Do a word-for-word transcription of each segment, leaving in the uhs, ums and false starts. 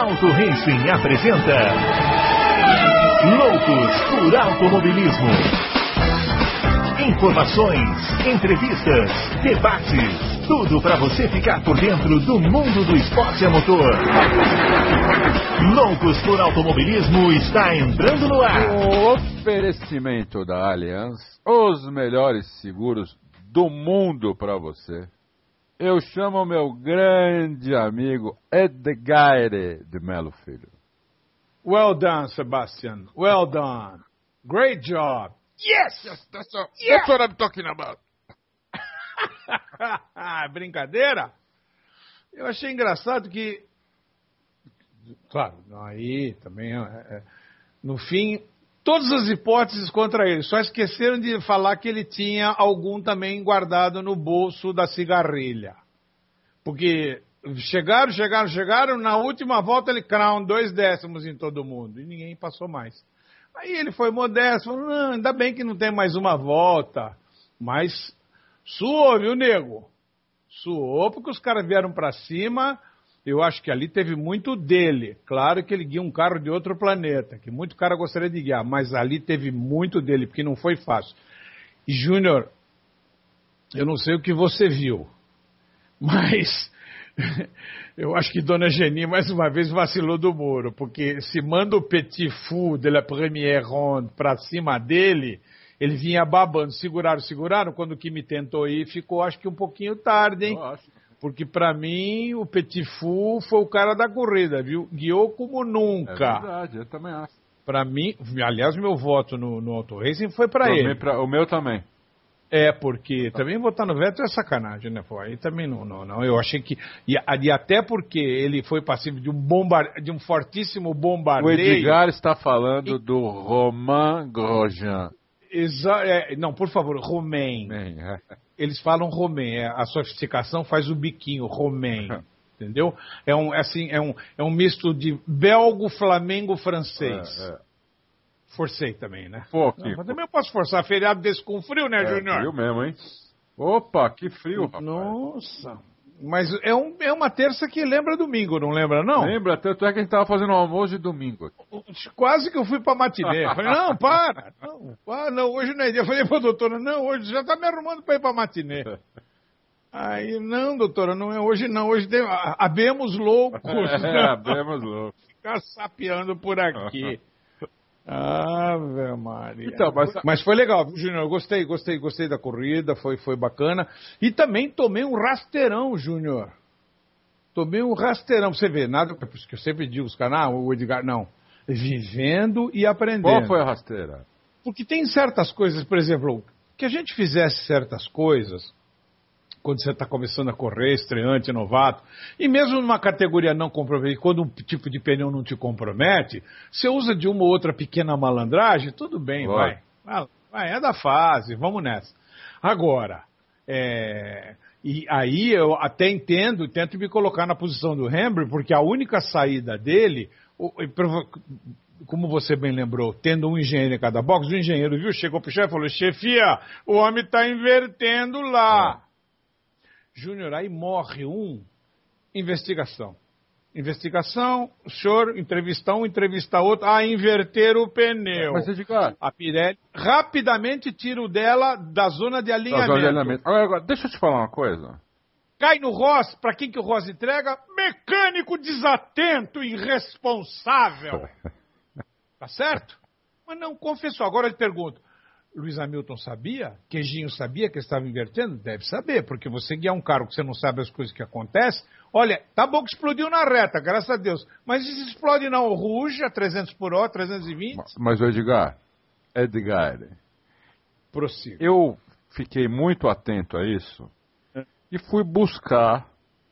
Auto Racing apresenta Loucos por Automobilismo. Informações, entrevistas, debates, tudo para você ficar por dentro do mundo do esporte a motor. Loucos por Automobilismo está entrando no ar. O oferecimento da Allianz, os melhores seguros do mundo para você. Eu chamo o meu grande amigo Edgar de Melo Filho. Well done, Sebastian. Well done. Great job. Yes! Yes, that's, a, Yeah. that's what I'm talking about. Brincadeira? Eu achei engraçado que, claro, aí também, é, é, no fim, todas as hipóteses contra ele. Só esqueceram de falar que ele tinha algum também guardado no bolso da cigarrilha. Porque chegaram, chegaram, chegaram, na última volta ele crown dois décimos em todo mundo. E ninguém passou mais. Aí ele foi modesto, falou, não, ainda bem que não tem mais uma volta. Mas suou, viu, nego? Suou porque os caras vieram pra cima. Eu acho que ali teve muito dele. Claro que ele guia um carro de outro planeta, que muito cara gostaria de guiar, mas ali teve muito dele, porque não foi fácil. E, Júnior, eu não sei o que você viu, mas eu acho que Dona Geni mais uma vez vacilou do muro, porque se manda o Petit Fou de la Première Ronde pra cima dele, ele vinha babando. Seguraram, seguraram, quando o Kimi tentou ir, ficou acho que um pouquinho tarde, hein? Eu acho. Porque pra mim o Petit Fou foi o cara da corrida, viu? Guiou como É nunca. verdade, eu também acho. Pra mim, aliás, meu voto no, no Auto Racing foi pra Pra ele. mim, pra- o meu também. É, porque também votar no Vettel é sacanagem, né? Pô, aí também não, não, não. Eu achei que... E, e até porque ele foi passivo de um, bombar, de um fortíssimo O bombardeio. Edgar está falando do Romain Grosjean. Exa é, não, por favor, Romain. Bem, é. Eles falam Romain. É, a sofisticação faz o biquinho, Romain. Entendeu? É um, assim, é, um, é um misto de belgo, flamengo, francês. É, é. Forcei também, né? Pô, Não, que- mas também eu posso forçar feriado desse com frio, né, É, Júnior? frio mesmo, hein? Opa, que frio, rapaz. Nossa. Mas é, um, é uma terça que lembra domingo, não lembra, não? Lembra? Tanto é que a gente tava fazendo um almoço de domingo aqui. Quase que eu fui pra matinê. Falei, não, para. Não, para, não, hoje não é dia. Eu falei pra doutora, não, hoje já tá me arrumando pra ir pra matinê. Aí, não, doutora, não é hoje não. Hoje tem, a- abemos loucos. É, abemos louco. Ficar sapeando por aqui. Ave Maria. Então, mas- mas foi legal, viu, Júnior? Eu Gostei, gostei, gostei da corrida, foi, foi bacana. E também tomei um rasteirão, Júnior. Tomei um rasteirão, pra você ver, nada, por isso que eu sempre digo, os caras, ah, o Edgar, não. Vivendo e aprendendo. Qual foi a rasteira? Porque tem certas coisas, por exemplo, que a gente fizesse certas coisas, quando você está começando a correr, estreante, novato, e mesmo numa categoria não comprometida, quando um tipo de pneu não te compromete, você usa de uma ou outra pequena malandragem, tudo bem, vai. Vai. Vai, é da fase, vamos nessa. Agora, é, e aí eu até entendo, tento me colocar na posição do Hamilton, porque a única saída dele, o- e prova- como você bem lembrou, tendo um engenheiro em cada box, o engenheiro viu, chegou pro chefe e falou, chefia, o homem está invertendo lá. Júnior, aí morre um, investigação. Investigação, o senhor entrevista um, entrevista outro, a inverter o pneu. Mas, Edgar, A Pirelli rapidamente tira o dela da zona de Tá, alinhamento. Zé Alinhamento. Agora, agora, deixa eu te falar uma coisa. Cai no Ross, para quem que o Ross entrega? Mecânico desatento, irresponsável. Tá certo? Mas não confessou. Agora eu te pergunto, Luiz Hamilton sabia? Queijinho sabia que estava invertendo? Deve saber, porque você guiar um carro que você não sabe as coisas que acontecem. Olha, tá bom que explodiu na reta, graças a Deus. Mas se explode não, ruge a trezentos por hora, trezentos e vinte. Mas, o Edgar, Edgar, Prossiga. eu fiquei muito atento a isso e fui buscar,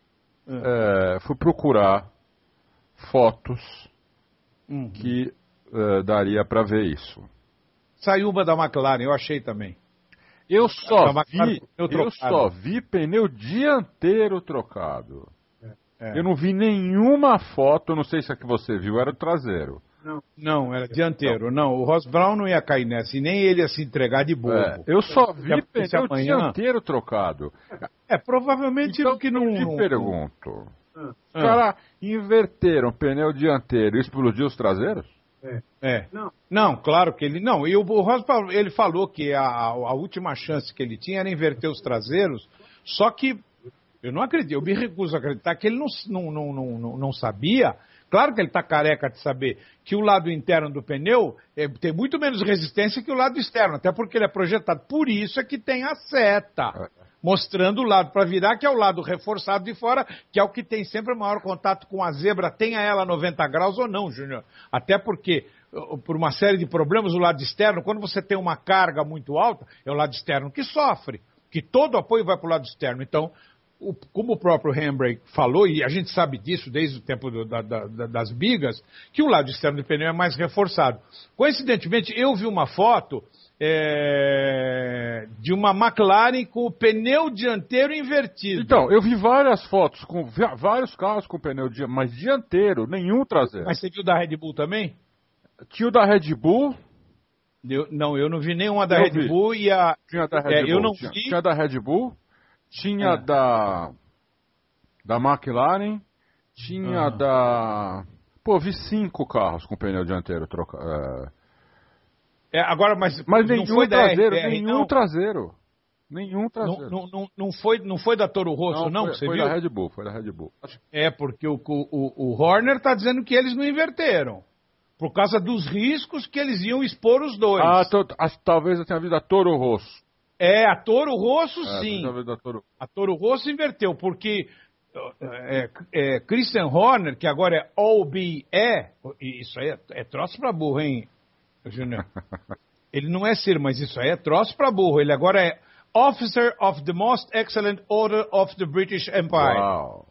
é, fui procurar fotos Uhum. que é, daria para ver isso. Saiu uma da McLaren, eu achei também. Eu só Da McLaren, vi, pneu eu trocado. só vi pneu dianteiro trocado. É. Eu não vi nenhuma foto, não sei se a que você viu era o traseiro. Não, não, era dianteiro. Não, o Ross Brown não ia cair nessa, e nem ele ia se entregar de bobo. É, eu só vi Já porque se pneu amanhã- dianteiro trocado. É, provavelmente Então, que não... eu te não- pergunto. Ah. Cara, inverteram pneu dianteiro e explodiu os traseiros? É. é. Não. não, claro que ele... Não, e o, o Ross, ele falou que a, a última chance que ele tinha era inverter os traseiros, só que eu não acredito, eu me recuso a acreditar que ele não, não, não, não, não sabia. Claro que ele está careca de saber que o lado interno do pneu é, tem muito menos resistência que o lado externo, até porque ele é projetado. Por isso é que tem a seta, mostrando o lado para virar, que é o lado reforçado de fora, que é o que tem sempre o maior contato com a zebra, tenha ela noventa graus ou não, Júnior. Até porque, por uma série de problemas, o lado externo, quando você tem uma carga muito alta, é o lado externo que sofre, que todo o apoio vai para o lado externo. Então, o, como o próprio Handbrake falou, e a gente sabe disso desde o tempo do, da, da, das bigas, que o lado externo do pneu é mais reforçado. Coincidentemente, eu vi uma foto é, de uma McLaren com o pneu dianteiro invertido. Então, eu vi várias fotos com vários carros com pneu dianteiro, mas dianteiro, nenhum traseiro. Mas você viu da Red Bull também? Tinha o da Red Bull. Eu, não, eu não vi nenhuma da eu Red vi. Bull e a... Tinha da Red é, Bull. Eu não tinha, vi... tinha da Red Bull, tinha é. da... da McLaren, tinha uhum. da... Pô, vi cinco carros com pneu dianteiro troca... É... é, agora, mas, mas nenhum não foi traseiro, da R B R, nenhum não. traseiro. Nenhum traseiro. Não, não, não, foi, não foi da Toro Rosso, não? não foi, você foi viu? da Red Bull, foi da Red Bull. É, porque o, o, o Horner está dizendo que eles não inverteram. Por causa dos riscos que eles iam expor os dois. Ah, to, a, talvez eu tenha visto a Toro Rosso. É, a Toro Rosso, é, sim. A Toro... a Toro Rosso inverteu, porque é, é, Christian Horner, que agora é O B E, isso aí é, é troço pra burro, hein, Júnior? Ele não é Ciro, mas isso aí é troço pra burro. Ele agora é Officer of the Most Excellent Order of the British Empire. Uau.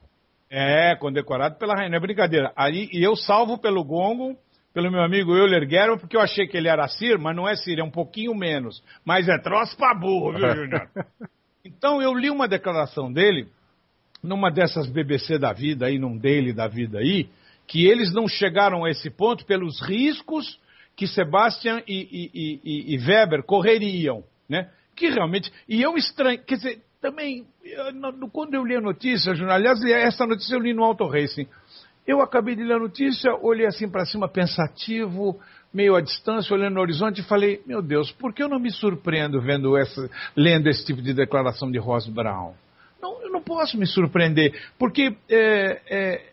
É, condecorado pela rainha, não é brincadeira. Aí, e eu salvo pelo gongo, pelo meu amigo Euler Guerra, porque eu achei que ele era Cir, mas não é Cir, é um pouquinho menos. Mas é troço pra burro, viu, Júnior? Então eu li uma declaração dele, numa dessas B B C da vida aí, num Daily da vida aí, que eles não chegaram a esse ponto pelos riscos que Sebastian e, e, e, e Weber correriam, né? Que realmente... E eu estranho... Quer dizer, também, eu, quando eu li a notícia, Júnior, aliás, essa notícia eu li no Auto Racing, eu acabei de ler a notícia, olhei assim para cima pensativo, meio à distância, olhando no horizonte e falei, meu Deus, por que eu não me surpreendo vendo essa, lendo esse tipo de declaração de Ross Brown? Não, eu não posso me surpreender, porque é, é,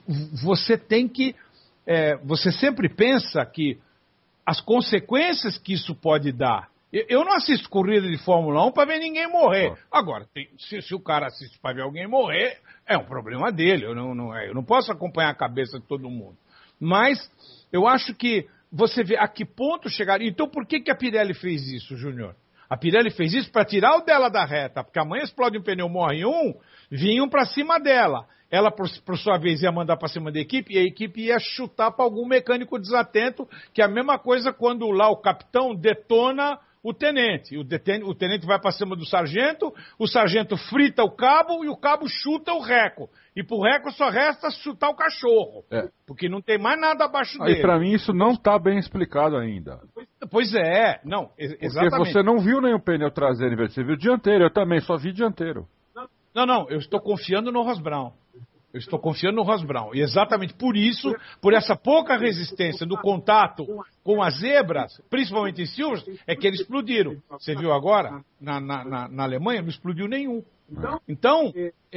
você tem que, é, você sempre pensa que as consequências que isso pode dar. Eu, eu não assisto corrida de Fórmula um para ver ninguém morrer. Agora, tem, se, se o cara assiste para ver alguém morrer, é um problema dele. Eu não, não, eu não posso acompanhar a cabeça de todo mundo. Mas eu acho que você vê a que ponto chegar. Então, por que, que a Pirelli fez isso, Júnior? A Pirelli fez isso para tirar o dela da reta, porque amanhã explode um pneu, morre um, vinham para cima dela. Ela, por, por sua vez, ia mandar para cima da equipe e a equipe ia chutar para algum mecânico desatento, que é a mesma coisa quando lá o capitão detona o tenente. O, deten, o tenente vai para cima do sargento, o sargento frita o cabo e o cabo chuta o reco. E pro reco só resta chutar o cachorro, é. Porque não tem mais nada abaixo Aí, dele. E para mim isso não está bem explicado ainda. Pois, pois é, não, exatamente. Porque você não viu nenhum pneu traseiro invertido, você viu dianteiro, eu também só vi dianteiro. Não, não, eu estou confiando no Ross Brown. Eu estou confiando no Ross Brown. E exatamente por isso, por essa pouca resistência no contato com as zebras, principalmente em Silverstone, é que eles explodiram. Você viu agora? Na, na, na, na Alemanha não explodiu nenhum. Então,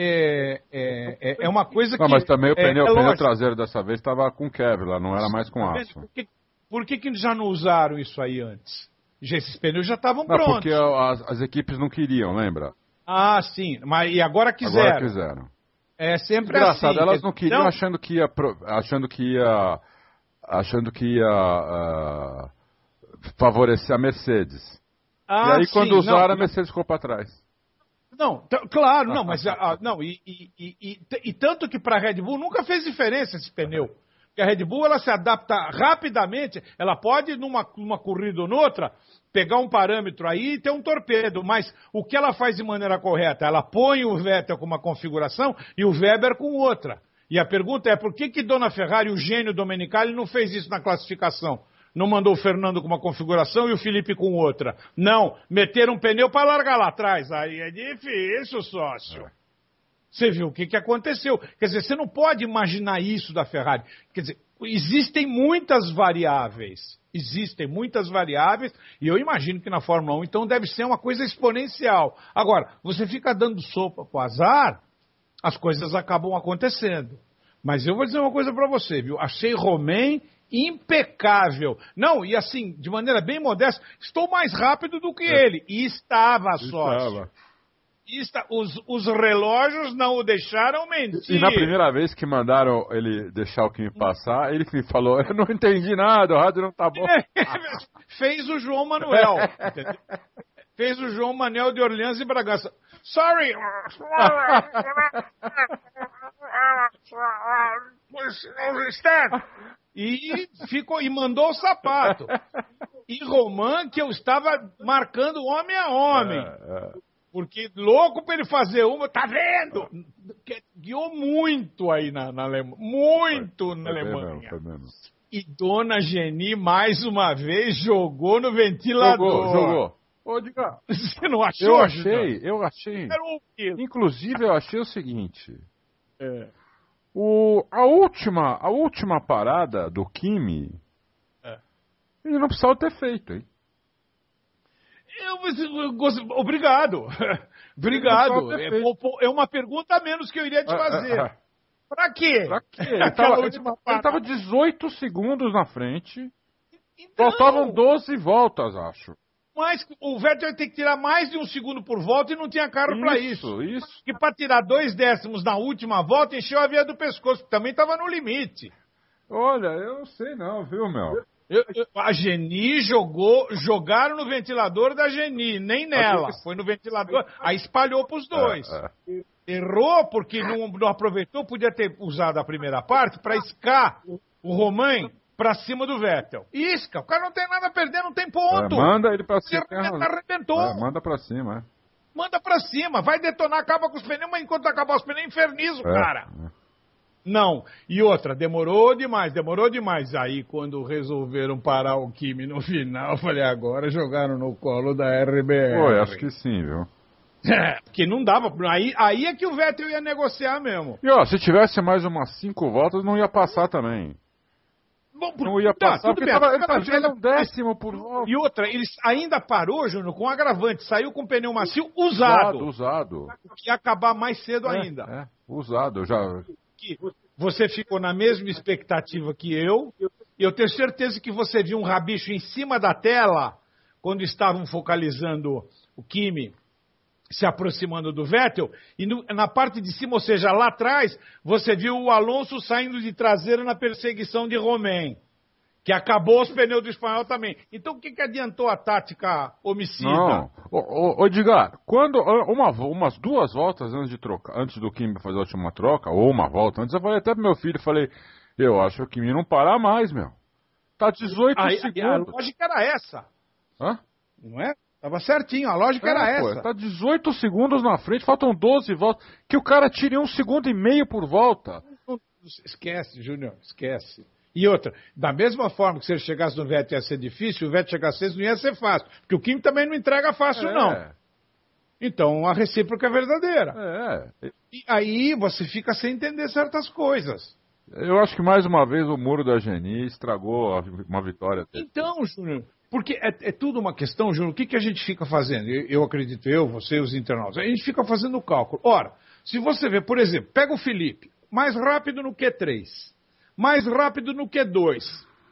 é, é, é uma coisa que... Não, mas também o pneu, é, é o pneu traseiro dessa vez estava com Kevlar, não era mais com aço. Por que, por que, que eles já não usaram isso aí antes? Já, esses pneus já estavam prontos. Não, porque as, as equipes não queriam, lembra? Ah, sim. Mas, e agora quiseram. Agora quiseram. É sempre Engraçado, assim. Elas não queriam então... achando que ia... Achando que ia... Achando que ia... Uh, favorecer a Mercedes. Ah, e aí, sim, quando usaram, não, a Mercedes ficou para trás. Não, claro, não, mas ah, não, e, e, e, e tanto que para a Red Bull nunca fez diferença esse pneu. Porque a Red Bull ela se adapta rapidamente, ela pode, numa, numa corrida ou noutra, pegar um parâmetro aí e ter um torpedo, mas o que ela faz de maneira correta? Ela põe o Vettel com uma configuração e o Weber com outra. E a pergunta é, por que que Dona Ferrari, o gênio Domenicali, não fez isso na classificação? Não mandou o Fernando com uma configuração e o Felipe com outra. Não, meteram um pneu para largar lá atrás. Aí é difícil, sócio. Você viu o que, que aconteceu. Quer dizer, você não pode imaginar isso da Ferrari. Quer dizer, existem muitas variáveis. Existem muitas variáveis, e eu imagino que na Fórmula um, então, deve ser uma coisa exponencial. Agora, você fica dando sopa pro azar, as coisas acabam acontecendo. Mas eu vou dizer uma coisa para você, viu? Achei Romain impecável. Não, e assim, de maneira bem modesta, estou mais rápido do que é. ele. E estava, sócio. Estava. Está, os, os relógios não o deixaram mentir. E na primeira vez que mandaram ele deixar o Kimi passar, ele me falou, eu não entendi nada, o rádio não tá bom. Fez o João Manuel. Entendeu? Fez o João Manuel de Orleans e Bragança. Sorry. E ficou e mandou o sapato. E Romain, que eu estava marcando homem a homem. É, é. Porque louco pra ele fazer uma, tá vendo? Guiou muito aí na, na Alemanha. Muito foi, na foi Alemanha. Mesmo, mesmo. E Dona Geni, mais uma vez, jogou no ventilador. Jogou, jogou. Ô, diga, você não achou? Eu achei, eu achei. Inclusive, eu achei o seguinte. É. O, a, última, a última parada do Kimi, é. ele não precisava ter feito, hein? Eu, eu, obrigado. Obrigado. É, é uma pergunta a menos que eu iria te fazer. Ah, ah, ah. Pra quê? Pra quê? Ele tava, ele, ele tava dezoito segundos na frente. Então, faltavam doze voltas, acho. Mas o Vettel tem que tirar mais de um segundo por volta e não tinha carro para isso. Isso. E para tirar dois décimos na última volta, encheu a via do pescoço, que também estava no limite. Olha, eu não sei não, viu, meu? Eu, eu, a Geni jogou, jogaram no ventilador da Geni, nem nela. Foi no ventilador, aí espalhou para os dois. É, é. Errou porque não, não aproveitou, podia ter usado a primeira parte para iscar o Romain para cima do Vettel. Isca, o cara não tem nada a perder, não tem ponto. É, manda ele para cima. Ele arrebentou. É, manda para cima, é. Manda para cima, vai detonar, acaba com os pneus, mas enquanto acabar os pneus, inferniza o é, cara. É. Não. E outra, demorou demais, demorou demais. Aí, quando resolveram parar o Kimi no final, eu falei, agora jogaram no colo da R B R. Pô, acho que sim, viu? É, porque não dava. Aí, aí é que o Vettel ia negociar mesmo. E ó, se tivesse mais umas cinco voltas, não ia passar também. Bom, por... Não ia passar, não, porque tava, ele tava tirando um décimo por volta. E outra, ele ainda parou, Júnior, com agravante. Saiu com pneu macio usado. Usado, usado. Que ia acabar mais cedo é, ainda. É, usado, já... Que você ficou na mesma expectativa que eu, e eu tenho certeza que você viu um rabicho em cima da tela, quando estavam focalizando o Kimi se aproximando do Vettel, e no, na parte de cima, ou seja, lá atrás, você viu o Alonso saindo de traseira na perseguição de Romain, que acabou os pneus do espanhol também. Então, o que, que adiantou a tática homicida? Não, ô, ô, ô Edgar, quando, uma, umas duas voltas antes de trocar, antes do Kimi fazer a última troca, ou uma volta antes, eu falei até pro meu filho, falei, eu acho que o Kimi não parar mais, meu. Tá dezoito aí, segundos. A lógica era essa. Hã? Não é? Tava certinho, a lógica é, era pô, essa. Tá dezoito segundos na frente, faltam doze voltas. Que o cara tire um segundo e meio por volta. Esquece, Júnior, esquece. E outra, da mesma forma que se ele chegasse no Vettel ia ser difícil, o Vettel chegasse não ia ser fácil. Porque o Kimi também não entrega fácil, é. não. Então a recíproca é verdadeira. É. E aí você fica sem entender certas coisas. Eu acho que mais uma vez o muro da Geni estragou uma vitória. Então, Júnior, porque é, é tudo uma questão, Júnior, o que, que a gente fica fazendo? Eu, eu acredito, eu, você e os internautas, a gente fica fazendo o cálculo. Ora, se você vê, por exemplo, pega o Felipe, mais rápido no Q três, mais rápido no Q dois,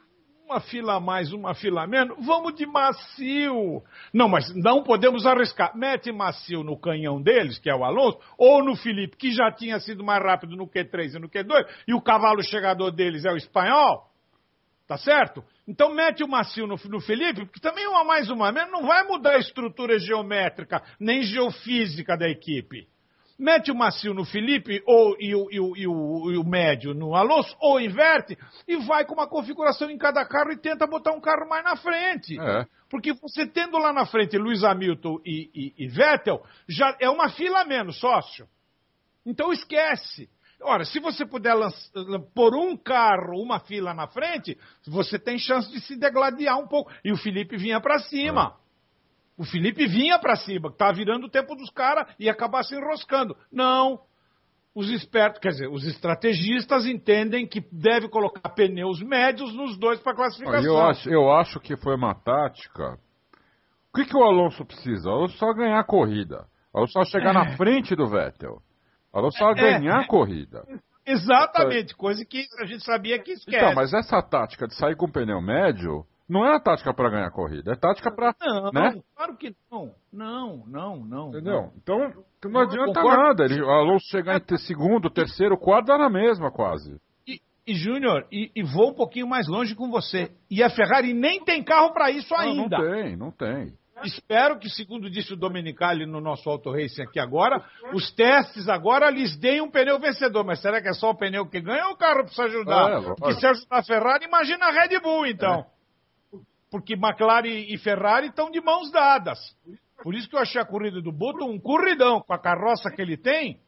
uma fila a mais, uma fila a menos, vamos de macio. Não, mas não podemos arriscar. Mete macio no canhão deles, que é o Alonso, ou no Felipe, que já tinha sido mais rápido no Q três e no Q dois, e o cavalo chegador deles é o espanhol. Tá certo? Então mete o macio no, no Felipe, porque também uma mais uma menos não vai mudar a estrutura geométrica, nem geofísica da equipe. Mete o macio no Felipe ou, e, o, e, o, e, o, e o médio no Alonso, ou inverte, e vai com uma configuração em cada carro e tenta botar um carro mais na frente. É. Porque você tendo lá na frente Lewis Hamilton e, e, e Vettel, já é uma fila a menos, sócio. Então esquece. Ora, se você puder pôr um carro, uma fila na frente, você tem chance de se degladiar um pouco. E o Felipe vinha para cima. É. O Felipe vinha para cima, tá virando o tempo dos caras e acabar se enroscando. Não. os espertos, quer dizer, os estrategistas entendem que deve colocar pneus médios nos dois para classificação. Eu acho, eu acho que foi uma tática. O que, que o Alonso precisa? O Alonso só ganhar a corrida. O Alonso só chegar é. na frente do Vettel. O Alonso só é. ganhar a corrida. Exatamente, coisa que a gente sabia que esquece. Então, mas essa tática de sair com pneu médio não é a tática para ganhar a corrida, é tática para... Não, né? Claro que não. Não, não, não. Entendeu? Não. Então, não, não adianta nada. Ele, o Alonso chegar em ter segundo, terceiro, quarto, dá na mesma quase. E, e Júnior, e, e vou um pouquinho mais longe com você. E a Ferrari nem tem carro para isso não, ainda. Não tem, não tem. Espero que, segundo disse o Domenicali no nosso Auto Racing aqui agora, os testes agora lhes deem um pneu vencedor. Mas será que é só o pneu que ganha ou o carro precisa ajudar? É, Porque se ajudar a Ferrari, imagina a Red Bull, então. É. Porque McLaren e Ferrari estão de mãos dadas. Por isso que eu achei a corrida do Button um corridão, com a carroça que ele tem.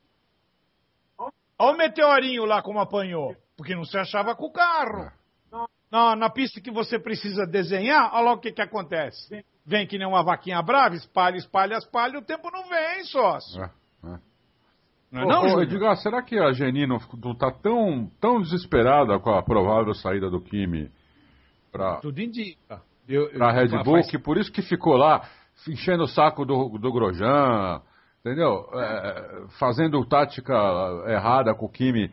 Olha o meteorinho lá como apanhou. Porque não se achava com o carro. Na, na pista que você precisa desenhar, olha lá o que, que acontece. Vem que nem uma vaquinha brava, espalha, espalha, espalha, o tempo não vem, sócio. É, é. Não é ô, não, ô, Edgar, será que a Geni não está tão, tão desesperada com a provável saída do Kimi para Tudo indica. a Red Bull, faz... que por isso que ficou lá enchendo o saco do, do Grosjean, entendeu? É, fazendo tática errada com o Kimi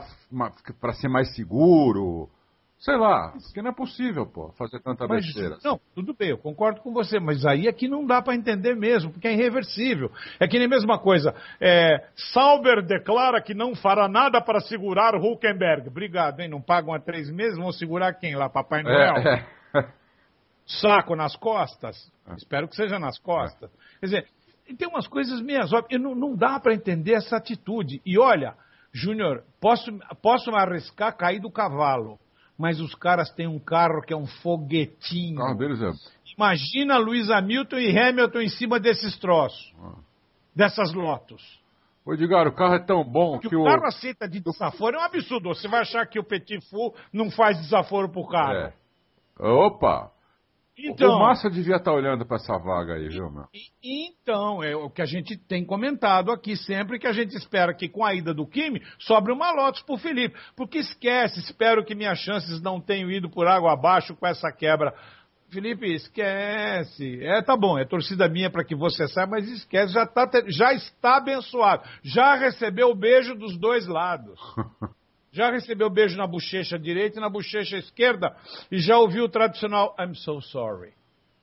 para ser mais seguro. Sei lá, porque não é possível, pô, fazer tanta mas, besteira. Não, tudo bem, eu concordo com você, mas aí aqui não dá para entender mesmo, porque é irreversível. É que nem a mesma coisa, é, Sauber declara que não fará nada para segurar Hülkenberg. Obrigado, hein? Não pagam há três meses, vão segurar quem lá? Papai Noel? É, é. Saco nas costas? É. Espero que seja nas costas. É. Quer dizer, tem umas coisas meias óbvias, não, não dá para entender essa atitude. E olha, Júnior, posso, posso me arriscar cair do cavalo. Mas os caras têm um carro que é um foguetinho. Ah, deles é... Imagina Lewis Hamilton e Hamilton em cima desses troços. Ah. Dessas Lotus. Ô, Edgar, o carro é tão bom que, que o... o... o carro aceita de desaforo é um absurdo. Você vai achar que o Petit Four não faz desaforo pro carro. É. Opa! Então, o Massa devia estar olhando para essa vaga aí, viu, meu? Então, é o que a gente tem comentado aqui sempre, que a gente espera que com a ida do Kimi, sobre uma Lotus pro Felipe. Porque esquece, espero que minhas chances não tenham ido por água abaixo com essa quebra. Felipe, esquece. É, tá bom, é torcida minha para que você saiba, mas esquece, já, tá, já está abençoado. Já recebeu o beijo dos dois lados. Já recebeu beijo na bochecha direita e na bochecha esquerda e já ouviu o tradicional I'm so sorry.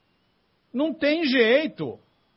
Não tem jeito.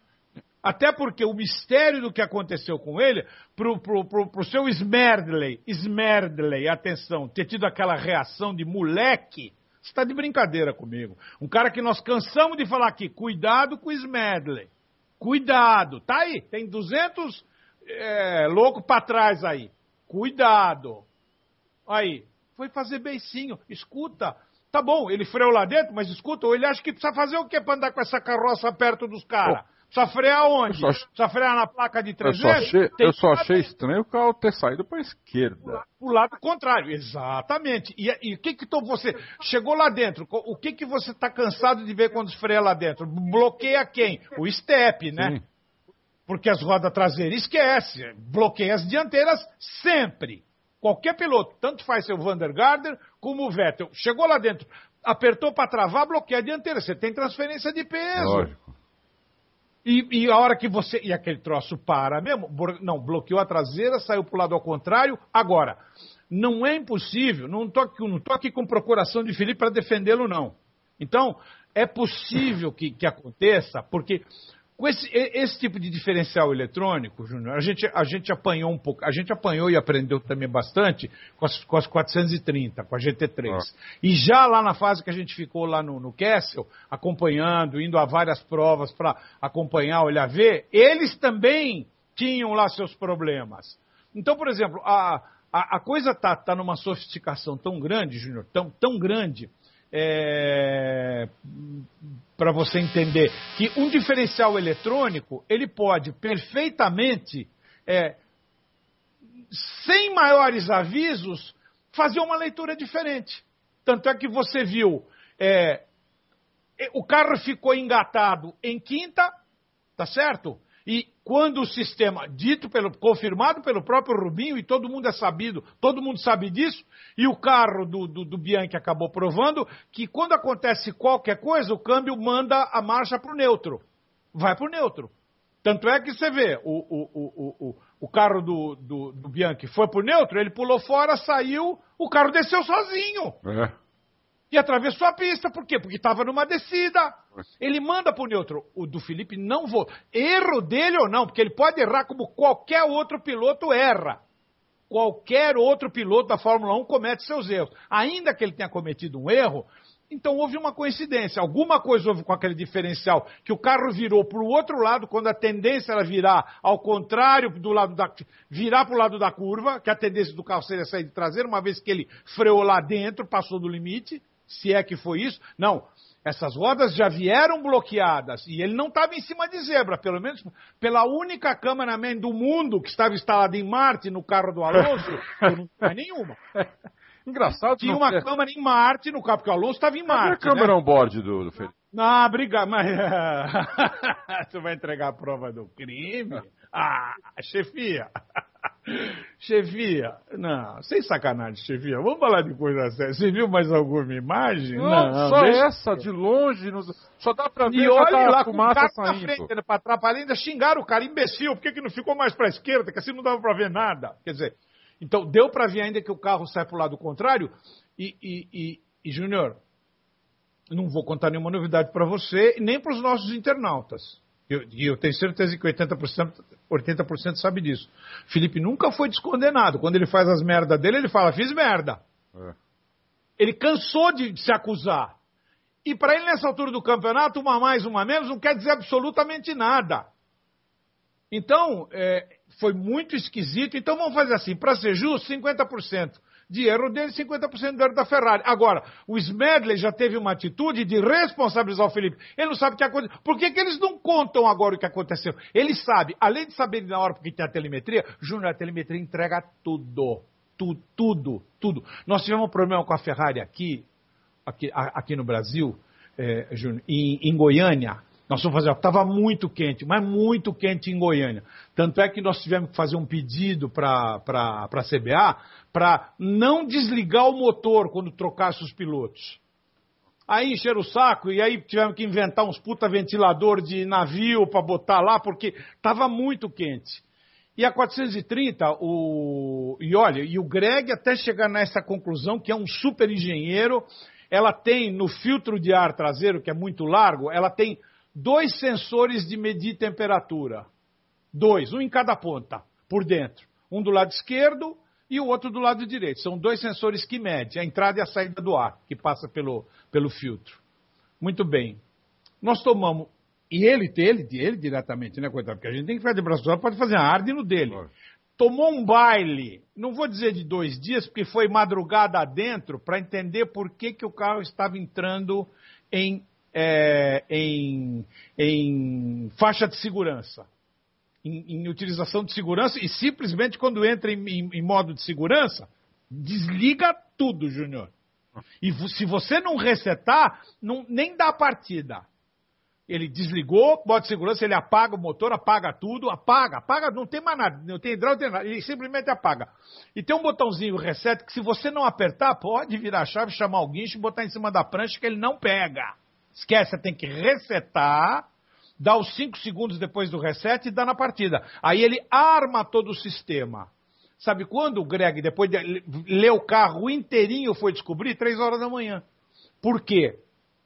Até porque o mistério do que aconteceu com ele, pro, pro, pro, pro seu Smerdley, Smerdley, atenção, ter tido aquela reação de moleque, você está de brincadeira comigo. Um cara que nós cansamos de falar aqui, cuidado com o Smerdley. Cuidado. Tá aí, tem duzentos é, loucos para trás aí. Cuidado. Aí, foi fazer beicinho, escuta, tá bom, ele freou lá dentro, mas escuta, ou ele acha que precisa fazer o quê pra andar com essa carroça perto dos caras? Precisa frear onde? Só... Precisa frear na placa de trezentos? Eu só achei, eu só achei estranho o carro ter saído pra esquerda. Pro lado contrário, exatamente. E, e o que que tô, você chegou lá dentro, o que que você tá cansado de ver quando freia lá dentro? Bloqueia quem? O step, né? Sim. Porque as rodas traseiras, esquece, bloqueia as dianteiras sempre. Qualquer piloto, tanto faz ser o Van der Garde como o Vettel, chegou lá dentro, apertou para travar, bloqueia a dianteira. Você tem transferência de peso. Lógico. E, e a hora que você... E aquele troço para mesmo. Não, bloqueou a traseira, saiu para o lado ao contrário. Agora, não é impossível, não estou aqui, não tô aqui com procuração de Felipe para defendê-lo, não. Então, é possível que, que aconteça, porque... Com esse, esse tipo de diferencial eletrônico, Júnior, a gente, a gente apanhou um pouco, a gente apanhou e aprendeu também bastante com as, com as quatrocentos e trinta, com a G T três. Ah. E já lá na fase que a gente ficou lá no, no Kessel, acompanhando, indo a várias provas para acompanhar, olhar, ver, eles também tinham lá seus problemas. Então, por exemplo, a, a, a coisa está tá numa sofisticação tão grande, Júnior, tão, tão grande, É, para você entender que um diferencial eletrônico ele pode perfeitamente, é, sem maiores avisos, fazer uma leitura diferente. Tanto é que você viu, é, o carro ficou engatado em quinta, tá certo? E quando o sistema, dito pelo, confirmado pelo próprio Rubinho, e todo mundo é sabido, todo mundo sabe disso, e o carro do, do, do Bianchi acabou provando que quando acontece qualquer coisa, o câmbio manda a marcha para o neutro. Vai para o neutro. Tanto é que você vê, o, o, o, o, o carro do, do, do Bianchi foi para o neutro, ele pulou fora, saiu, o carro desceu sozinho. É. E atravessou a pista, por quê? Porque estava numa descida. Ele manda para o neutro. O do Felipe não vou. Erro dele ou não, porque ele pode errar como qualquer outro piloto erra. Qualquer outro piloto da Fórmula um comete seus erros. Ainda que ele tenha cometido um erro, então houve uma coincidência. Alguma coisa houve com aquele diferencial, que o carro virou para o outro lado, quando a tendência era virar ao contrário, do lado da, virar para o lado da curva, que a tendência do carro seria sair de traseiro, uma vez que ele freou lá dentro, passou do limite. Se é que foi isso. Não, essas rodas já vieram bloqueadas e ele não estava em cima de zebra, pelo menos pela única cameraman do mundo que estava instalada em Marte no carro do Alonso, não tinha nenhuma. Engraçado. Tinha uma câmera em Marte no carro, porque o Alonso estava em Marte. Cadê a câmera né? on-board do, do Felipe? Não, obrigado, mas tu vai entregar a prova do crime? Ah, chefia. Chefia, não, sem sacanagem, chefia. Vamos falar de coisa séria. Você viu mais alguma imagem? Não, não só deixa... essa, de longe, no... só dá pra ver e olha tá lá a com o fumaça cara saindo. na frente, para atrapalhar, ainda xingaram o cara, imbecil, por que, que não ficou mais pra esquerda, que assim não dava pra ver nada. Quer dizer, então deu pra ver ainda que o carro sai pro lado contrário e, e, e, e Júnior, não vou contar nenhuma novidade pra você, nem pros nossos internautas. E eu, eu tenho certeza que oitenta por cento, oitenta por cento sabe disso. Felipe nunca foi descondenado. Quando ele faz as merdas dele, ele fala, fiz merda. É. Ele cansou de se acusar. E para ele, nessa altura do campeonato, uma mais, uma menos, não quer dizer absolutamente nada. Então, é, foi muito esquisito. Então, vamos fazer assim, para ser justo, cinquenta por cento de erro dele, cinquenta por cento de erro da Ferrari. Agora, o Smedley já teve uma atitude de responsabilizar o Felipe. Ele não sabe o que aconteceu. Por que, que eles não contam agora o que aconteceu? Ele sabe, além de saber na hora porque tem a telemetria, Júnior, a telemetria entrega tudo. Tudo, tudo, tudo. Nós tivemos um problema com a Ferrari aqui, aqui, aqui no Brasil, é, Júnior, em, em Goiânia. Nós fomos fazer, estava muito quente, mas muito quente em Goiânia. Tanto é que nós tivemos que fazer um pedido para a C B A para não desligar o motor quando trocasse os pilotos. Aí encheram o saco e aí tivemos que inventar uns puta ventilador de navio para botar lá, porque estava muito quente. E a quatrocentos e trinta, o... e olha, e o Greg até chegar nessa conclusão, que é um super engenheiro, ela tem no filtro de ar traseiro, que é muito largo, ela tem dois sensores de medir temperatura. Dois, um em cada ponta, por dentro. Um do lado esquerdo e o outro do lado direito. São dois sensores que medem a entrada e a saída do ar, que passa pelo, pelo filtro. Muito bem. Nós tomamos... E ele, ele, ele diretamente, né, coitado? Porque a gente tem que ficar de braço dado, pode fazer a arde no dele. Claro. Tomou um baile, não vou dizer de dois dias, porque foi madrugada adentro, para entender por que, que o carro estava entrando em... É, em, em faixa de segurança, em, em utilização de segurança, e simplesmente quando entra em, em, em modo de segurança, desliga tudo, Júnior. E se você não resetar, não, nem dá a partida. Ele desligou, modo de segurança, ele apaga o motor, apaga tudo, apaga, apaga, não tem mais nada, não tem hidráulica, não tem nada, ele simplesmente apaga. E tem um botãozinho reset que se você não apertar, pode virar a chave, chamar o guincho e botar em cima da prancha que ele não pega. Esquece, você tem que resetar, dar os cinco segundos depois do reset e dar na partida. Aí ele arma todo o sistema. Sabe quando o Greg, depois de ler o carro inteirinho, foi descobrir? Três horas da manhã. Por quê?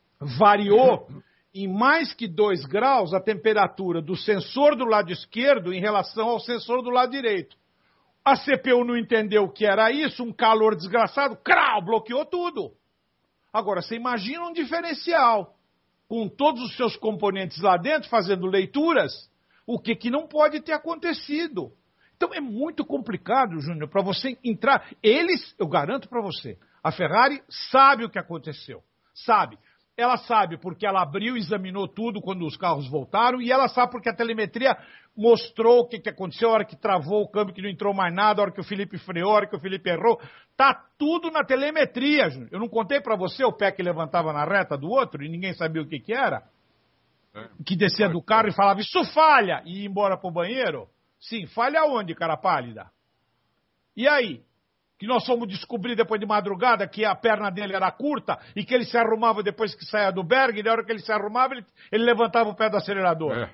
Variou em mais que dois graus a temperatura do sensor do lado esquerdo em relação ao sensor do lado direito. A C P U não entendeu o que era isso, um calor desgraçado, crau, bloqueou tudo. Agora, você imagina um diferencial, com todos os seus componentes lá dentro, fazendo leituras, o que, que não pode ter acontecido. Então é muito complicado, Júnior, para você entrar. Eles, eu garanto para você, a Ferrari sabe o que aconteceu. Sabe. Ela sabe porque ela abriu e examinou tudo quando os carros voltaram, e ela sabe porque a telemetria mostrou o que, que aconteceu, a hora que travou o câmbio, que não entrou mais nada, a hora que o Felipe freou, a hora que o Felipe errou. Tá tudo na telemetria, Júnior. Eu não contei para você o pé que levantava na reta do outro e ninguém sabia o que, que era? que descia do carro e falava, isso falha, e ia embora pro banheiro? Sim, falha onde, cara pálida? E aí? Que nós fomos descobrir depois de madrugada que a perna dele era curta e que ele se arrumava depois que saía do Berg, e na hora que ele se arrumava, ele, ele levantava o pé do acelerador. É.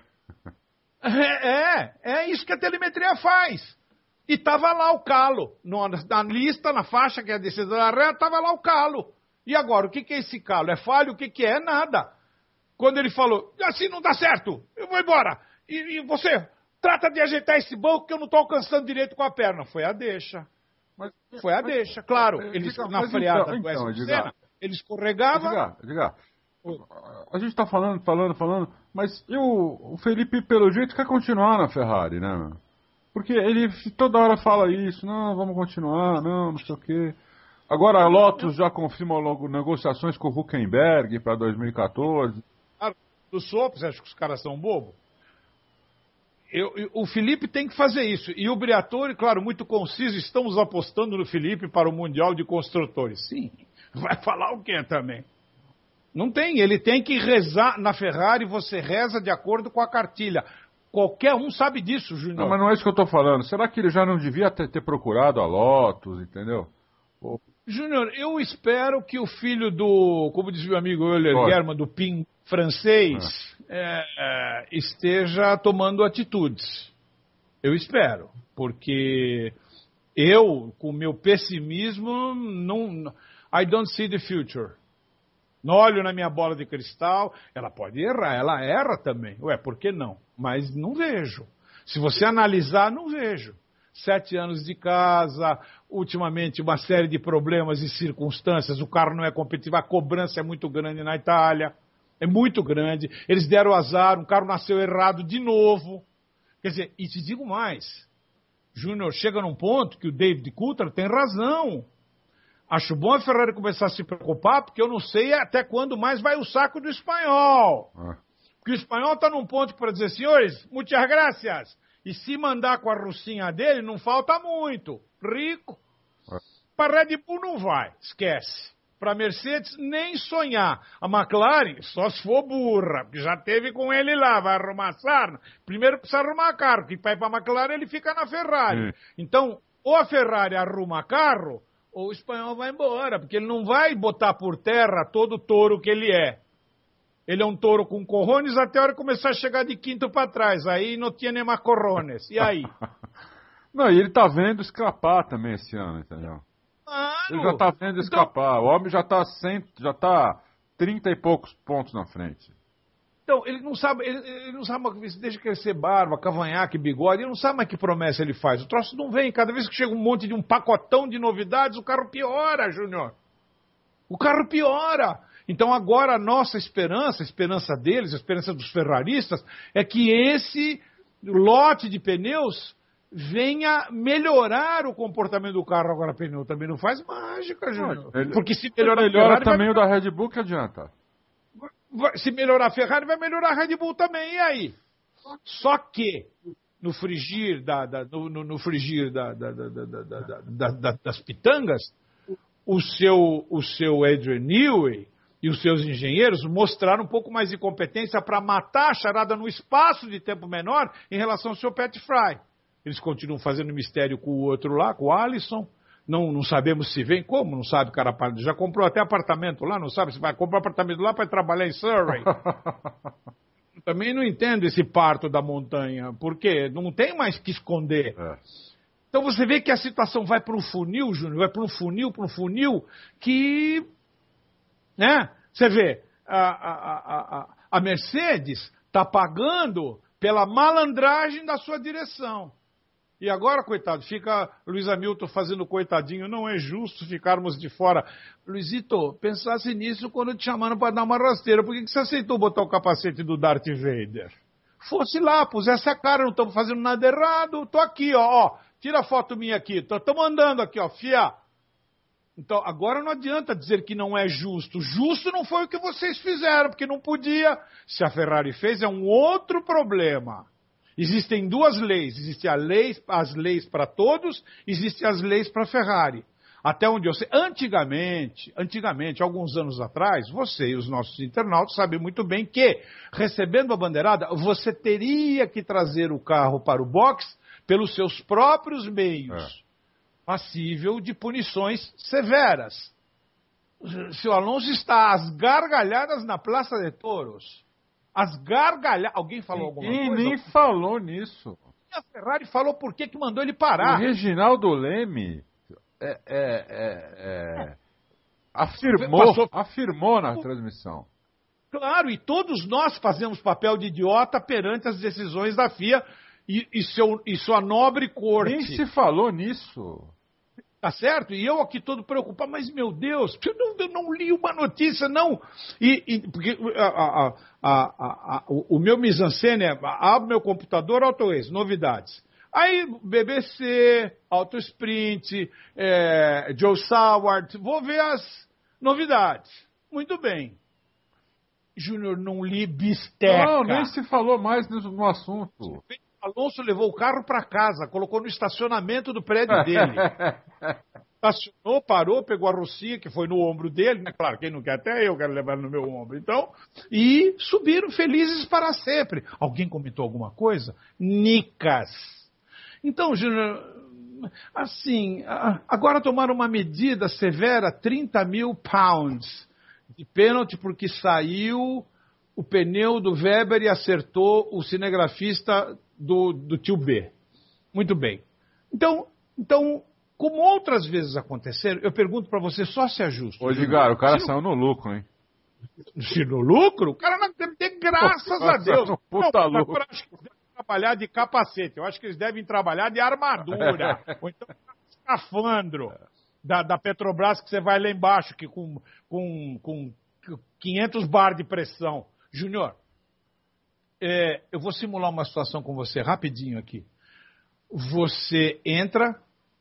É, é, é isso que a telemetria faz. E tava lá o calo. No, na lista, na faixa, que é a descida da ré, tava lá o calo. E agora, o que, que é esse calo? É falho? O que, que é? Nada. Quando ele falou, assim não dá certo, eu vou embora. E, e você, trata de ajeitar esse banco que eu não tô alcançando direito com a perna. Foi a deixa. Mas, Foi a mas, deixa, claro. mas, Eles, diga, na mas freada então, do então, S diga, ele escorregava. Diga, diga. A gente tá falando, falando, falando, mas eu, o Felipe, pelo jeito, quer continuar na Ferrari, né, meu? Porque ele toda hora fala isso, não, vamos continuar, não, não sei o quê. Agora a Lotus já confirma logo negociações com o Hülkenberg para dois mil e quatorze. Do Sop, você acha que os caras são bobos? Eu, eu, o Felipe tem que fazer isso. E o Briatore, claro, muito conciso, estamos apostando no Felipe para o Mundial de Construtores. Sim, vai falar o quê também? Não tem, ele tem que rezar. Na Ferrari você reza de acordo com a cartilha. Qualquer um sabe disso, Júnior. Não, mas não é isso que eu estou falando. Será que ele já não devia ter, ter procurado a Lotus, entendeu? Pô. Júnior, eu espero que o filho do, como diz meu amigo Euler German, do P I N francês, ah. é, é, esteja tomando atitudes. Eu espero, porque eu, com o meu pessimismo, não, I don't see the future. Não olho na minha bola de cristal, ela pode errar, ela erra também. Ué, por que não? Mas não vejo. Se você analisar, não vejo. Sete anos de casa, ultimamente uma série de problemas e circunstâncias, o carro não é competitivo, a cobrança é muito grande na Itália, é muito grande. Eles deram azar, um carro nasceu errado de novo. Quer dizer, e te digo mais, Júnior, chega num ponto que o David Coulthard tem razão. Acho bom a Ferrari começar a se preocupar, porque eu não sei até quando mais vai o saco do espanhol. Ah. Porque o espanhol está num ponto para dizer, senhores, muitas graças. E se mandar com a russinha dele, não falta muito. Rico. Ah. Para Red Bull não vai, esquece. Para Mercedes, nem sonhar. A McLaren, só se for burra, porque já teve com ele lá, vai arrumar sarna. Primeiro precisa arrumar carro, que para ir para a McLaren ele fica na Ferrari. Hum. Então, ou a Ferrari arruma carro, ou o espanhol vai embora, porque ele não vai botar por terra todo o touro que ele é. Ele é um touro com corrones até a hora que começar a chegar de quinto para trás. Aí não tinha nem mais corrones. E aí? Não, e ele tá vendo escapar também esse ano, entendeu? Mano, ele já tá vendo escapar. Então, o homem já tá, cem, já tá trinta e poucos pontos na frente. Então, ele não sabe, ele, ele não sabe mais, deixa crescer barba, cavanhaque, bigode, ele não sabe mais que promessa ele faz. O troço não vem. Cada vez que chega um monte de um pacotão de novidades, o carro piora, Júnior. O carro piora. Então agora a nossa esperança, a esperança deles, a esperança dos ferraristas, é que esse lote de pneus venha melhorar o comportamento do carro. Agora, pneu também não faz mágica, Júnior. Porque se melhorar melhora Ferrari, também vai... o da Red Bull, que adianta? Se melhorar a Ferrari, vai melhorar a Red Bull também. E aí? Só que no frigir, da, da, no, no frigir da, da, da, da, da, da, das pitangas, o seu, o seu Adrian Newey e os seus engenheiros mostraram um pouco mais de competência para matar a charada no espaço de tempo menor em relação ao seu Pat Fry. Eles continuam fazendo mistério com o outro lá, com o Alisson. Não, não sabemos se vem. Como? Não sabe, cara. Já comprou até apartamento lá, não sabe se vai comprar apartamento lá para trabalhar em Surrey. Também não entendo esse parto da montanha. Por quê? Não tem mais que esconder. É. Então você vê que a situação vai para um funil, Júnior, vai para um funil, para um funil, que, né? Você vê, a, a, a, a Mercedes está pagando pela malandragem da sua direção. E agora, coitado, fica Luiz Hamilton fazendo coitadinho, não é justo ficarmos de fora. Luizito, pensasse nisso quando te chamaram para dar uma rasteira. Por que, que você aceitou botar o capacete do Darth Vader? Fosse lá, pusesse a cara, não estamos fazendo nada errado, tô aqui, ó, ó, tira a foto minha aqui, tô, tô mandando aqui, ó, fia. Então, agora não adianta dizer que não é justo. Justo não foi o que vocês fizeram, porque não podia. Se a Ferrari fez, é um outro problema. Existem duas leis, existem a lei, as leis para todos, existem as leis para a Ferrari. Até onde eu sei, antigamente, antigamente, alguns anos atrás, você e os nossos internautas sabem muito bem que, recebendo a bandeirada, você teria que trazer o carro para o box pelos seus próprios meios, é. passível de punições severas. O senhor Alonso está às gargalhadas na Praça de Touros. As gargalhadas. Alguém falou alguma Ninguém coisa? nem falou nisso. A Ferrari falou por que que mandou ele parar. O Reginaldo Leme é, é, é, é, afirmou, Passou... afirmou na transmissão. Claro, e todos nós fazemos papel de idiota perante as decisões da F I A e, e, seu, e sua nobre corte. Nem se falou nisso. Tá certo? E eu aqui todo preocupado, mas meu Deus, eu não, eu não li uma notícia, não. E, e porque a, a, a, a, o, o meu mise-en-scène é, abre meu computador, AutoWays, novidades. Aí, B B C, Auto Sprint, é, Joe Saward, vou ver as novidades. Muito bem. Júnior, não li bisteca. Não, nem se falou mais no, no assunto. Alonso levou o carro para casa, colocou no estacionamento do prédio dele. Estacionou, parou, pegou a Rocinha, que foi no ombro dele, né? Claro, quem não quer, até eu quero levar no meu ombro. Então, e subiram felizes para sempre. Alguém comentou alguma coisa? Nicas. Então, Júnior, assim, agora tomaram uma medida severa, trinta mil pounds de pênalti, porque saiu o pneu do Weber e acertou o cinegrafista do, do tio B. Muito bem. Então, então, como outras vezes aconteceram, eu pergunto para você, só se ajusta. Ô, Edgar, o cara saiu no lucro, hein? Se no lucro? O cara não deve ter, graças a Deus. No puta não, lucro. Eu acho que eles devem trabalhar de capacete, eu acho que eles devem trabalhar de armadura, ou então escafandro da, da Petrobras, que você vai lá embaixo, que com, com, com quinhentos bar de pressão. Júnior, é, eu vou simular uma situação com você rapidinho aqui. Você entra,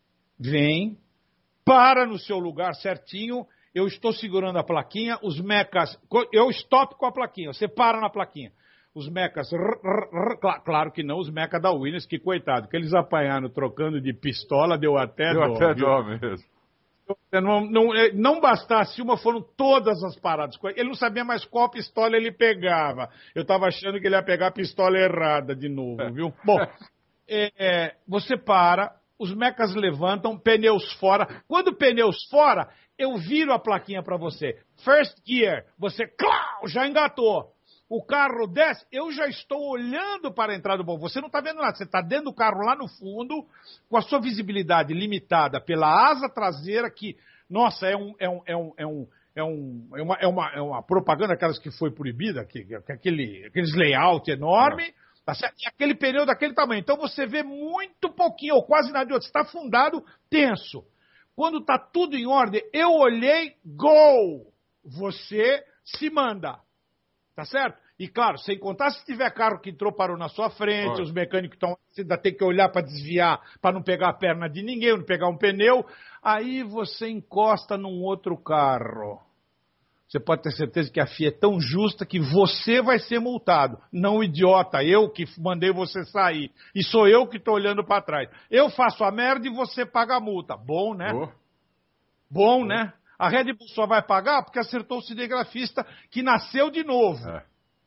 vem, para no seu lugar certinho, eu estou segurando a plaquinha, os mecas, eu stop com a plaquinha, você para na plaquinha. Os mecas, rrr, rrr, claro que não, os mecas da Williams, que coitado, que eles apanharam trocando de pistola, deu até deu dó. Deu até dó mesmo. Não, não, não bastasse uma, foram todas as paradas. Ele não sabia mais qual pistola ele pegava. Eu estava achando que ele ia pegar a pistola errada de novo, viu? Bom, é, é, você para, os mecas levantam, pneus fora. Quando pneus fora, eu viro a plaquinha para você. First gear, você clau, já engatou. O carro desce, eu já estou olhando para a entrada do bom. Você não está vendo nada, você está dentro do carro lá no fundo, com a sua visibilidade limitada pela asa traseira, que, nossa, é um, é um, é um, é um, é um, é uma, é uma, é uma propaganda, aquelas que foi proibida, que, que aquele, aqueles layout enorme, tá certo? E aquele pneu daquele tamanho. Então você vê muito pouquinho, ou quase nada de outro. Você está afundado, tenso. Quando está tudo em ordem, eu olhei, go! Você se manda. Tá certo? E claro, sem contar se tiver carro que entrou, parou na sua frente, os mecânicos estão, você ainda tem que olhar para desviar, para não pegar a perna de ninguém, não pegar um pneu, aí você encosta num outro carro. Você pode ter certeza que a F I A é tão justa que você vai ser multado, não o idiota, eu que mandei você sair, e sou eu que estou olhando para trás. Eu faço a merda e você paga a multa. Bom, né? Oh. Bom, oh. né? A Red Bull só vai pagar porque acertou o cinegrafista que nasceu de novo. É.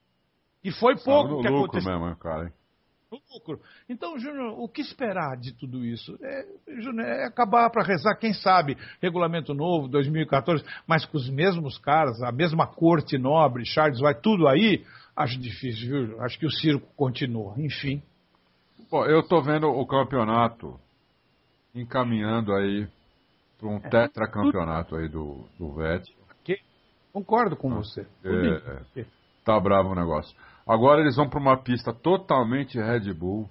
E foi pouco no que lucro aconteceu. Mesmo, cara, hein? No lucro. Então, Júnior, o que esperar de tudo isso? É, Júnior, é acabar para rezar, quem sabe, regulamento novo, dois mil e quatorze, mas com os mesmos caras, a mesma corte nobre, Charles vai tudo aí, acho difícil, viu? Acho que o circo continua. Enfim. Bom, eu tô vendo o campeonato encaminhando aí para um tetracampeonato aí do, do Vettel. Okay. Concordo com ah, você. É, é, tá bravo o negócio. Agora eles vão para uma pista totalmente Red Bull.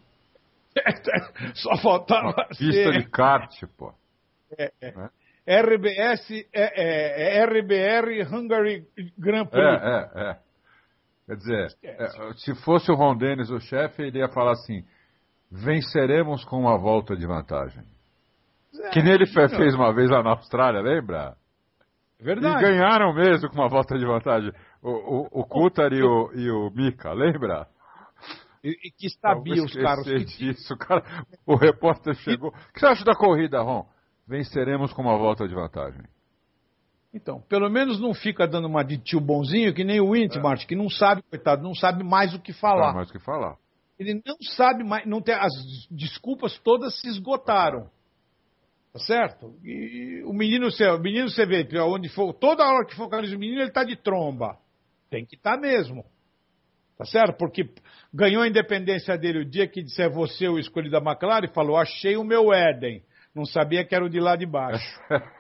Só faltava uma pista ser... de kart, pô. É, é. É? R B S, é, é, é R B R Hungary Grand Prix. É, é, é. Quer dizer, é, se fosse o Ron Dennis o chefe, ele ia falar assim, venceremos com uma volta de vantagem. É, que nem ele fez, fez uma vez lá na Austrália, lembra? Verdade. E ganharam mesmo com uma volta de vantagem. O, o, o Coulthard e o, e o Mika, lembra? E, e que sabia os carros que... disso, cara. O repórter chegou. O que você acha da corrida, Ron? venceremos com uma volta de vantagem. Então, pelo menos não fica dando uma de tio bonzinho, que nem o Whitmart, é. que não sabe, coitado, não sabe mais o que falar. Não mais o que falar. Ele não sabe mais, não tem, as desculpas todas se esgotaram. Tá certo? E o menino, o menino você vê, onde for, toda hora que focaliza o menino, ele tá de tromba. Tem que estar tá mesmo. Tá certo? Porque ganhou a independência dele o dia que disser você o escolhido da McLaren e falou, achei o meu Éden. Não sabia que era o de lá de baixo.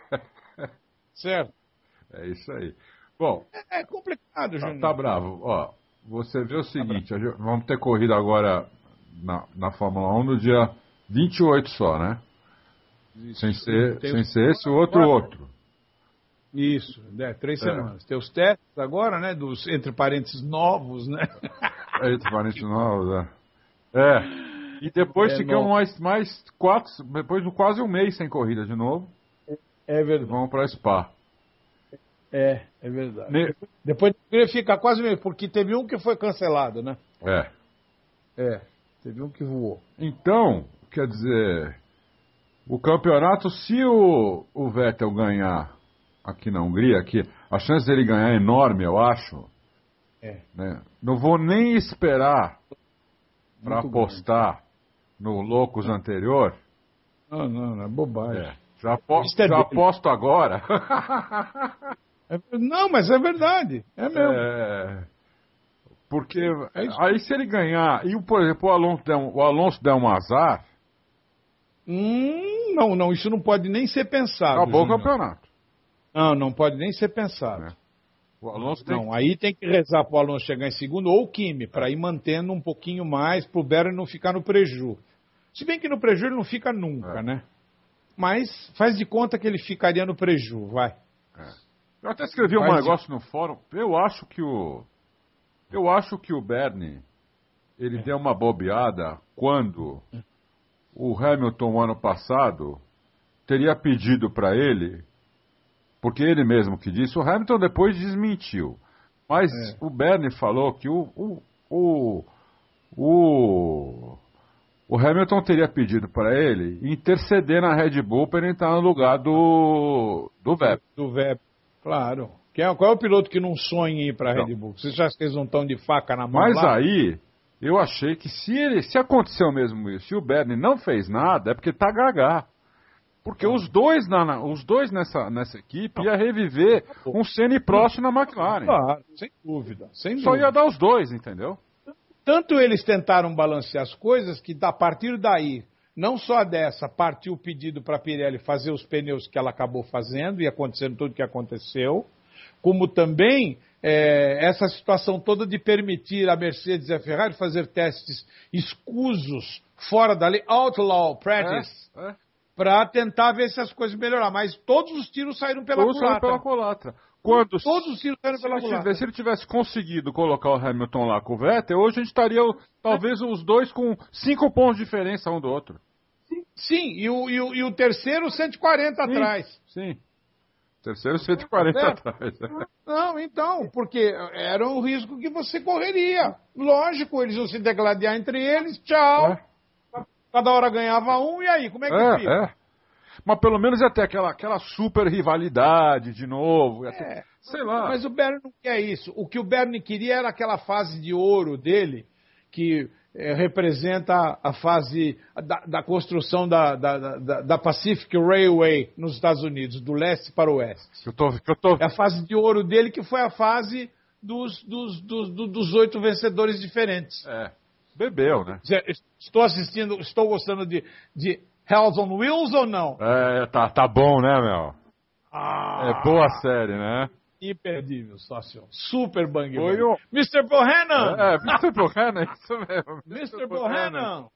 Certo? É isso aí. Bom. É, é complicado, Júnior. Tá, tá bravo. Ó, você vê o seguinte, tá vamos ter corrida agora na, na Fórmula um no dia vinte e oito só, né? Isso. Sem ser, sem ser esse, o outro agora, outro. Isso, é, três é. semanas. Tem os testes agora, né? Dos, entre parênteses, novos, né? É, entre parênteses novos, é. É. E depois é, ficam mais, mais quatro, depois de quase um mês sem corrida de novo. É verdade. Vamos para Spa. É, é verdade. Ne... Depois ele fica quase meio, porque teve um que foi cancelado, né? É. É, teve um que voou. Então, quer dizer, o campeonato, se o, o Vettel ganhar aqui na Hungria, aqui, a chance dele ganhar é enorme, eu acho. É. Né? Não vou nem esperar para apostar no Loucos anterior. Não, não, não é bobagem. É. Já, aposto, é já aposto agora. É, não, mas é verdade. É mesmo. É, porque é aí se ele ganhar, e por exemplo, o Alonso der um, o Alonso der um azar. Hum, não, não, isso não pode nem ser pensado. Acabou o campeonato. Não, não pode nem ser pensado. É. O Alonso não, tem que... aí tem que rezar para o Alonso chegar em segundo ou o Kimi, para ir mantendo um pouquinho mais, para o Bernie não ficar no preju. Se bem que no preju ele não fica nunca, é. né? Mas faz de conta que ele ficaria no preju, vai. É. Eu até escrevi um negócio no fórum. Eu acho que o. Eu acho que o Bernie ele é. deu uma bobeada quando o Hamilton, ano passado, teria pedido para ele, porque ele mesmo que disse, o Hamilton depois desmentiu. Mas é. o Bernie falou que o, o, o, o, o Hamilton teria pedido para ele interceder na Red Bull para ele entrar no lugar do, do Vettel. Do Vettel. Claro. Quem é, qual é o piloto que não sonha em ir para a Red Bull? Vocês já que eles não estão de faca na mão Mas lá? aí, eu achei que se, ele, se aconteceu mesmo isso, se o Bernie não fez nada, é porque tá gagá. Porque os dois, na, os dois nessa, nessa equipe ia reviver um Senna e Prost na McLaren. Claro, sem dúvida. Sem Só dúvida. ia dar os dois, entendeu? Tanto eles tentaram balancear as coisas que a partir daí, não só dessa, partiu o pedido para a Pirelli fazer os pneus que ela acabou fazendo e acontecendo tudo o que aconteceu, como também é, essa situação toda de permitir a Mercedes e a Ferrari fazer testes escusos fora da lei, outlaw practice, é, é. para tentar ver se as coisas melhorar. Mas todos os tiros saíram pela todos culatra. Saíram pela culatra. Quando, todos os tiros saíram pela culatra. Se ele tivesse conseguido colocar o Hamilton lá com o Vettel, hoje a gente estaria talvez os dois com cinco pontos de diferença um do outro. Sim, e o, e o, e o terceiro cento e quarenta sim, atrás. Sim, terceiro cento e quarenta é. atrás. Não, então, porque era o risco que você correria. Lógico, eles iam se degladiar entre eles, tchau. É. Cada hora ganhava um, e aí, como é que é, fica? É. Mas pelo menos ia ter aquela, aquela super rivalidade de novo. Ia ter, é, sei lá. Mas o Bernie não quer isso. O que o Bernie queria era aquela fase de ouro dele, que é, representa a fase da, da construção da, da, da, da Pacific Railway nos Estados Unidos, do leste para o oeste. Eu tô, eu tô... É a fase de ouro dele, que foi a fase dos, dos, dos, dos, dos oito vencedores diferentes. É, bebeu, né? Estou assistindo, estou gostando de, de Hells on Wheels ou não? É, tá, tá bom, né, meu? Ah, é boa série, né? Imperdível, sócio. Super bang Foi bang. O... mister Bohannon! É, mister Bohannon, é isso mesmo. mister Bohannon!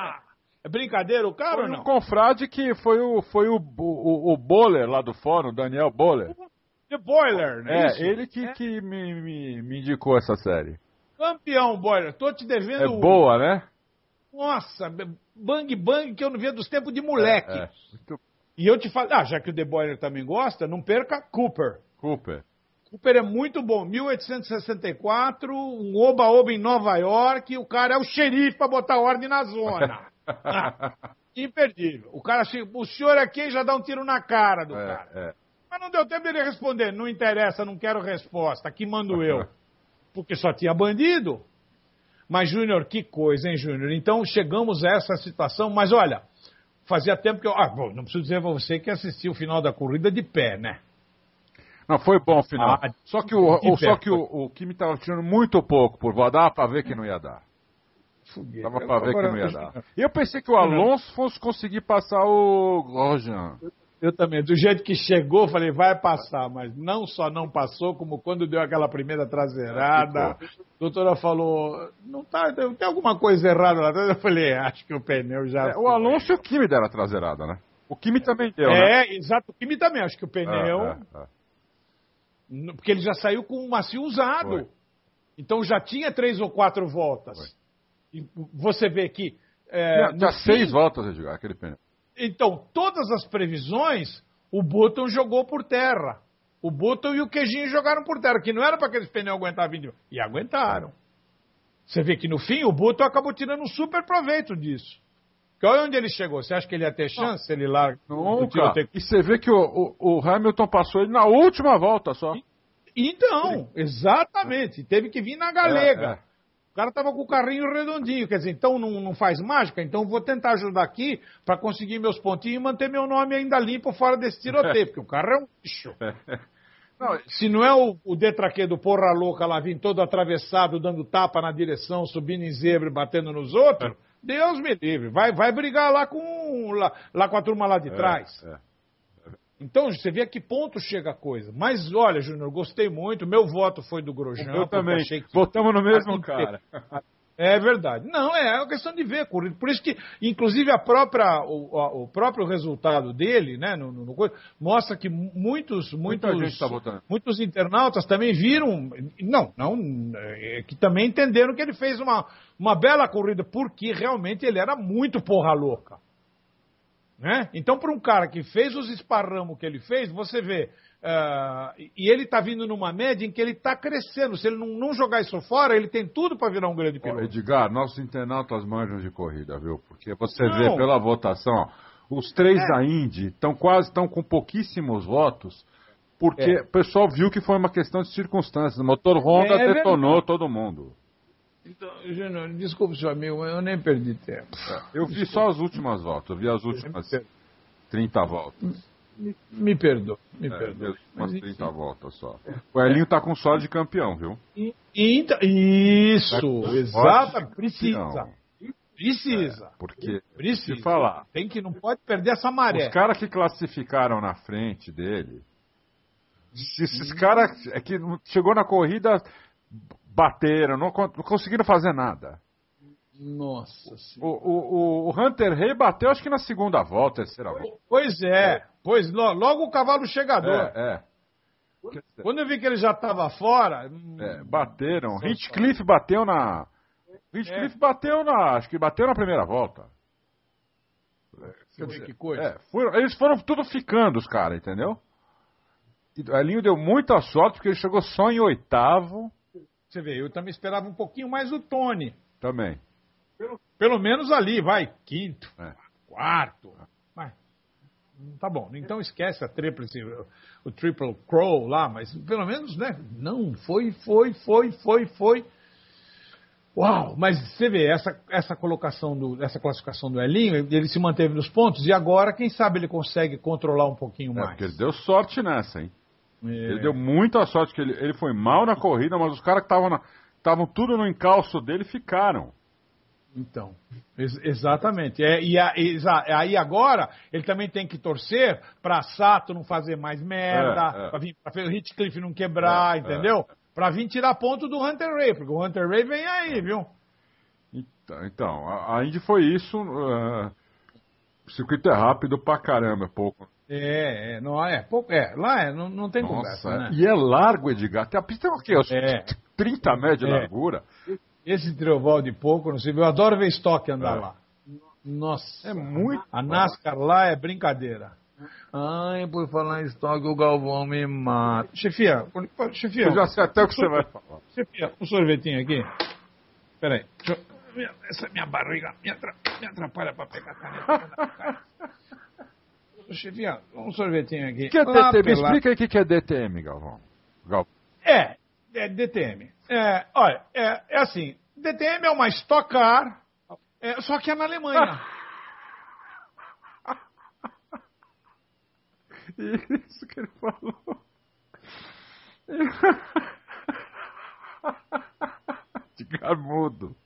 É brincadeira o cara foi ou não? Foi um confrade que foi o, foi o, o, o Boller lá do fórum, Daniel Boller. The Boiler, né? É, isso? ele que, é. que me, me, me indicou essa série. Campeão, Boiler. Tô te devendo... É boa, né? Nossa, bang bang que eu não via dos tempos de moleque. É, é. Muito... E eu te falo, ah, já que o The Boiler também gosta, não perca Cooper. Cooper. Cooper é muito bom. mil oitocentos e sessenta e quatro, um oba-oba em Nova York, o cara é o xerife para botar ordem na zona. ah. imperdível. O cara chega, o senhor aqui e já dá um tiro na cara do É, cara. é. Mas não deu tempo dele responder. Não interessa, não quero resposta. Aqui mando eu. Porque só tinha bandido. Mas, Júnior, que coisa, hein, Júnior? Então, chegamos a essa situação. Mas, olha, fazia tempo que eu... Ah, bom, não preciso dizer pra você que assisti o final da corrida de pé, né? Não, foi bom o final. Ah, só que o, de o, pé, só que o, o Kimi tava tirando muito pouco por volta. Dava pra ver que não ia dar. Foguete. Dava pra ver que Agora, não ia dar. E eu pensei que o Alonso fosse conseguir passar o Grosjean. Eu também. Do jeito que chegou, falei, vai passar. Mas não só não passou, como quando deu aquela primeira traseirada, a doutora falou, não tá, tem alguma coisa errada lá atrás. Eu falei, acho que o pneu já... É, o Alonso e o Kimi deram a traseirada, né? O Kimi também deu, é, né? É, exato. O Kimi também. Acho que o pneu... É, é, é. Porque ele já saiu com um macio usado. Foi. Então já tinha três ou quatro voltas. Foi. E você vê que... É, Tinha, tinha fim, seis voltas, Edgar, aquele pneu. Então, todas as previsões, o Button jogou por terra. O Button e o Queijinho jogaram por terra, que não era para aqueles pneus aguentar vinte. E aguentaram. Você vê que no fim o Button acabou tirando um super proveito disso. Porque olha onde ele chegou. Você acha que ele ia ter chance se ele larga o tiroteio? E você vê que o, o, o Hamilton passou ele na última volta só. Então, exatamente. Teve que vir na galega. É, é. O cara estava com o carrinho redondinho, quer dizer, então não, não faz mágica, então vou tentar ajudar aqui para conseguir meus pontinhos e manter meu nome ainda limpo fora desse tiroteio, porque o carro é um bicho. Não, se não é o, o detraquê do porra louca lá vindo todo atravessado, dando tapa na direção, subindo em zebra e batendo nos outros, é. Deus me livre, vai, vai brigar lá com, lá, lá com a turma lá de é, trás. É. Então, você vê a que ponto chega a coisa. Mas, olha, Júnior, gostei muito. Meu voto foi do Grosjean. Eu também. Achei que... Votamos no mesmo cara. É verdade. Não, é uma questão de ver. Por isso que, inclusive, a própria, o, o próprio resultado dele, né, no, no, no, mostra que muitos, muitos, tá votando. muitos internautas também viram... Não, não, é, que também entenderam que ele fez uma, uma bela corrida, porque realmente ele era muito porra louca. Né? Então, para um cara que fez os esparramos que ele fez, você vê, uh, e ele está vindo numa média em que ele está crescendo. Se ele não, não jogar isso fora, ele tem tudo para virar um grande piloto. Ó, Edgar, nossos internautas manjam de corrida, viu? Porque você não. vê pela votação, ó, os três é. da Indy estão quase estão com pouquíssimos votos, porque é. o pessoal viu que foi uma questão de circunstâncias. O motor Honda é detonou verdade. todo mundo. Então, Júnior, desculpe, seu amigo, eu nem perdi tempo. É, eu vi desculpa. só as últimas voltas, eu vi as últimas trinta voltas. Me, me perdoa, me é, perdoa. As últimas trinta voltas só. O Elinho tá com sorte de campeão, viu? E, e, isso, tá exato, precisa. Precisa. É, porque, precisa. se falar, tem que, não pode perder essa maré. Os caras que classificaram na frente dele, se esses caras é que chegou na corrida... Bateram, não, não conseguiram fazer nada. Nossa o, o, o Hunter Rey bateu, acho que na segunda volta, terceira volta. Pois é, é. pois logo o cavalo chegador. É, é. Quando eu vi que ele já estava fora... É, bateram. Hinchcliffe bateu na... Hinchcliffe é. bateu na... Acho que bateu na primeira volta. Quer dizer, que coisa. É, foram, eles foram tudo ficando, os caras, entendeu? E o Elinho deu muita sorte, porque ele chegou só em oitavo... Você vê, eu também esperava um pouquinho mais o Tony. Também. Pelo, pelo menos ali, vai, quinto, é. quarto. É. Mas, tá bom, então esquece a tríplice, o, o triple crow lá, mas pelo menos, né? Não, foi, foi, foi, foi, foi. Uau, mas você vê, essa, essa colocação, do, essa classificação do Elinho, ele se manteve nos pontos e agora, quem sabe ele consegue controlar um pouquinho é, mais. Porque ele deu sorte nessa, hein? É. Ele deu muita sorte, que ele, ele foi mal na corrida, mas os caras que estavam tudo no encalço dele ficaram. Então, ex exatamente. É, e a, exa aí agora, ele também tem que torcer para Sato não fazer mais merda, é, é. para o Hinchcliffe não quebrar, é, entendeu? É. Para vir tirar ponto do Hunter Ray, porque o Hunter Ray vem aí, viu? Então, então a, a Indy foi isso. Uh, o circuito é rápido pra caramba, é pouco. É, é, não é, pouco, é, lá é, não, não tem Nossa, conversa, né? E é largo, Edgar. Até a pista tem o quê? Os é. trinta metros de é. largura. Esse trioval de pouco, não sei, eu adoro ver estoque andar é. lá. Nossa, é muito. A NASCAR lá é brincadeira. Ai, por falar em estoque, o Galvão me mata. Chefia, chefia. Eu já sei até o que você vai falar. Chefia, um sorvetinho aqui. Peraí, deixa eu... essa minha barriga me atrapalha, me atrapalha para pegar a caneta. Chefinha, um sorvetinho aqui. O que é Lá D T M? Me pela- explica aí o que que é D T M, Galvão. Gal... É, é D T M. É, olha, é, é assim, D T M é uma Stock Car, é, só que é na Alemanha. Isso que ele falou. De mudo.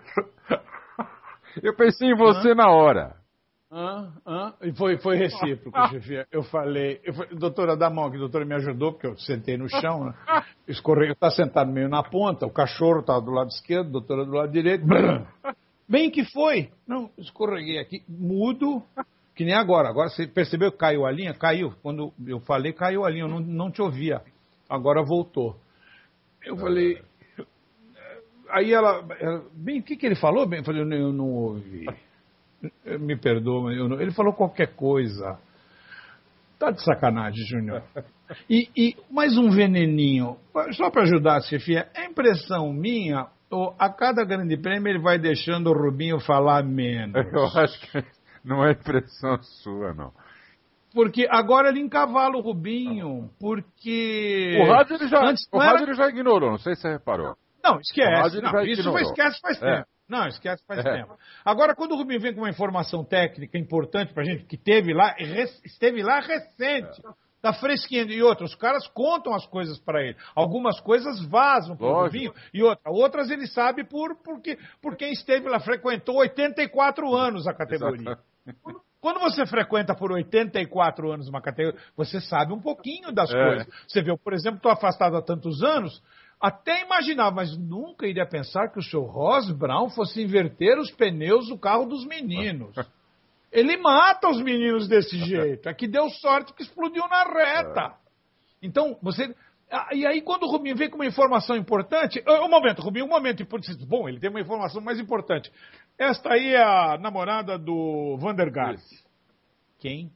Eu pensei em você Hã? na hora. Hã? Hã? E foi, foi recíproco, chefia. Eu falei, eu falei, doutora, dá a mão que a doutora me ajudou, porque eu sentei no chão, né? Escorrego, tá sentado meio na ponta, o cachorro tá do lado esquerdo, a doutora do lado direito. Bem que foi. Não, escorreguei aqui, mudo, que nem agora. Agora você percebeu que caiu a linha? Caiu. Quando eu falei, caiu a linha, eu não, não te ouvia. Agora voltou. Eu falei... Aí ela, ela... Bem, o que, que ele falou? Bem, eu falei, eu não, eu não ouvi. Me perdoa, eu não... ele falou qualquer coisa. Tá de sacanagem, Júnior. E, e mais um veneninho, só para ajudar, chefia, é impressão minha, ou a cada grande prêmio ele vai deixando o Rubinho falar menos. Eu acho que não é impressão sua, não. Porque agora ele encavala o Rubinho, porque... O rádio ele já, Antes, o era... rádio ele já ignorou, não sei se você reparou. Não, esquece. Não, não, isso foi esquece faz é. tempo. Não, esquece faz é. tempo. Agora, quando o Rubinho vem com uma informação técnica importante pra gente, que teve lá, esteve lá recente, é. tá fresquinho. E outros, os caras contam as coisas pra ele. Algumas coisas vazam pro Lógico. Rubinho, e outra, outras ele sabe por, porque, por quem esteve lá, frequentou oitenta e quatro anos a categoria. Exato. Quando você frequenta por oitenta e quatro anos uma categoria, você sabe um pouquinho das é. coisas. Você vê, por exemplo, estou afastado há tantos anos, até imaginava, mas nunca iria pensar que o senhor Ross Brown fosse inverter os pneus do carro dos meninos. Ele mata os meninos desse jeito. É que deu sorte que explodiu na reta. Então, você... E aí, quando o Rubinho vem com uma informação importante... Um momento, Rubinho, um momento. Bom, ele tem uma informação mais importante. Esta aí é a namorada do Vandergaard. Quem?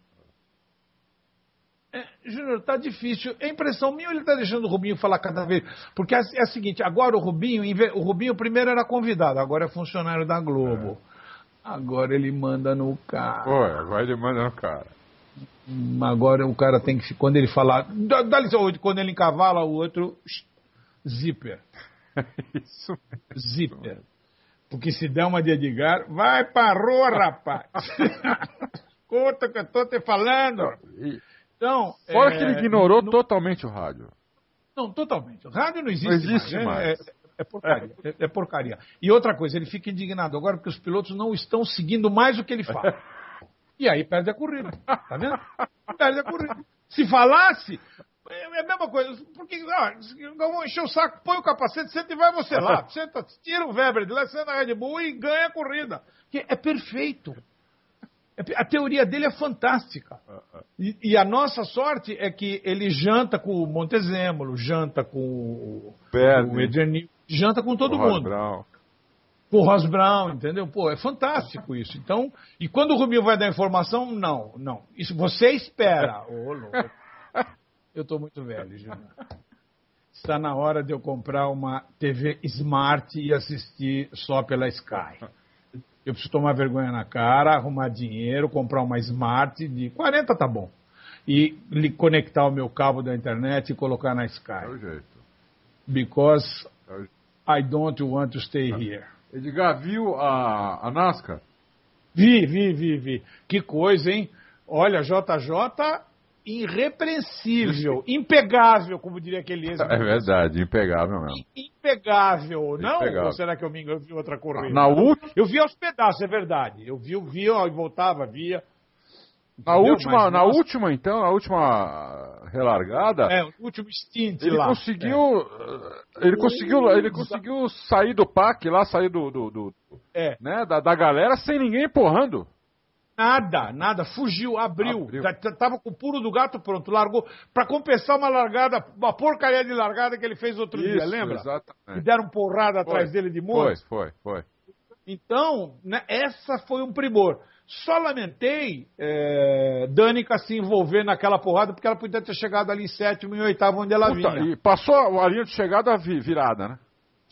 É, Júnior, tá difícil. É impressão minha ou ele tá deixando o Rubinho falar cada vez? Porque é, é o seguinte, agora o Rubinho, o Rubinho primeiro era convidado, agora é funcionário da Globo. É. Agora ele manda no cara. Pô, agora ele manda no cara. Agora o cara tem que, quando ele falar, dá, dá licença, quando ele encavala o outro, zíper. Isso mesmo. Zíper. Porque se der uma de Edgar, vai pra rua, rapaz. Escuta o que eu tô te falando. Então, fora é, que ele ignorou não, totalmente o rádio. Não, totalmente. O rádio não existe, não existe mais. mais. É, é, é porcaria. É. É porcaria. E outra coisa, ele fica indignado agora porque os pilotos não estão seguindo mais o que ele fala. E aí perde a corrida. Tá vendo? Perde a corrida. Se falasse, é a mesma coisa. Porque, ah, vão encher o saco, põe o capacete, senta e vai você lá. Senta, tira o Weber de lá, senta na Red Bull e ganha a corrida. Que é perfeito. A teoria dele é fantástica. E, e a nossa sorte é que ele janta com o Montezemolo, janta com o, o Edernil, janta com todo o mundo. Brown. Com o Ross Brown, entendeu? Pô, é fantástico isso. Então, e quando o Rubinho vai dar informação, não, não. Isso você espera. Ô, oh, louco. Eu tô muito velho, Júnior. Está na hora de eu comprar uma T V Smart e assistir só pela Sky. Eu preciso tomar vergonha na cara, arrumar dinheiro, comprar uma Smart de quarenta tá bom. E conectar o meu cabo da internet e colocar na Sky. É o jeito. Because I don't want to stay here. Edgar, viu a, a NASCAR? Vi, vi, vi, vi. Que coisa, hein? Olha, J J, irrepreensível, impegável, como diria aquele ex. É verdade, impegável mesmo. Impegável, não? Impegável. Ou será que eu me engano, eu vi outra corrida? Na última... Eu vi aos pedaços, é verdade. Eu vi, vi, ó, e voltava, via. Na última, na nossa... última, então, na última relargada... É, o último stint ele lá. Conseguiu, é. Ele conseguiu... Ele conseguiu sair do pack lá, sair do... do, do é. né, da, da galera sem ninguém empurrando. Nada, nada, fugiu, abriu, abriu. Tava com o pulo do gato pronto, largou, pra compensar uma largada, uma porcaria de largada que ele fez outro Isso, dia, lembra? Exatamente. E deram porrada atrás foi, dele de moto. Foi, foi, foi. Então, né, essa foi um primor. Só lamentei é, Danica se envolver naquela porrada, porque ela podia ter chegado ali em sétimo e oitavo, onde ela Puta, vinha. E passou a linha de chegada virada, né?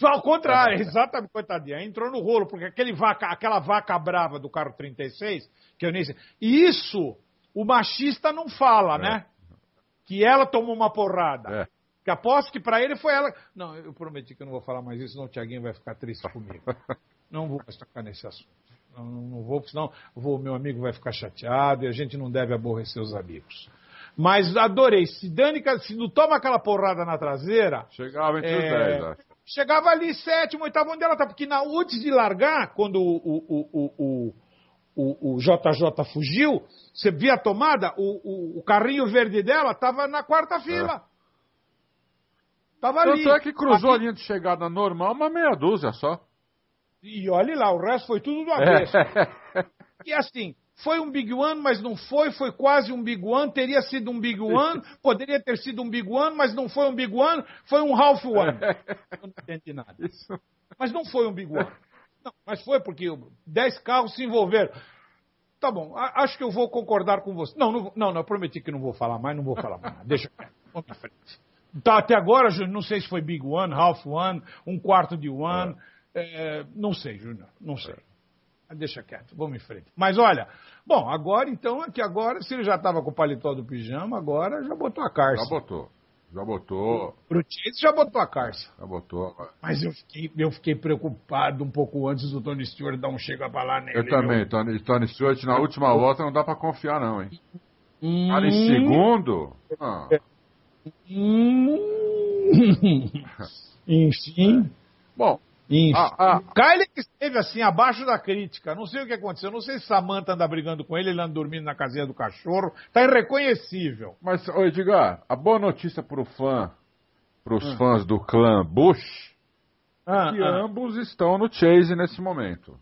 Ao contrário, exatamente, coitadinha. Entrou no rolo, porque aquele vaca, aquela vaca brava do carro trinta e seis, que eu nem sei. E isso, o machista não fala, é. né? Que ela tomou uma porrada. É. Que aposto que pra ele foi ela. Não, eu prometi que eu não vou falar mais isso, senão o Tiaguinho vai ficar triste comigo. Não vou mais tocar nesse assunto. Não, não, não vou, porque senão o meu amigo vai ficar chateado e a gente não deve aborrecer os amigos. Mas adorei. Se Danica, se não toma aquela porrada na traseira. Chegava entre é, os dez, acho. Chegava ali, sétimo, oitavo, onde ela tá. Porque na, antes de largar, quando o, o, o, o, o, o J J fugiu, você via a tomada, o, o, o carrinho verde dela tava na quarta fila. É. Tava Tanto ali. é que cruzou aqui. A linha de chegada normal, uma meia dúzia só. E olha lá, o resto foi tudo do avesso. É. E assim, foi um Big One, mas não foi, foi quase um Big One, teria sido um Big One, poderia ter sido um Big One, mas não foi um Big One, foi um Half One. Eu não entendi nada. Isso. Mas não foi um Big One. Não, mas foi porque dez carros se envolveram. Tá bom, acho que eu vou concordar com você. Não, não, não, não eu prometi que não vou falar mais, não vou falar mais. Deixa eu vamos pra frente. Tá, até agora, Júnior, não sei se foi Big One, Half One, um quarto de One. É. É, não sei, Júnior, não sei. Deixa quieto, vamos em frente. Mas olha, bom, agora então, é que agora, se ele já estava com o paletó do pijama, agora já botou a carça. Já botou, já botou. Pro Chase já botou a carça. Já botou. Mas eu fiquei, eu fiquei preocupado um pouco antes do Tony Stewart dar um chega pra lá nele. Eu também, meu... Tony, Tony Stewart na última volta não dá pra confiar não, hein. Hum... Cara, em segundo... Ah. Hum... Enfim... Bom... Ah, ah. Kyle que esteve assim, abaixo da crítica. Não sei o que aconteceu. Não sei se Samantha anda brigando com ele, ele anda dormindo na casinha do cachorro. Tá irreconhecível. Mas, ô Edgar, a boa notícia pro fã, pros ah. fãs do clã Bush, ah, é que ah. ambos estão no Chase nesse momento.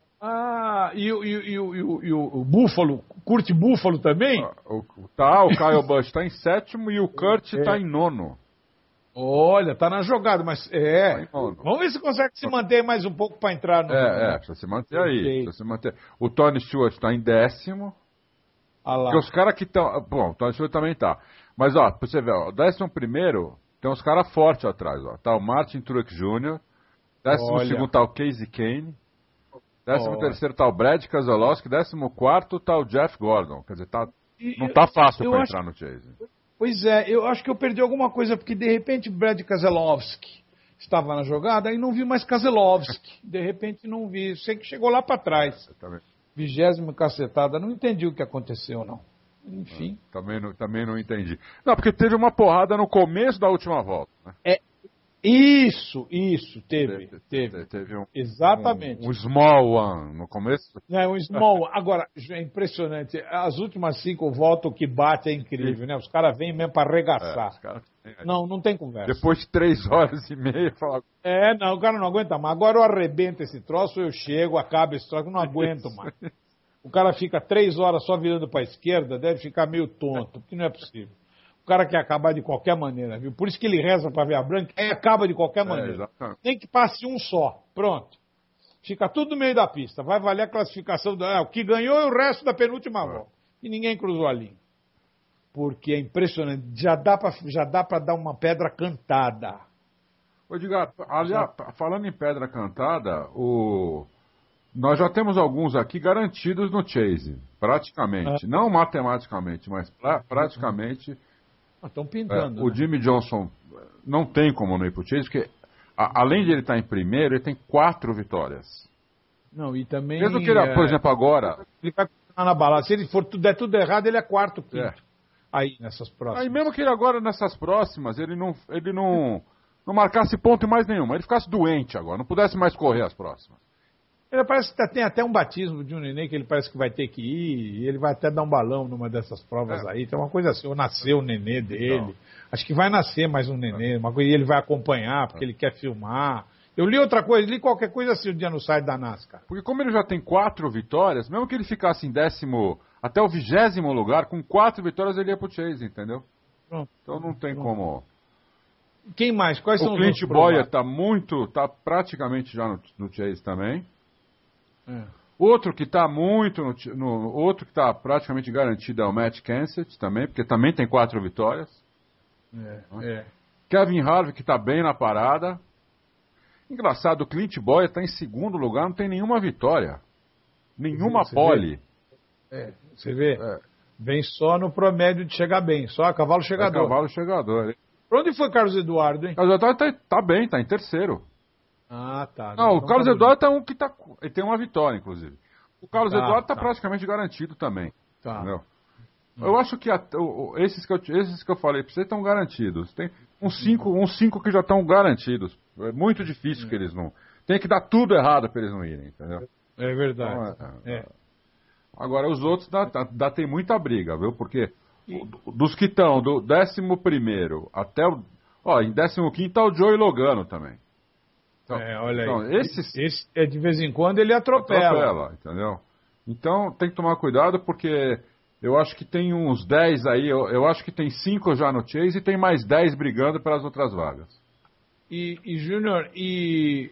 Ah, e, e, e, e, e, e o Buffalo, curte Buffalo também? Ah, o, tá, o Kyle Busch tá em sétimo e o Kurt é. tá em nono. Olha, tá na jogada, mas é. Vamos ver se consegue se manter mais um pouco para entrar no. É, é, precisa se manter aí. Precisa se manter. O Tony Stewart tá em décimo. Ah lá. Porque os caras que estão. Bom, o Tony Stewart também tá. Mas, ó, pra você ver, ó, o décimo primeiro tem uns caras fortes atrás, ó. Tá o Martin Truex Júnior Décimo Olha. segundo tá o Casey Kane. Décimo Olha. terceiro tá o Brad Keselowski. Décimo quarto tá o Jeff Gordon. Quer dizer, tá, e, não tá fácil eu, eu pra acho... entrar no Chase. Pois é, eu acho que eu perdi alguma coisa, porque de repente Brad Keselowski estava na jogada e não vi mais Keselowski. De repente não vi, sei que chegou lá para trás. Vigésima cacetada, não entendi o que aconteceu, não. Enfim. Não, também, não, também não entendi. Não, porque teve uma porrada no começo da última volta. Né? É, isso, isso, teve. Teve, teve. teve um, Exatamente. Um, um small one no começo. É, um small one. Agora, é impressionante. As últimas cinco voltas, o que bate é incrível, né? Os caras vêm mesmo para arregaçar. É, cara... Não, não tem conversa. Depois de três horas e meia, fala... É, não, o cara não aguenta mais. Agora eu arrebento esse troço, eu chego, acaba esse troço, eu não aguento mais. O cara fica três horas só virando para a esquerda, deve ficar meio tonto, porque não é possível. O cara quer acabar de qualquer maneira, viu? Por isso que ele reza para ver a branca e acaba de qualquer maneira. É, tem que passe um só. Pronto. Fica tudo no meio da pista. Vai valer a classificação. Do... É, o que ganhou é o resto da penúltima é. volta. E ninguém cruzou a linha. Porque é impressionante. Já dá para dar uma pedra cantada. Ô, Edgar, aliás, falando em pedra cantada, o... nós já temos alguns aqui garantidos no Chase. Praticamente. É. Não matematicamente, mas pra... praticamente... Estão pintando. É, o né? Jimmy Johnson não tem como não ir pro Chase, porque a, além de ele estar em primeiro, ele tem quatro vitórias. Não, e também... Mesmo que ele, é, por exemplo, agora... Ele vai continuar na balada. Se ele for der tudo errado, ele é quarto, quinto. É. Aí, nessas próximas. Aí mesmo que ele agora, nessas próximas, ele não, ele não, não marcasse ponto em mais nenhuma. Ele ficasse doente agora, não pudesse mais correr as próximas. Ele parece que tem até um batismo de um neném que ele parece que vai ter que ir, e ele vai até dar um balão numa dessas provas é. aí. Tem uma coisa assim, ou nasceu o nenê dele. Então. Acho que vai nascer mais um nenê, uma coisa, e ele vai acompanhar, porque é. ele quer filmar. Eu li outra coisa, li qualquer coisa assim o dia no site da NASCAR. Porque como ele já tem quatro vitórias, mesmo que ele ficasse em décimo, até o vigésimo lugar, com quatro vitórias ele ia pro Chase, entendeu? Pronto. Então não tem Pronto. como... Quem mais? Quais o são os Clint Bowyer tá muito, tá praticamente já no, no Chase também. É. Outro que está muito no, no outro que está praticamente garantido é o Matt Kenseth também, porque também tem quatro vitórias. É, é. Kevin Harvick que está bem na parada. Engraçado, o Clint Bowyer está em segundo lugar, não tem nenhuma vitória. Nenhuma Você pole. Vê? É, você vê? É. Vem só no promédio de chegar bem, só a cavalo chegador. É cavalo chegador. Pra onde foi Carlos Eduardo, hein? Carlos Eduardo tá, tá bem, tá em terceiro. Ah, tá. Não, o Então Carlos tá Eduardo tá um que tá. Ele tem uma vitória, inclusive. O Carlos Tá, Eduardo tá, tá. praticamente garantido também. Tá. Entendeu? Eu acho que a- o- o- esses, que eu, esses que eu falei pra você estão garantidos. Tem uns cinco, uns cinco que já estão garantidos. É muito difícil que eles não. Tem que dar tudo errado pra eles não irem, entendeu? É verdade. Então, É. é- Agora, os outros dá, dá, dá- tem muita briga, viu? Porque o- dos que estão do décimo primeiro até o. Ó, em décimo quinto tá o Joey Logano também. Então, É, olha aí. então, esses Esse, é, de vez em quando ele atropela. atropela, entendeu? Então tem que tomar cuidado porque eu acho que tem uns dez aí, eu, eu acho que tem cinco já no Chase e tem mais dez brigando pelas outras vagas. E, e Júnior, e.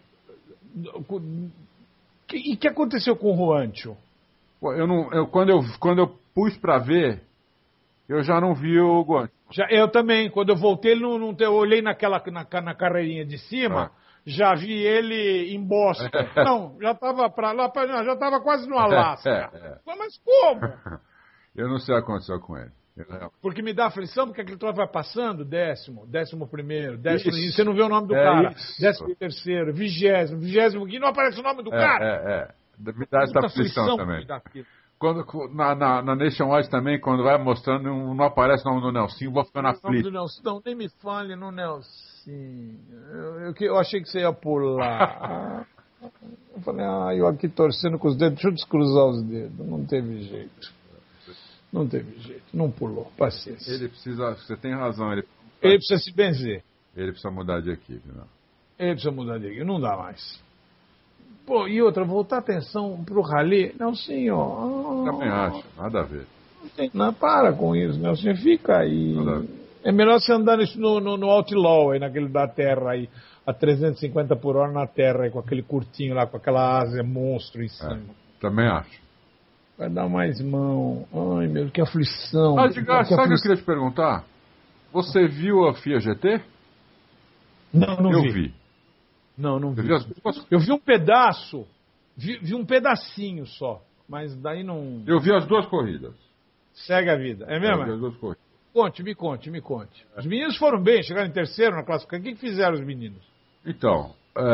que- E o que aconteceu com o Juancho? Pô, Eu não, eu, quando, eu, quando eu pus pra ver, eu já não vi o Guancho. Já, eu também, quando eu voltei, ele não, não, te- eu olhei naquela, na, ca- na carreirinha de cima, Ah. já vi ele em Boston. Não, já estava para lá, pra, não, já estava quase no Alasca. É, é. Falei, mas como? Eu não sei o que aconteceu com ele. Eu- Porque me dá aflição, porque aquele troço vai passando, décimo, décimo primeiro, décimo, Isso. e você não vê o nome do É cara, isso. décimo terceiro, vigésimo, vigésimo quinto, não aparece o nome do É, cara. é, é. Me dá essa Puta aflição aflição também. que me dá aquilo. Quando, na, na, na Nationwide também, quando vai mostrando, não, não aparece o nome do Nelson, vou ficando O nome aflito. do Nelson, não, nem me fale no Nelson. Eu, eu, que- eu achei que você ia pular. Eu falei, ah, eu aqui torcendo com os dedos, deixa eu descruzar os dedos. Não teve jeito. Não teve jeito, não pulou, paciência. Ele, Ele precisa, você tem razão, ele, precisa se benzer. ele precisa mudar de equipe. Não. Ele precisa mudar de equipe, não dá mais. Pô, e outra, voltar a atenção pro rally. Nelsinho, Também ah, acho, nada a ver. não, tem, não, para com isso, Nelsinho, fica aí. Nada a ver. É melhor você andar nisso no, no, no Outlaw, aí, naquele da Terra aí, a trezentos e cinquenta por hora na Terra, aí, com aquele curtinho lá, com aquela asa monstro em É, cima. também acho. Vai dar mais mão. Ai, meu, que aflição. Ah, Edgar, que sabe o que eu aflição. queria te perguntar? Você viu a F I A G T? Não, não eu vi. vi. Não, não Eu vi. vi as duas, Eu vi um pedaço, vi, vi um pedacinho só, mas daí não... eu vi as duas corridas. Segue a vida. É Eu vi as mesmo? duas corridas. Conte, me conte, me conte. Os meninos foram bem, chegaram em terceiro na classificação. O que, que fizeram os meninos? Então,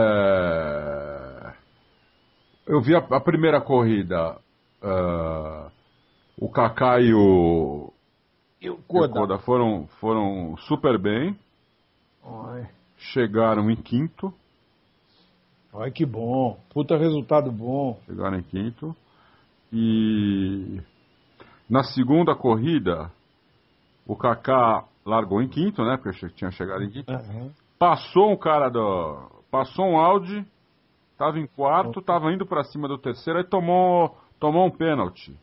é, eu vi a, a primeira corrida, é, o Kaká e o, E o e o Koda. Koda foram, foram super bem, Ai, chegaram em quinto, ai, que bom. Puta resultado bom. chegaram em quinto, e na segunda corrida, o Kaká largou em quinto, né, porque tinha chegado em quinto, passou um cara do, passou um Audi, estava em quarto, estava indo para cima do terceiro, aí tomou, tomou um pênalti.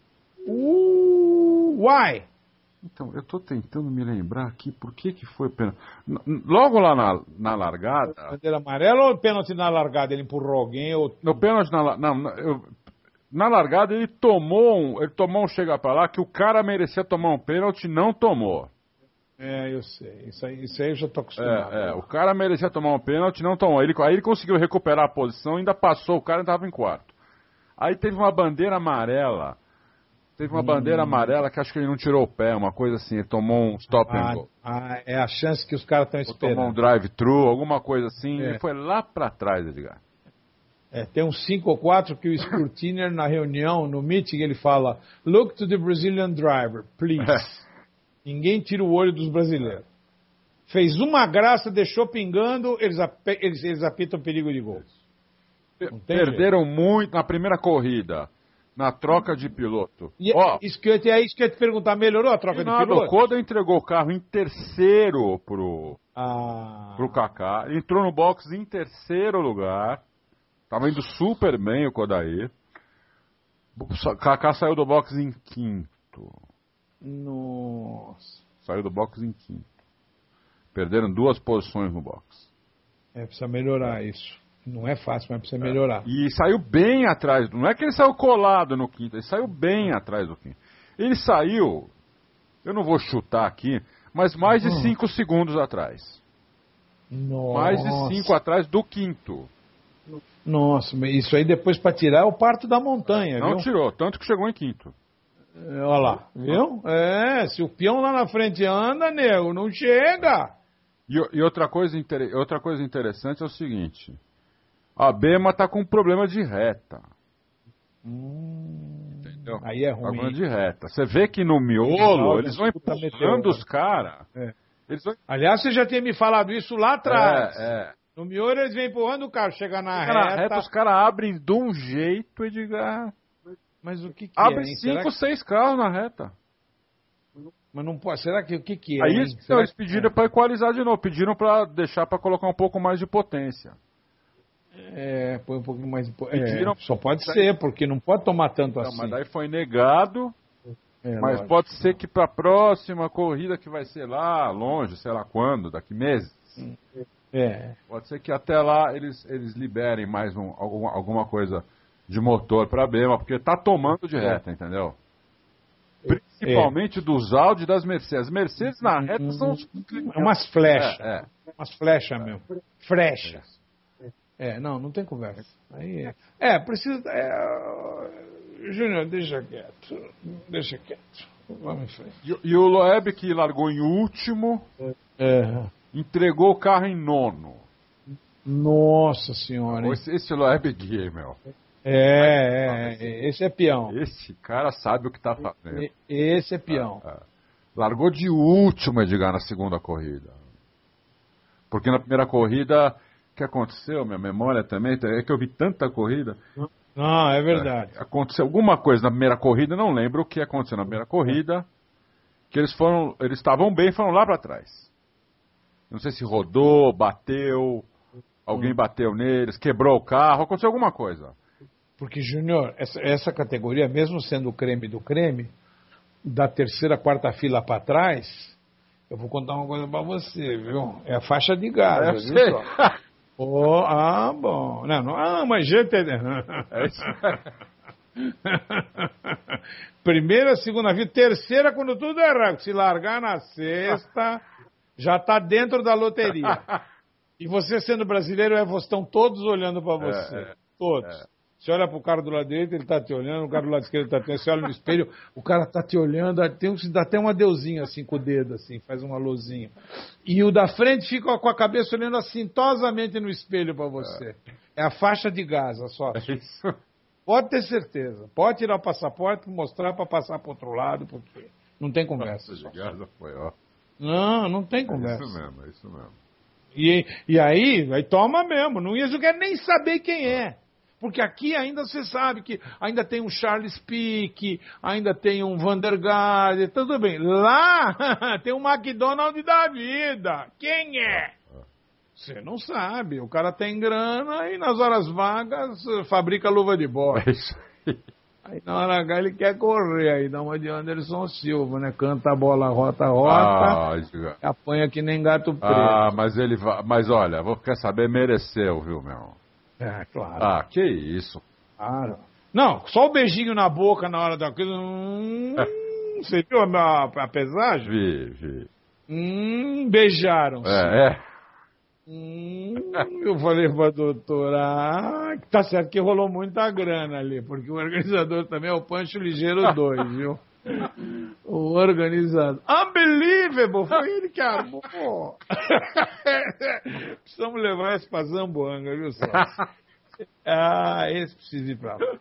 Uh, why? Então, eu estou tentando me lembrar aqui por que que foi pênalti. N- Logo lá na, na largada, Bandeira amarela ou pênalti na largada? Ele empurrou alguém ou... no pênalti na, la- não, na- eu- na largada ele tomou um, ele tomou um chega para lá que o cara merecia tomar um pênalti e não tomou. É, eu sei. Isso aí, isso aí eu já tô acostumado. É, é, o cara merecia tomar um pênalti, não tomou. Ele, aí ele conseguiu recuperar a posição, ainda passou o cara e estava em quarto. Aí teve uma bandeira amarela. Teve uma Hum. bandeira amarela que acho que ele não tirou o pé, uma coisa assim. Ele tomou um stop and Ah, go. ah, é a chance que os caras estão Ou tomou um esperando. drive-thru, alguma coisa assim. É. Ele foi lá pra trás, Edgar. É, tem uns cinco ou quatro que o Scrutiner na reunião, no meeting, ele fala: Look to the Brazilian driver, please. É. Ninguém tira o olho dos brasileiros. Fez uma graça, deixou pingando, eles, ape- eles, eles apitam perigo de gol. Não tem Perderam muito na primeira corrida, na troca de piloto. E Ó, isso que eu, ia- é isso que eu ia te perguntar, melhorou a troca de nada, o piloto? Koda entregou o carro em terceiro pro, Ah, pro Kaká. Entrou no box em terceiro lugar. Tava indo super bem o Kodair. O Kaká saiu do box em quinto. nossa. Saiu do box em quinto. Perderam duas posições no box. É, precisa melhorar isso. Não é fácil, mas precisa melhorar. E saiu bem atrás. Não é que ele saiu colado no quinto, ele saiu bem atrás do quinto. Ele saiu, eu não vou chutar aqui, mas mais de Hum. cinco segundos atrás. Nossa. Mais de cinco atrás do quinto. Nossa, mas isso aí depois para tirar é o parto da montanha, Não viu? tirou, tanto que chegou em quinto. É, olha lá, viu? É, se o peão lá na frente anda, nego, não chega. E, e outra, coisa inter... outra coisa interessante é o seguinte: a Bema tá com um problema de reta. Hum, Entendeu? aí é ruim. Problema de reta. Você vê que no miolo eles vão Puta empurrando meteoro. os caras. É. Eles vão... Aliás, você já tinha me falado isso lá atrás. É, é. No miolo eles vêm empurrando o carro, chega na Chega na reta. reta, os caras abrem de um jeito, Edgar. Mas o que, que Abre é, hein? Será cinco, que... seis carros na reta. Mas não pode. Será que o que, que é? Aí hein? eles, Será eles que- pediram para equalizar de novo, pediram para deixar para colocar um pouco mais de potência. É, põe um pouquinho mais de. po- Pediram- É, só pode ser, porque não pode tomar tanto Não, assim. mas daí foi negado, É, mas lógico. pode ser que para a próxima corrida que vai ser lá longe, sei lá quando, daqui meses, É. pode ser que até lá eles, eles liberem mais um, alguma, alguma coisa de motor para a Bema, porque tá tomando de reta, entendeu? Principalmente dos Audi e das Mercedes. As Mercedes na reta são os... É umas flechas. É, é. Umas flechas mesmo. Flecha. É, não, não tem conversa. Aí é, é precisa. É... Júnior, deixa quieto. Deixa quieto. Vamos em frente. E, e o Loeb, que largou em último, É. entregou o carro em nono. Nossa senhora. Hein? Esse, esse Loeb gay, meu. É, é, é, esse é peão. Esse cara sabe o que tá fazendo. E- Esse é peão. É. Largou de último, Edgar, na segunda corrida. Porque na primeira corrida, o que aconteceu? Minha memória também, é que eu vi tanta corrida. Não, é verdade. É, aconteceu alguma coisa na primeira corrida, não lembro o que aconteceu na primeira corrida, que eles foram, eles estavam bem e foram lá para trás. Não sei se rodou, bateu, alguém bateu neles, quebrou o carro, aconteceu alguma coisa. Porque, Júnior, essa, essa categoria, mesmo sendo o creme do creme, da terceira, quarta fila para trás, eu vou contar uma coisa para você, viu? É a faixa de gás, Eu viu sei. só? Oh, ah, bom. Não, não, ah, mas gente... É isso. Primeira, segunda fila, terceira, quando tudo é errado. Se largar na sexta, já está dentro da loteria. E você, sendo brasileiro, é, vocês estão todos olhando para você. É, é, todos. é. Você olha para o cara do lado direito, ele está te olhando, o cara do lado esquerdo está te olhando, você olha no espelho, o cara está te olhando, tem, um- dá até um adeuzinho assim com o dedo, assim, faz um alôzinho. E o da frente fica com a cabeça olhando assintosamente no espelho para você. É a faixa de gás, a só. É isso. Pode ter certeza. Pode tirar o passaporte, mostrar para passar para outro lado, porque não tem conversa. Nossa, de gás foi, ó. Não, não tem É conversa. isso mesmo, é isso mesmo. E, e aí, aí toma mesmo. Não ia, eu quero nem saber quem é. Porque aqui ainda você sabe que ainda tem um Charles Pique, ainda tem um Vandergaard, tudo bem. Lá tem um McDonald's da vida. Quem é? Você não sabe. O cara tem grana e nas horas vagas fabrica luva de bola. É isso aí. Aí na hora H ele quer correr, aí dá uma de Anderson Silva, né? Canta a bola, rota, rota, Ah, Edgar. apanha que nem gato preto. Ah, mas ele vai. Mas olha, vou quer saber, mereceu, viu, meu? É, claro. Ah, que isso. Claro. Não, só o beijinho na boca na hora da coisa. Hum, você viu a, a pesagem? Vi, vi. Hum, beijaram. É, é. Hum, eu falei pra doutora, ah, tá certo que rolou muita grana ali, porque o organizador também é o Pancho Ligeiro dois, viu? O organizador. Unbelievable! Foi ele que armou. Precisamos levar esse pra Zamboanga, viu só? Ah, esse precisa ir pra lá.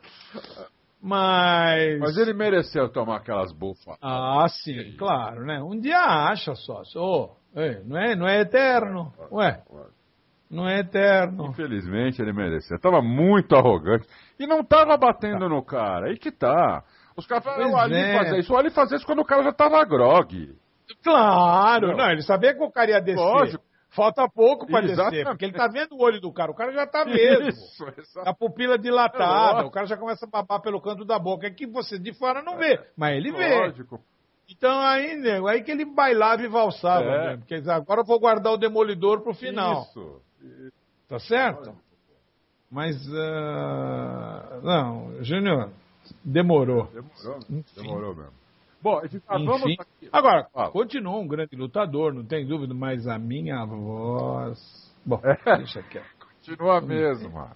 Mas. Mas ele mereceu tomar aquelas bufas. Ah, sim, claro, né? Um dia acha, sócio. Ô, ei, não, é, não é eterno. Ué, não é eterno. Infelizmente ele mereceu. Tava muito arrogante. E não tava batendo no cara. Aí que tá. Os caras falaram, o Pois Ali é. fazia isso. O Ali fazia isso quando o cara já tava grog. Claro, Não. não, ele sabia que o cara ia descer. Lógico. Falta pouco pra Exatamente. descer, porque ele tá vendo o olho do cara. O cara já tá mesmo. Isso, exato. A pupila dilatada, Lógico. o cara já começa a babar pelo canto da boca. É que você de fora não vê, mas ele vê. Lógico. Então aí, nego, aí que ele bailava e valsava, É. né? Porque agora eu vou guardar o demolidor pro final. Isso. Tá certo? Mas, ah, não, Júnior, demorou. Demorou, Enfim. demorou mesmo. Bom, e ah, vamos Enfim. aqui. Agora, Fala. continua um grande lutador, não tem dúvida, mas a minha voz... Bom, É. deixa quieto. Continua mesmo, mano.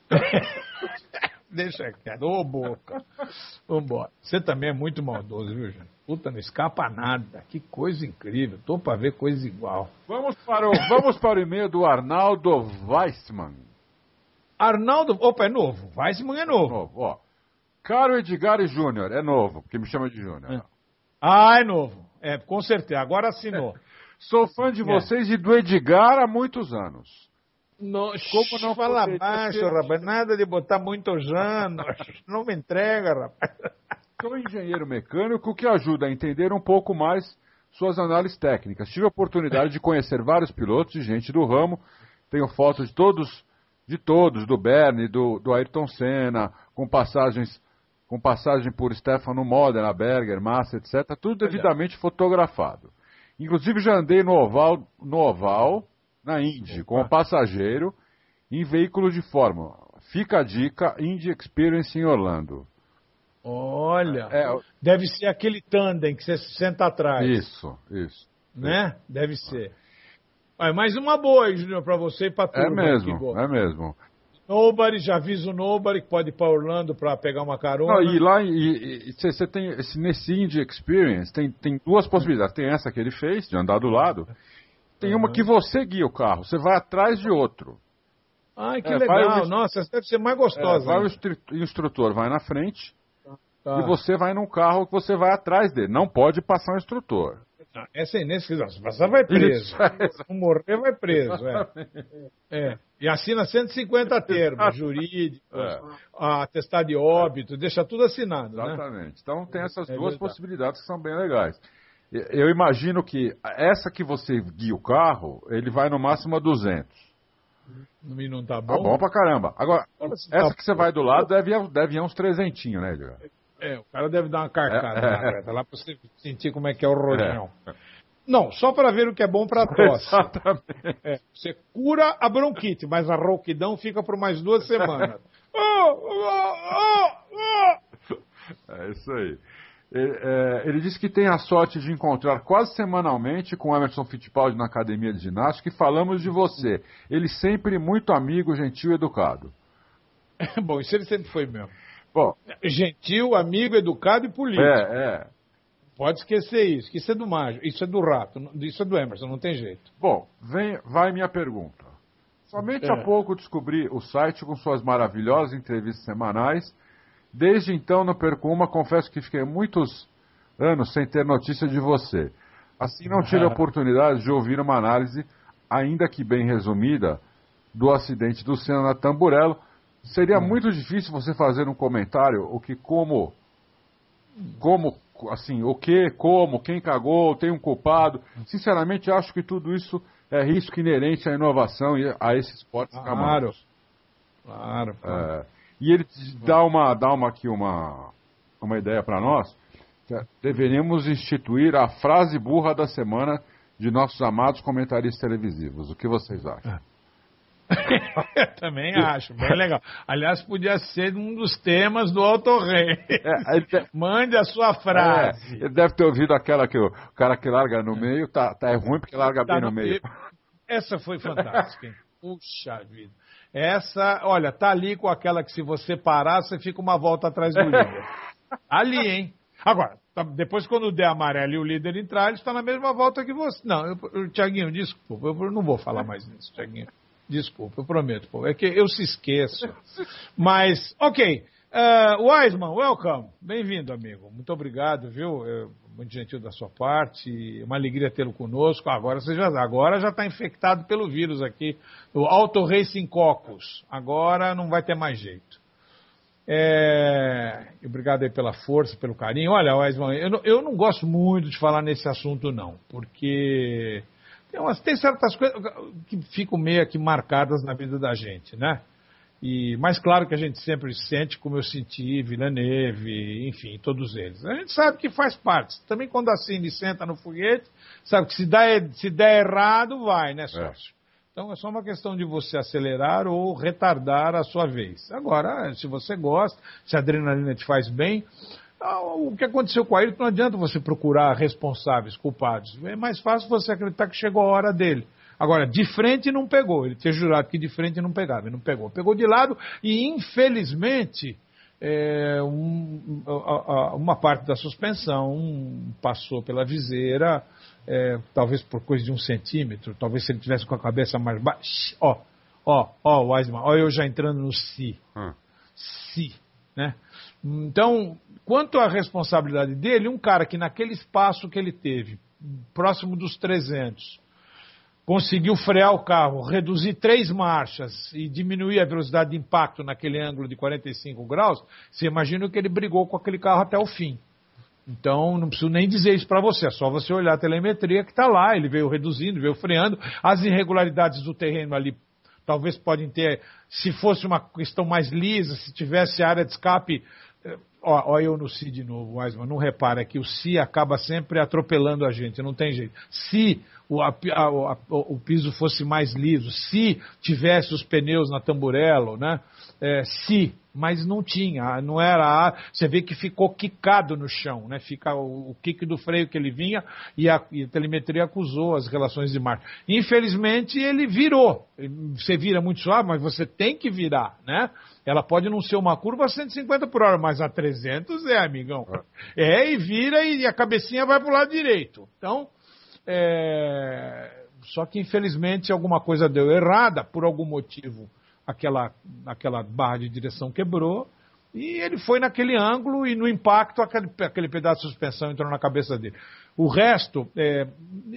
Deixa quieto. Ô, boca. Vambora. Você também é muito maldoso, viu, gente? Puta, não escapa nada. Que coisa incrível. Tô pra ver coisa igual. Vamos para o, vamos para o e-mail do Arnaldo Weissman. Arnaldo... Opa, é novo. Weissman é novo. Novo, ó. Caro Edgar Júnior, é novo, porque me chama de Júnior. É. Ah, é novo. É, com certeza. Agora assinou. É. Sou fã de é. vocês e do Edgar há muitos anos. No, Como não fala baixo, ser... rapaz. Nada de botar muitos anos. Não me entrega, rapaz. Sou engenheiro mecânico, o que ajuda a entender um pouco mais suas análises técnicas. Tive a oportunidade de conhecer vários pilotos e gente do ramo. Tenho fotos de todos, de todos, do Bernie, do, do Ayrton Senna, com passagens, com passagem por Stefano Modena, Berger, Massa, etcétera. Tudo devidamente fotografado. Inclusive já andei no oval, no oval na Indy, como passageiro, em veículo de Fórmula. Fica a dica, Indy Experience em Orlando. Olha, é, deve ser aquele tandem que você se senta atrás. Isso, isso. Né? Deve ser. Mas mais uma boa aí, Júnior, para você e para turma. É mesmo, é mesmo. Nobody, já avisa o Nobody que pode ir para Orlando para pegar uma carona. Não, e lá, você tem, esse, nesse Indy Experience, tem, tem duas possibilidades. Tem essa que ele fez, de andar do lado. Tem uhum. uma que você guia o carro, você vai atrás de outro. Ai, que é, legal. O... Nossa, essa deve ser mais gostosa. É, vai o instru... instrutor, vai na frente. Tá. E você vai num carro que você vai atrás dele. Não pode passar um instrutor. Não, essa é inesquecível. Se passar, vai preso. Se não morrer, vai preso. É. É. E assina cento e cinquenta termos jurídicos, é. atestado de óbito, deixa tudo assinado. Exatamente. Né? Então tem essas é duas verdade. possibilidades que são bem legais. Eu imagino que essa que você guia o carro, ele vai no máximo a duzentos. E não tá bom? Tá bom pra caramba. Agora, essa tá que você vai do lado deve ir, deve ir uns trezentinhos, né, Edgar? É, o cara deve dar uma carcada é, na reta, é. lá pra você sentir como é que é o rojão. É. Não, só para ver o que é bom pra tosse. Exatamente. É, você cura a bronquite, mas a rouquidão fica por mais duas semanas. oh, oh, oh, oh. É isso aí. Ele, é, ele disse que tem a sorte de encontrar quase semanalmente com o Emerson Fittipaldi na academia de ginástica e falamos de você. Ele sempre muito amigo, gentil e educado. Bom, isso ele sempre foi mesmo. Bom, gentil, amigo, educado e político. É, é. Pode esquecer isso, que isso é do Mágio, isso é do Rato, isso é do Emerson, não tem jeito. Bom, vem, vai minha pergunta. Somente é. há pouco descobri o site com suas maravilhosas entrevistas semanais. Desde então não perco uma, confesso que fiquei muitos anos sem ter notícia de você. Assim não tive a oportunidade de ouvir uma análise, ainda que bem resumida, do acidente do Senna na Tamburello. Seria muito difícil você fazer um comentário, o que, como, como, assim, o que, como, quem cagou, tem um culpado. Sinceramente, acho que tudo isso é risco inerente à inovação e a esses esportes camados. Claro, claro. É, e ele dá uma, dá uma aqui uma, uma ideia para nós. Deveríamos instituir a frase burra da semana de nossos amados comentaristas televisivos. O que vocês acham? Também acho, bem legal. Aliás, podia ser um dos temas do Auto Rei. É, deve... Mande a sua frase. É, ele deve ter ouvido aquela que o cara que larga no meio, tá, tá é ruim porque larga tá bem no, no meio. Essa foi fantástica, hein? Puxa vida. Essa, olha, tá ali com aquela que se você parar, você fica uma volta atrás do líder. Ali, hein? Agora, depois quando der amarelo e o líder entrar, ele está na mesma volta que você. Não, eu, eu, Tiaguinho, desculpa, eu não vou falar mais nisso, Tiaguinho. Desculpa, eu prometo, pô. É que eu se esqueço. Mas, ok. Uh, Weissman, welcome. Bem-vindo, amigo. Muito obrigado, viu? É muito gentil da sua parte. Uma alegria tê-lo conosco. Agora você já agora já está infectado pelo vírus aqui, o Auto Racing Coccus. Agora não vai ter mais jeito. É... Obrigado aí pela força, pelo carinho. Olha, Weissman, eu não, eu não gosto muito de falar nesse assunto, não. Porque... Tem, umas, tem certas coisas que ficam meio aqui marcadas na vida da gente, né? E, mas claro que a gente sempre sente como eu senti, Villeneuve, enfim, todos eles. A gente sabe que faz parte. Também quando a Cindy senta no foguete, sabe que se der, se der errado, vai, né, sócio? É. Então é só uma questão de você acelerar ou retardar a sua vez. Agora, se você gosta, se a adrenalina te faz bem... O que aconteceu com a Ayrton, não adianta você procurar responsáveis, culpados. É mais fácil você acreditar que chegou a hora dele. Agora, de frente não pegou. Ele tinha jurado que de frente não pegava. Ele não pegou. Pegou de lado e, infelizmente, é, um, a, a, uma parte da suspensão um, passou pela viseira, é, talvez por coisa de um centímetro. Talvez se ele tivesse com a cabeça mais baixa. Ó, ó, ó, Wiseman. Ó, eu já entrando no si. Hum. Si, né? Então, quanto à responsabilidade dele, um cara que naquele espaço que ele teve, próximo dos trezentos, conseguiu frear o carro, reduzir três marchas e diminuir a velocidade de impacto naquele ângulo de quarenta e cinco graus, você imagina que ele brigou com aquele carro até o fim. Então, não preciso nem dizer isso para você, é só você olhar a telemetria que está lá, ele veio reduzindo, veio freando, as irregularidades do terreno ali talvez podem ter, se fosse uma questão mais lisa, se tivesse área de escape. Ó, ó, eu no Si de novo, Wiseman, não repara que o Si acaba sempre atropelando a gente, não tem jeito. Se o, a, a, a, o piso fosse mais liso, se tivesse os pneus na tamburello, né? É, se, mas não tinha, não era. Você vê que ficou quicado no chão, né? Fica o, o kick do freio que ele vinha e a, e a telemetria acusou as relações de marcha. Infelizmente ele virou. Você vira muito suave, mas você tem que virar, né? Ela pode não ser uma curva a cento e cinquenta por hora, mas a trezentos é, amigão. É, e vira e a cabecinha vai para o lado direito. Então, é... só que infelizmente alguma coisa deu errada, por algum motivo, aquela, aquela barra de direção quebrou, e ele foi naquele ângulo e no impacto aquele, aquele pedaço de suspensão entrou na cabeça dele. O resto, é,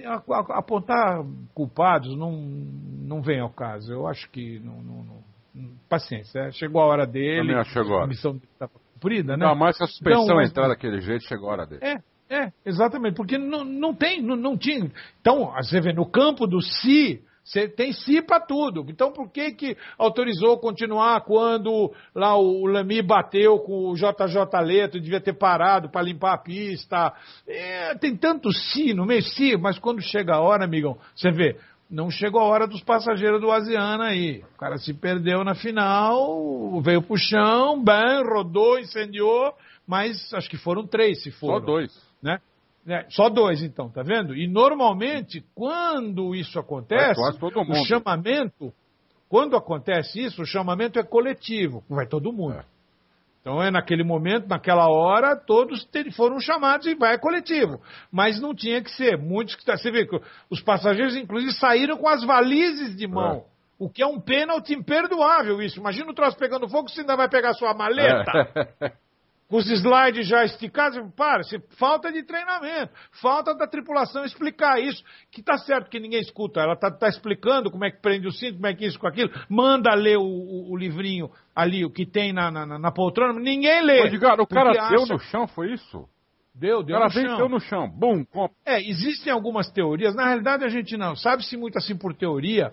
apontar culpados não, não vem ao caso. Eu acho que não... não, não paciência, chegou a hora dele, a missão dele estava cumprida, né? Não, mas se a suspensão então, entrar daquele jeito, chegou a hora dele. É, é, exatamente, porque não, não tem, não, não tinha. Então, você vê, no campo do Si, você tem Si para tudo. Então, por que que autorizou continuar quando lá o Lamy bateu com o J J Leto, devia ter parado para limpar a pista? É, tem tanto Si no meio, Si, mas quando chega a hora, amigão, você vê, não chegou a hora dos passageiros do Asiana aí. O cara se perdeu na final, veio pro chão, bem, rodou, incendiou, mas acho que foram três, se foram. Só dois. Né? É, só dois, então, tá vendo? E normalmente, quando isso acontece, todo mundo. O chamamento, quando acontece isso, o chamamento é coletivo, vai todo mundo. É. Então, é naquele momento, naquela hora, todos foram chamados e vai coletivo. Mas não tinha que ser. Muitos que você vê que os passageiros, inclusive, saíram com as valizes de mão. É. O que é um pênalti imperdoável isso. Imagina o troço pegando fogo, você ainda vai pegar sua maleta. É. Com os slides já esticados, para, falta de treinamento, falta da tripulação explicar isso, que tá certo que ninguém escuta, ela tá, tá explicando como é que prende o cinto, como é que isso com aquilo, manda ler o, o, o livrinho ali, o que tem na, na, na poltrona, ninguém lê. Mas, cara, o cara deu acha... no chão, foi isso? Deu, deu o cara no chão. deu no chão, bum, com... É, existem algumas teorias, na realidade a gente não, sabe-se muito assim por teoria,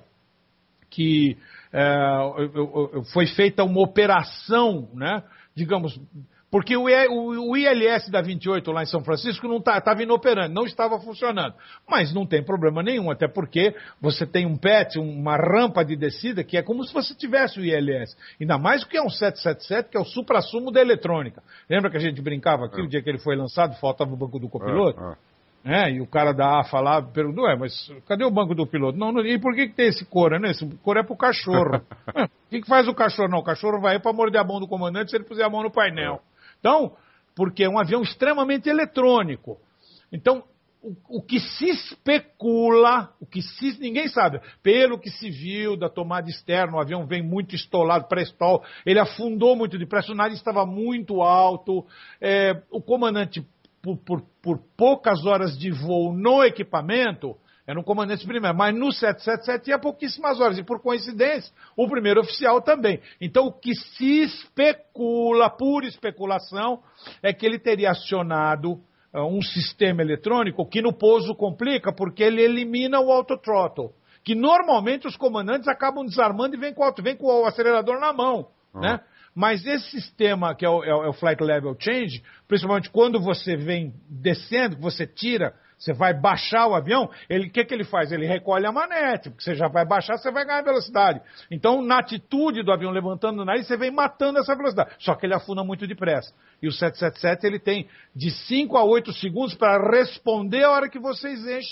que é, foi feita uma operação, né, digamos... Porque o I L S da vinte e oito lá em São Francisco não estava tá, inoperando, não estava funcionando. Mas não tem problema nenhum, até porque você tem um P E T, uma rampa de descida, que é como se você tivesse o I L S. Ainda mais que é um sete sete sete, que é o suprassumo da eletrônica. Lembra que a gente brincava aqui, é. o dia que ele foi lançado, faltava o banco do copiloto? É, é. É, e o cara da A F A lá perguntou, ué, mas cadê o banco do piloto? Não, não, e por que, que tem esse couro? Né? Esse couro é pro cachorro. é, o que, que faz o cachorro? Não, o cachorro vai para morder a mão do comandante se ele puser a mão no painel. É. Então, porque é um avião extremamente eletrônico. Então, o, o que se especula, o que se, ninguém sabe, pelo que se viu da tomada externa, o avião vem muito estolado, pré-estol, ele afundou muito depressa, o nariz estava muito alto, é, o comandante, por, por, por poucas horas de voo no equipamento, era um comandante primeiro, mas no sete sete sete tinha pouquíssimas horas, e por coincidência, o primeiro oficial também. Então, o que se especula, por especulação, é que ele teria acionado uh, um sistema eletrônico que no pouso complica, porque ele elimina o autothrottle, que normalmente os comandantes acabam desarmando e vêm com, vem com o acelerador na mão, uhum. né? Mas esse sistema, que é o, é o Flight Level Change, principalmente quando você vem descendo, você tira... Você vai baixar o avião, ele, o que, que ele faz? Ele recolhe a manete, porque você já vai baixar, você vai ganhar velocidade. Então, na atitude do avião levantando o nariz, você vem matando essa velocidade. Só que ele afunda muito depressa. E o sete sete sete, ele tem de cinco a oito segundos para responder a hora que vocês enchem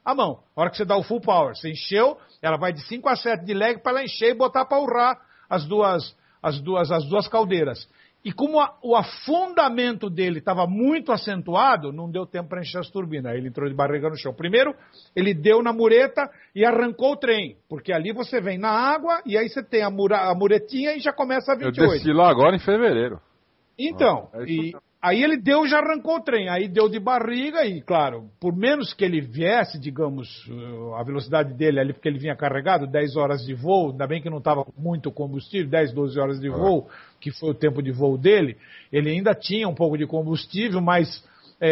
a mão. A hora que você dá o full power, você encheu, ela vai de cinco a sete de leg para ela encher e botar para urrar as duas, as, duas, as duas caldeiras. E como a, o afundamento dele estava muito acentuado, não deu tempo para encher as turbinas. Aí ele entrou de barriga no chão. Primeiro, ele deu na mureta e arrancou o trem. Porque ali você vem na água e aí você tem a, mura, a muretinha e já começa a vinte e oito. Eu desci lá agora em fevereiro. Então, ah, é e, aí ele deu e já arrancou o trem. Aí deu de barriga e, claro, por menos que ele viesse, digamos, a velocidade dele ali, porque ele vinha carregado, dez horas de voo, ainda bem que não estava muito combustível, dez, doze horas de voo, ah. que foi o tempo de voo dele, ele ainda tinha um pouco de combustível, mas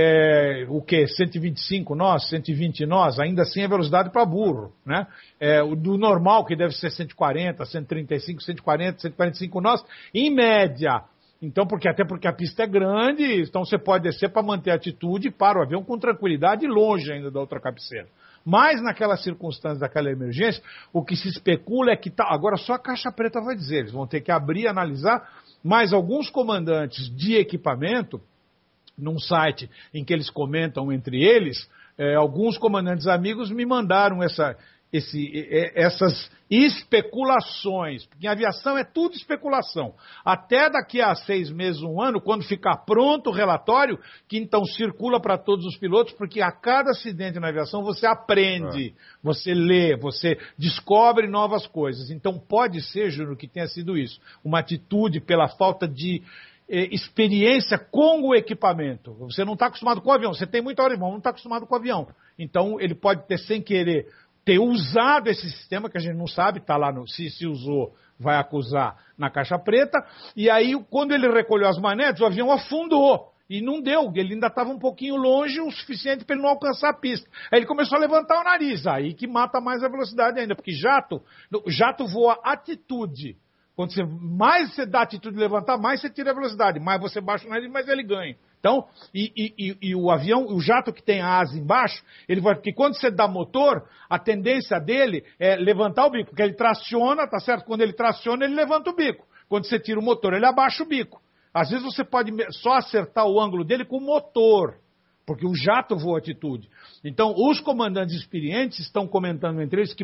é, o que? cento e vinte e cinco nós, cento e vinte nós, ainda assim é velocidade para burro, né? É, o do normal, que deve ser cento e quarenta, cento e trinta e cinco, cento e quarenta, cento e quarenta e cinco nós, em média. Então, porque, até porque a pista é grande, então você pode descer para manter a atitude e para o avião com tranquilidade, longe ainda da outra cabeceira. Mas, naquela circunstância daquela emergência, o que se especula é que... Tá, agora só a caixa preta vai dizer, eles vão ter que abrir e analisar, mas alguns comandantes de equipamento, num site em que eles comentam entre eles, eh, alguns comandantes amigos me mandaram essa... Esse, essas especulações, porque em aviação é tudo especulação. Até daqui a seis meses, um ano, quando ficar pronto o relatório, que então circula para todos os pilotos, porque a cada acidente na aviação você aprende, é. você lê, você descobre novas coisas. Então pode ser, Júnior, que tenha sido isso. Uma atitude pela falta de eh, experiência com o equipamento. Você não está acostumado com o avião, você tem muita hora de mão, não está acostumado com o avião. Então ele pode ter, sem querer, ter usado esse sistema, que a gente não sabe, está lá no, se se usou, vai acusar na caixa preta, e aí quando ele recolheu as manetes, o avião afundou, e não deu, ele ainda estava um pouquinho longe, o suficiente para ele não alcançar a pista. Aí ele começou a levantar o nariz, aí que mata mais a velocidade ainda, porque jato, jato voa atitude. Quando você, mais você dá atitude de levantar, mais você tira a velocidade, mais você baixa o nariz, mais ele ganha. Então, e, e, e o avião, o jato que tem a asa embaixo, ele vai, porque quando você dá motor, a tendência dele é levantar o bico, porque ele traciona, tá certo? Quando ele traciona, ele levanta o bico. Quando você tira o motor, ele abaixa o bico. Às vezes você pode só acertar o ângulo dele com o motor, porque o jato voa atitude. Então, os comandantes experientes estão comentando entre eles que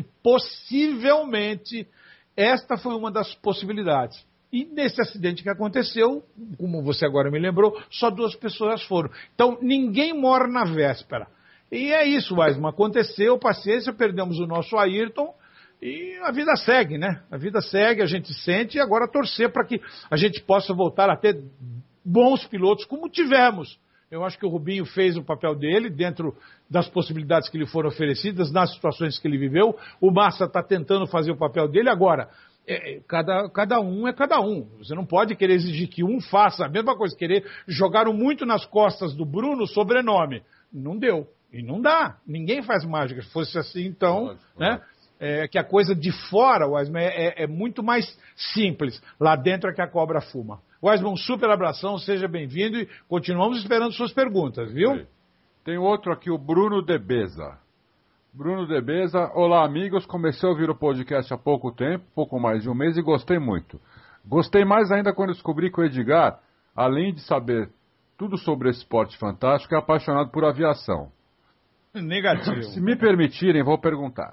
possivelmente esta foi uma das possibilidades. E nesse acidente que aconteceu, como você agora me lembrou, só duas pessoas foram. Então, ninguém morre na véspera. E é isso, Weisman. Aconteceu, paciência, perdemos o nosso Ayrton e a vida segue, né? A vida segue, a gente sente e agora torcer para que a gente possa voltar a ter bons pilotos como tivemos. Eu acho que o Rubinho fez o papel dele dentro das possibilidades que lhe foram oferecidas, nas situações que ele viveu. O Massa está tentando fazer o papel dele agora. É, cada, cada um é cada um. Você não pode querer exigir que um faça a mesma coisa, querer jogar muito nas costas do Bruno o sobrenome. Não deu. E não dá. Ninguém faz mágica. Se fosse assim, então, pode, pode. né? É, que a coisa de fora, Weisman, é, é, é muito mais simples. Lá dentro é que a cobra fuma. Weisman, um super abração, seja bem-vindo e continuamos esperando suas perguntas, viu? Tem outro aqui, o Bruno Debeza. Bruno Debeza, olá amigos, comecei a ouvir o podcast há pouco tempo, pouco mais de um mês, e gostei muito. Gostei mais ainda quando descobri que o Edgar, além de saber tudo sobre esse esporte fantástico, é apaixonado por aviação. Negativo. Se me permitirem, vou perguntar.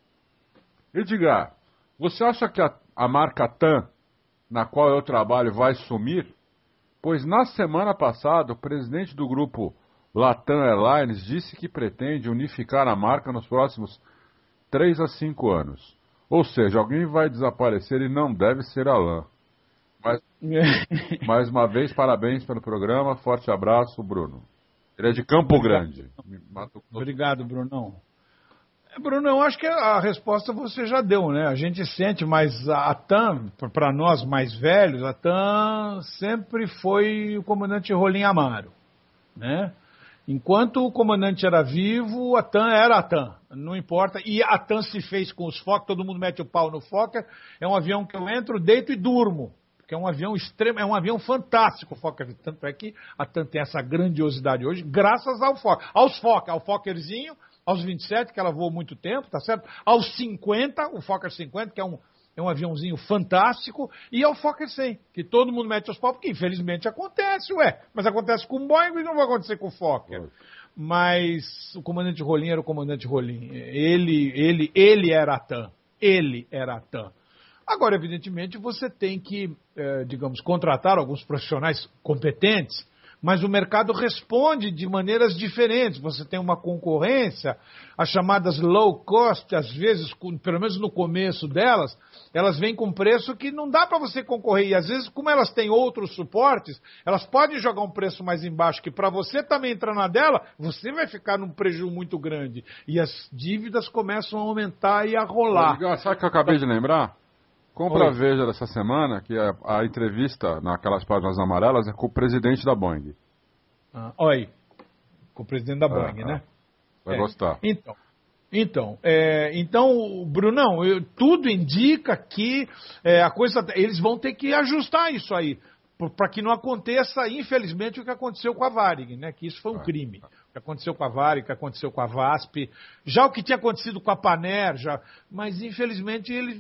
Edgar, você acha que a, a marca T A M, na qual eu trabalho, vai sumir? Pois na semana passada, o presidente do grupo Latam Airlines disse que pretende unificar a marca nos próximos três a cinco anos. Ou seja, alguém vai desaparecer e não deve ser a LAN. Mas, mais uma vez, parabéns pelo programa. Forte abraço, Bruno. Ele é de Campo Obrigado. Grande. Obrigado, Brunão. Bruno, eu acho que a resposta você já deu, né? A gente sente, mas a T A M, para nós mais velhos, a T A M sempre foi o comandante Rolim Amaro, né? Enquanto o comandante era vivo, a T A M era a T A M, não importa. E a T A M se fez com os Fokker, todo mundo mete o pau no Fokker. É um avião que eu entro, deito e durmo, porque é um avião extremo, é um avião fantástico o Fokker. Tanto é que a T A M tem essa grandiosidade hoje, graças ao Fokker. Aos Fokker, ao Fokkerzinho, aos vinte e sete, que ela voou muito tempo, tá certo? Aos cinquenta, o Fokker cinquenta, que é um, é um aviãozinho fantástico, e ao Fokker cem, que todo mundo mete os pau, porque infelizmente acontece, ué. Mas acontece com o Boeing e não vai acontecer com o Fokker. mas o comandante Rolim era o comandante Rolim. Ele, ele, ele era a TAM. Ele era a TAM. Agora, evidentemente, você tem que, eh, digamos, contratar alguns profissionais competentes, mas o mercado responde de maneiras diferentes. Você tem uma concorrência, as chamadas low cost, às vezes, pelo menos no começo delas, elas vêm com preço que não dá para você concorrer. E às vezes, como elas têm outros suportes, elas podem jogar um preço mais embaixo, que para você também entrar na dela, você vai ficar num prejuízo muito grande. E as dívidas começam a aumentar e a rolar. Sabe o que eu acabei de lembrar? Compra Oi. a Veja dessa semana, que a, a entrevista naquelas páginas amarelas é com o presidente da Boeing. Ah, olha aí, com o presidente da Boeing, ah, né? Vai é. gostar. Então, então, é, então Brunão, eu, tudo indica que é, a coisa, eles vão ter que ajustar isso aí, para que não aconteça, infelizmente, o que aconteceu com a Varig, né? Que isso foi um Ah, crime. O que aconteceu com a Varig, o que aconteceu com a VASP, já o que tinha acontecido com a Paner, já, mas infelizmente eles.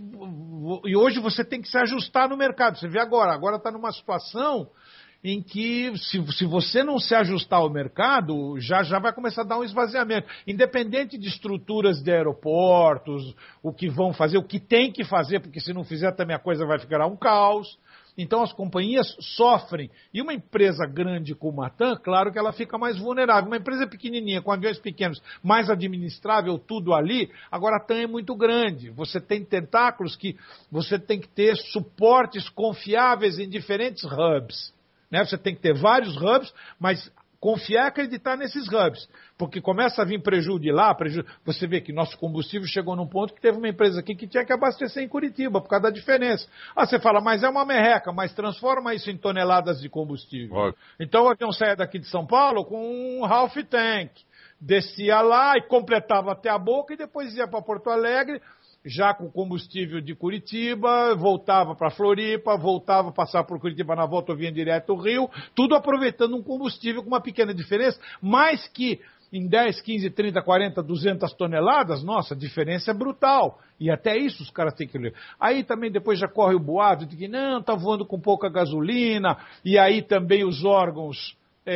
E hoje você tem que se ajustar no mercado. Você vê agora, agora está numa situação em que, se, se você não se ajustar ao mercado, já, já vai começar a dar um esvaziamento. Independente de estruturas de aeroportos, o que vão fazer, o que tem que fazer, porque se não fizer também a coisa vai ficar um caos. Então as companhias sofrem. E uma empresa grande como a TAM, claro que ela fica mais vulnerável. Uma empresa pequenininha, com aviões pequenos, mais administrável, tudo ali. Agora a TAM é muito grande. Você tem tentáculos que você tem que ter suportes confiáveis em diferentes hubs. Né? Você tem que ter vários hubs, mas confiar e acreditar nesses hubs. Porque começa a vir prejuízo de lá, prejuízo... você vê que nosso combustível chegou num ponto que teve uma empresa aqui que tinha que abastecer em Curitiba, por causa da diferença. Ah, você fala, mas é uma merreca, mas transforma isso em toneladas de combustível. Olha. Então o avião saía daqui de São Paulo com um half tank, descia lá e completava até a boca e depois ia para Porto Alegre, já com combustível de Curitiba, voltava para Floripa, voltava a passar por Curitiba na volta, vinha direto ao Rio, tudo aproveitando um combustível com uma pequena diferença, mas que em dez, quinze, trinta, quarenta, duzentas toneladas, nossa, a diferença é brutal. E até isso os caras têm que ler. Aí também depois já corre o boato de que não, está voando com pouca gasolina, e aí também os órgãos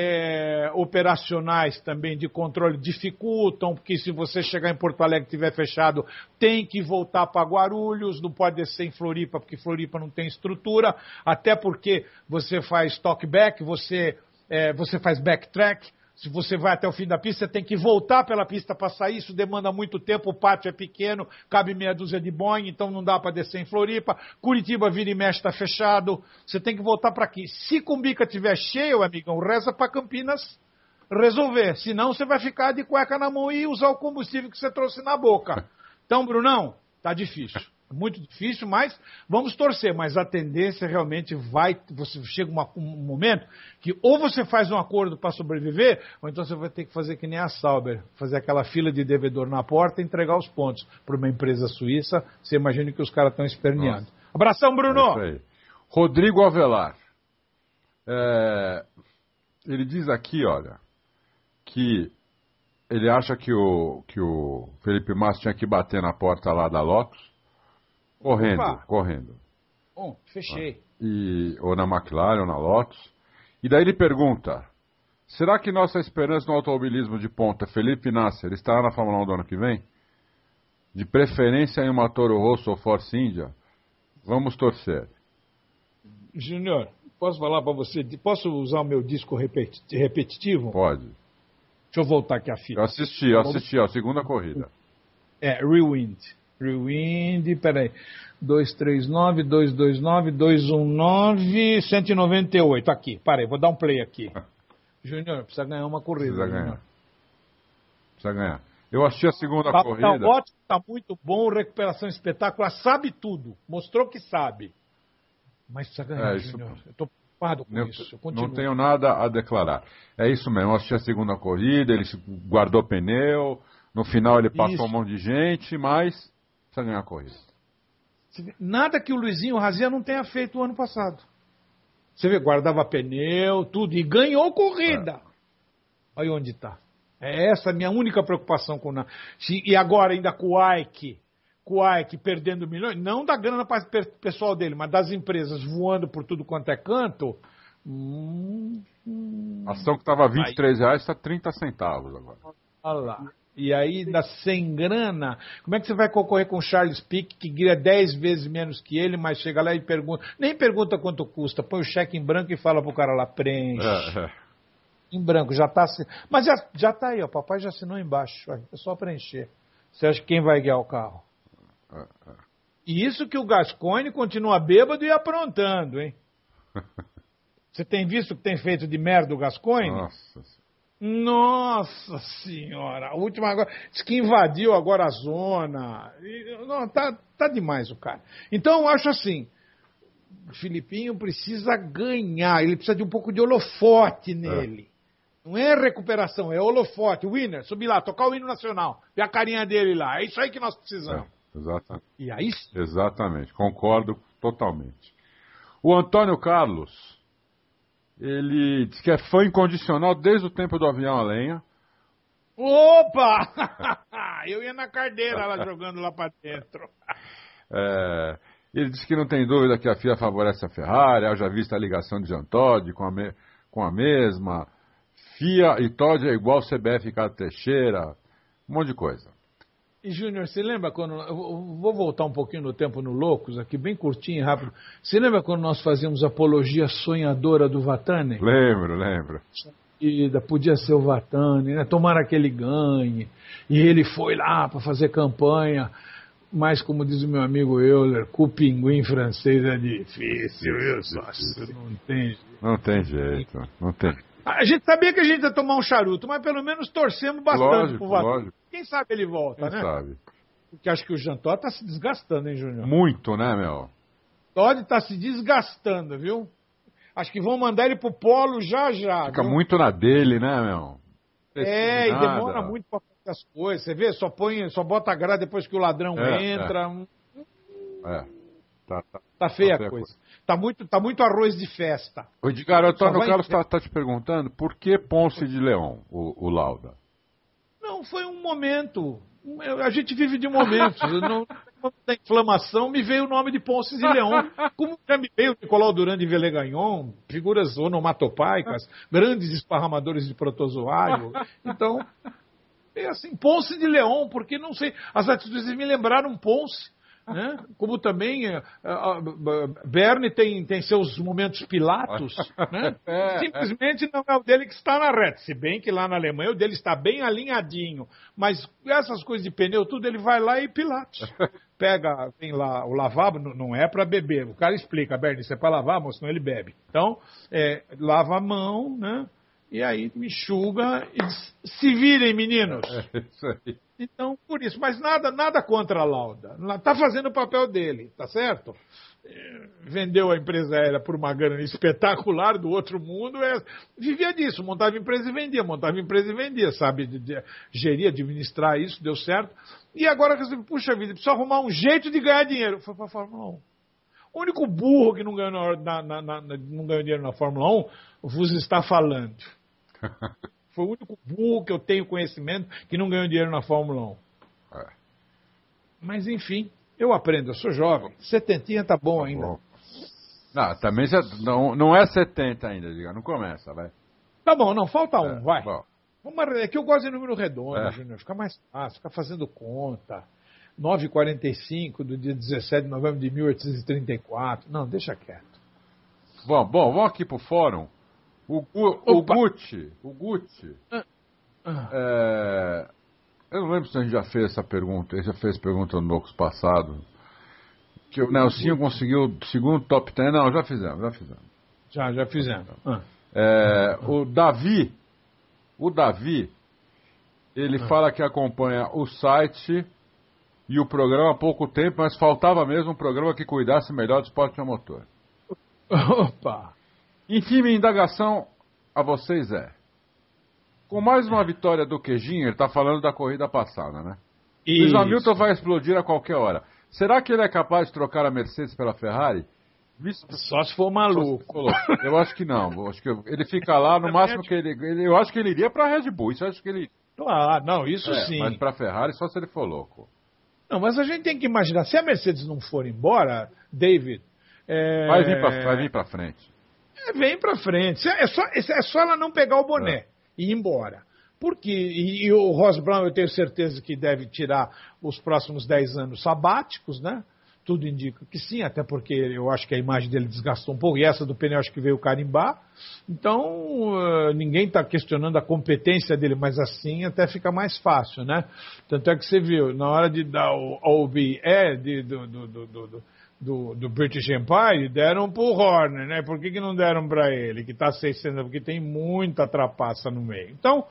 É, operacionais também de controle dificultam, porque se você chegar em Porto Alegre e estiver fechado, tem que voltar para Guarulhos, não pode descer em Floripa, porque Floripa não tem estrutura, até porque você faz talkback, você, é, você faz backtrack, se você vai até o fim da pista, você tem que voltar pela pista para sair, isso demanda muito tempo, o pátio é pequeno, cabe meia dúzia de Boeing, então não dá para descer em Floripa, Curitiba vira e mexe, está fechado, você tem que voltar para aqui. Se Cumbica estiver cheio, amigão, reza para Campinas resolver, senão você vai ficar de cueca na mão e usar o combustível que você trouxe na boca. Então, Brunão, tá difícil. Muito difícil, mas vamos torcer. Mas a tendência realmente vai... Você chega uma, um momento que ou você faz um acordo para sobreviver, ou então você vai ter que fazer que nem a Sauber, fazer aquela fila de devedor na porta e entregar os pontos para uma empresa suíça. Você imagina que os caras estão esperneando. Nossa. Abração, Bruno! É isso aí. Rodrigo Avelar. É, ele diz aqui, olha, que ele acha que o, que o Felipe Massa tinha que bater na porta lá da Lotus, correndo, Opa. correndo. Bom, fechei. E, ou na McLaren, ou na Lotus. E daí ele pergunta, será que nossa esperança no automobilismo de ponta, Felipe Nasser, estará na Fórmula um do ano que vem? De preferência em uma Toro Rosso ou Force India? Vamos torcer. Júnior, posso falar para você, posso usar o meu disco repetitivo? Pode. Deixa eu voltar aqui a fita. Eu assisti, eu assisti a segunda corrida. É, Rewind. Rewind, peraí, dois três nove, dois dois nove, dois um nove, cento e noventa e oito, aqui, parei, vou dar um play aqui. Júnior, precisa ganhar uma corrida. Precisa ganhar. Júnior. Precisa ganhar. Eu assisti a segunda tá, corrida. Tá ótimo, tá muito bom, recuperação espetacular, sabe tudo, mostrou que sabe. Mas precisa ganhar, é, isso... Júnior, eu tô preocupado com eu, isso. Eu não tenho nada a declarar. É isso mesmo, eu assisti a segunda corrida, ele guardou pneu, no final ele passou isso. um monte de gente, mas... precisa ganhar a corrida. Nada que o Luizinho Razia não tenha feito o ano passado. Você vê, guardava pneu, tudo, e ganhou corrida. É. Olha onde está. É essa a minha única preocupação com o... E agora ainda com o Ike, com o Ike perdendo milhões, não da grana para o pessoal dele, mas das empresas voando por tudo quanto é canto, Hum, hum. A ação que estava vinte e três reais está trinta centavos agora. Olha lá. E aí, ainda sem grana, como é que você vai concorrer com o Charles Pic, que ganha dez vezes menos que ele, mas chega lá e pergunta, nem pergunta quanto custa, põe o cheque em branco e fala pro cara lá, preenche. É, é. Em branco, já tá, mas já, já tá aí, ó, papai já assinou embaixo, ó, é só preencher. Você acha que quem vai guiar o carro? É, é. E isso que o Gascoigne continua bêbado e aprontando, hein? Você tem visto o que tem feito de merda o Gascoigne? Nossa Nossa senhora, a última agora, diz que invadiu agora a zona. Não, tá, tá demais o cara. Então eu acho assim, o Filipinho precisa ganhar, ele precisa de um pouco de holofote nele. É. Não é recuperação, é holofote. Winner, subir lá, tocar o hino nacional, ver a carinha dele lá. É isso aí que nós precisamos. É, exatamente. E aí? Exatamente, concordo totalmente. O Antônio Carlos, ele diz que é fã incondicional desde o tempo do avião a lenha. Opa! Eu ia na carteira lá jogando lá para dentro. É, ele diz que não tem dúvida que a F I A favorece a Ferrari, haja vista a ligação de Jean Todt com a, me, com a mesma. F I A e Todt é igual C B F e Ricardo Teixeira, um monte de coisa. E, Júnior, você lembra quando... Eu vou voltar um pouquinho no tempo no Loucos, aqui bem curtinho e rápido. Você lembra quando nós fazíamos a apologia sonhadora do Vatane? Lembro, lembro. E podia ser o Vatane, né? Tomara que ele ganhe. E ele foi lá para fazer campanha. Mas, como diz o meu amigo Euler, com o pinguim francês é difícil, viu? Nossa, não tem jeito. Não tem jeito, não tem. A gente sabia que a gente ia tomar um charuto, mas pelo menos torcemos bastante lógico, pro Vatane. Lógico. Quem sabe ele volta, Quem né? sabe. Porque acho que o Jean Todt tá se desgastando, hein, Júnior? Muito, né, meu? Todt tá se desgastando, viu? Acho que vão mandar ele pro polo já já. Fica viu? muito na dele, né, meu? É, e demora muito pra fazer as coisas. Você vê, só põe, só bota a grade depois que o ladrão é, entra. É. é. Tá, tá, tá feia tá a coisa. coisa. Tá muito, tá muito arroz de festa. O Edgar, o Antônio Carlos está tá te perguntando por que Ponce de Leão, o, o Lauda? Não, foi um momento. A gente vive de momentos. Não, da inflamação me veio o nome de Ponce de Leão. Como já me veio Nicolau Durand de Vellegagnon, figuras onomatopaicas, grandes esparramadores de protozoário. Então, é assim, Ponce de Leão, porque não sei, as atitudes me lembraram Ponce. Né? Como também uh, uh, Bernie tem, tem seus momentos Pilatos, né? Simplesmente não é o dele que está na reta, se bem que lá na Alemanha o dele está bem alinhadinho, mas essas coisas de pneu, tudo ele vai lá e Pilatos. Pega, tem lá o lavabo, não é para beber, o cara explica, Bernie, isso é para lavar, moço, senão ele bebe. Então, é, lava a mão, né? E aí me enxuga e diz, se virem, meninos. É isso aí. Então, por isso, mas nada, nada contra a Lauda. Está fazendo o papel dele, tá certo? Vendeu a empresa aérea por uma grana espetacular do outro mundo, é, vivia disso, montava empresa e vendia, montava empresa e vendia, sabe? De, de, geria, administrar isso, deu certo. E agora, puxa vida, precisa arrumar um jeito de ganhar dinheiro. Foi para a Fórmula um. O único burro que não ganhou, na, na, na, não ganhou dinheiro na Fórmula um, vos está falando. Foi o único burro que eu tenho conhecimento que não ganhou dinheiro na Fórmula um. É. Mas, enfim, eu aprendo, eu sou jovem. Setentinha tá bom tá ainda. Bom. Não, também já, não, não é setenta ainda, diga, não começa, vai. Tá bom, não, falta um, é, vai. Bom. Vamos, é que eu gosto de número redondo, é. Júnior, fica mais fácil, fica fazendo conta. nove e quarenta e cinco do dia dezessete de novembro de mil oitocentos e trinta e quatro. Não, deixa quieto. Bom, bom, vamos aqui pro fórum. O, o, o Gucci, o Gucci, ah, ah. É, eu não lembro se a gente já fez essa pergunta, ele já fez pergunta no Loucos passado, que o Nelsinho conseguiu o segundo top dez, não, já fizemos, já fizemos. Já, já fizemos. Ah. É, o Davi, o Davi, ele ah. fala que acompanha o site e o programa há pouco tempo, mas faltava mesmo um programa que cuidasse melhor do esporte a motor. Opa! Enfim, minha indagação a vocês é, com mais uma vitória do Queijinho, ele está falando da corrida passada, né? O Hamilton vai explodir a qualquer hora. Será que ele é capaz de trocar a Mercedes pela Ferrari? Visto... Só se for maluco. Eu acho que não. Eu acho que ele fica lá, no máximo que ele... Eu acho que ele iria para a Red Bull. Isso eu acho que ele... Claro, não, isso é, sim. Mas para a Ferrari só se ele for louco. Não, mas a gente tem que imaginar, se a Mercedes não for embora, David... É... Vai vir para vai vir para frente. É, vem pra frente. É só, é só ela não pegar o boné é. e ir embora. Porque, e, e o Ross Brown, eu tenho certeza que deve tirar os próximos dez anos sabáticos, né? Tudo indica que sim, até porque eu acho que a imagem dele desgastou um pouco, e essa do Pena eu acho que veio carimbar. Então, uh, ninguém está questionando a competência dele, mas assim até fica mais fácil, né? Tanto é que você viu, na hora de dar o O B E de, do, do, do, do, do, do British Empire, deram pro Horner, né? Por que, que não deram para ele, que está seiscentos? Porque tem muita trapaça no meio. Então,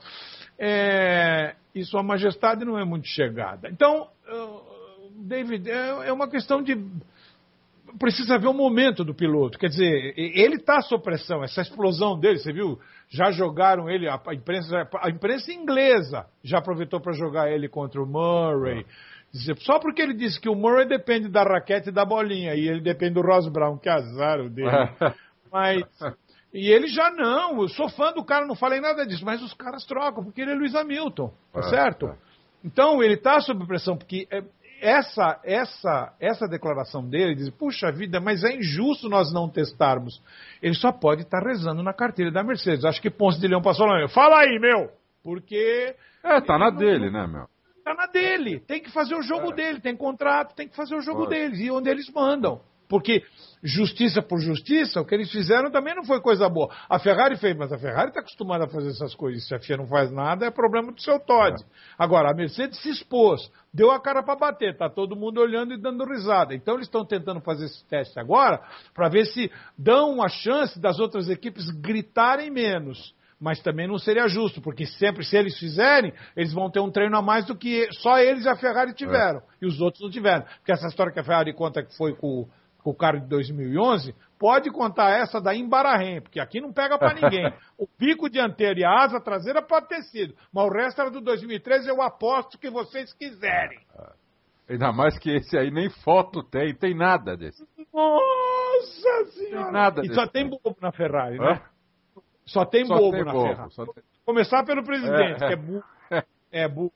é, e Sua Majestade não é muito chegada. Então, uh, David, é uma questão de... Precisa ver o momento do piloto. Quer dizer, ele está sob pressão. Essa explosão dele, você viu? Já jogaram ele, a imprensa, a imprensa inglesa já aproveitou para jogar ele contra o Murray. Só porque ele disse que o Murray depende da raquete e da bolinha, e ele depende do Ross Brown, que azar o dele. Mas... E ele já não, eu sou fã do cara, não falei nada disso, mas os caras trocam, porque ele é Lewis Hamilton, tá certo? Então, ele está sob pressão, porque... Essa, essa, essa declaração dele diz, puxa vida, mas é injusto nós não testarmos. Ele só pode estar rezando na carteira da Mercedes. Acho que Ponce de Leão passou lá. Fala aí, meu! Porque... É, tá na não, dele, né, meu? Tá na dele. Tem que fazer o jogo é. dele. Tem contrato, tem que fazer o jogo Pode. deles. E onde eles mandam. Porque justiça por justiça, o que eles fizeram também não foi coisa boa. A Ferrari fez, mas a Ferrari está acostumada a fazer essas coisas. Se a F I A não faz nada, é problema do seu Todd. É. Agora, a Mercedes se expôs, deu a cara para bater, está todo mundo olhando e dando risada. Então, eles estão tentando fazer esse teste agora para ver se dão a chance das outras equipes gritarem menos. Mas também não seria justo, porque sempre, se eles fizerem, eles vão ter um treino a mais do que só eles e a Ferrari tiveram. É. E os outros não tiveram. Porque essa história que a Ferrari conta que foi com o carro de dois mil e onze, pode contar essa daí em Bahrein, porque aqui não pega pra ninguém. O bico dianteiro e a asa traseira pode ter sido, mas o resto era do dois mil e treze, eu aposto que vocês quiserem. Ainda mais que esse aí nem foto tem, tem nada desse. Nossa Senhora! Tem nada e desse só tem bobo na Ferrari, né? Hã? Só tem só bobo tem na bobo, Ferrari. Tem... Começar pelo presidente, é. que é burro. É burro.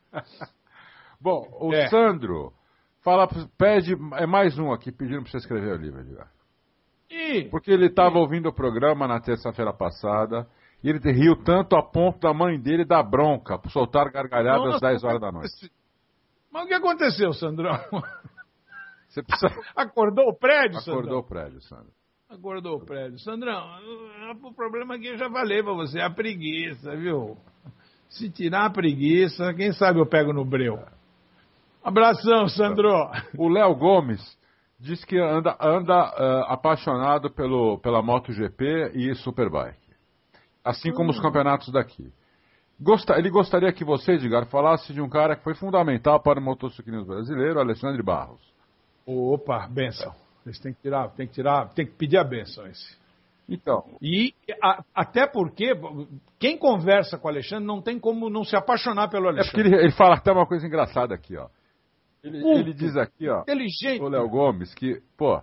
Bom, o é. Sandro... Fala, pede, é mais um aqui pedindo para você escrever o livro, Edgar. E? Porque ele estava ouvindo o programa na terça-feira passada e ele riu tanto a ponto da mãe dele dar bronca por soltar gargalhadas às dez horas da noite. Mas o que aconteceu, Sandrão? Você precisa... Acordou o prédio, Sandrão? Acordou o prédio, Sandro. Acordou o prédio. Sandrão, o problema aqui eu já falei para você, a preguiça, viu? Se tirar a preguiça, quem sabe eu pego no breu. Abração, Sandro. O Léo Gomes diz que anda, anda uh, apaixonado pelo, pela MotoGP e Superbike. Assim como hum. os campeonatos daqui. Gosta, ele gostaria que você, Edgar, falasse de um cara que foi fundamental para o motociclismo brasileiro, Alexandre Barros. Opa, benção. Eles têm que tirar, tem que tirar, tem que pedir a benção esse. Então. E a, até porque quem conversa com o Alexandre não tem como não se apaixonar pelo Alexandre. É porque ele, ele fala até uma coisa engraçada aqui, ó. Ele, ele diz aqui, ó, inteligente. O Léo Gomes, que, pô,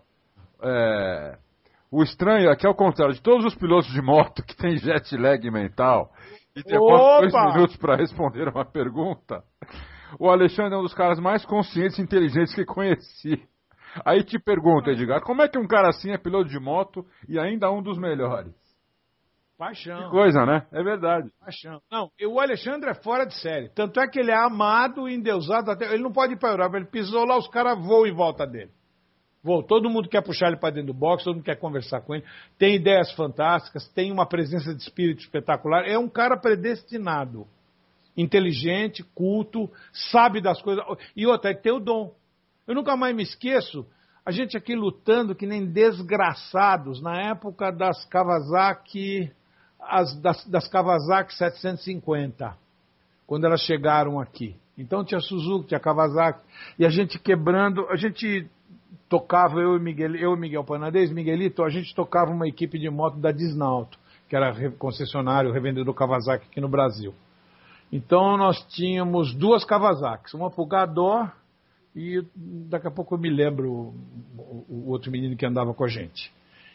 é, o estranho é que, ao contrário de todos os pilotos de moto que tem jet lag mental e demora dois minutos para responder uma pergunta, o Alexandre é um dos caras mais conscientes e inteligentes que conheci. Aí te pergunta, Edgar, como é que um cara assim é piloto de moto e ainda um dos melhores? Paixão. Que coisa, né? É verdade. Paixão. Não, o Alexandre é fora de série. Tanto é que ele é amado e endeusado. Até, ele não pode ir para a Europa. Ele pisou lá, os caras voam em volta dele. Voam. Todo mundo quer puxar ele para dentro do box, todo mundo quer conversar com ele. Tem ideias fantásticas, tem uma presença de espírito espetacular. É um cara predestinado. Inteligente, culto, sabe das coisas. E outra, tem o dom. Eu nunca mais me esqueço, a gente aqui lutando que nem desgraçados na época das Kawasaki... As, das, das Kawasaki setecentos e cinquenta, quando elas chegaram aqui. Então tinha Suzuki, tinha Kawasaki, e a gente quebrando, a gente tocava, eu e Miguel, eu e Miguel Panadez, Miguelito, a gente tocava uma equipe de moto da Disnauto, que era concessionário, revendedor Kawasaki aqui no Brasil. Então nós tínhamos duas Kawasaki, uma pro Gador, e daqui a pouco eu me lembro o, o, o outro menino que andava com a gente.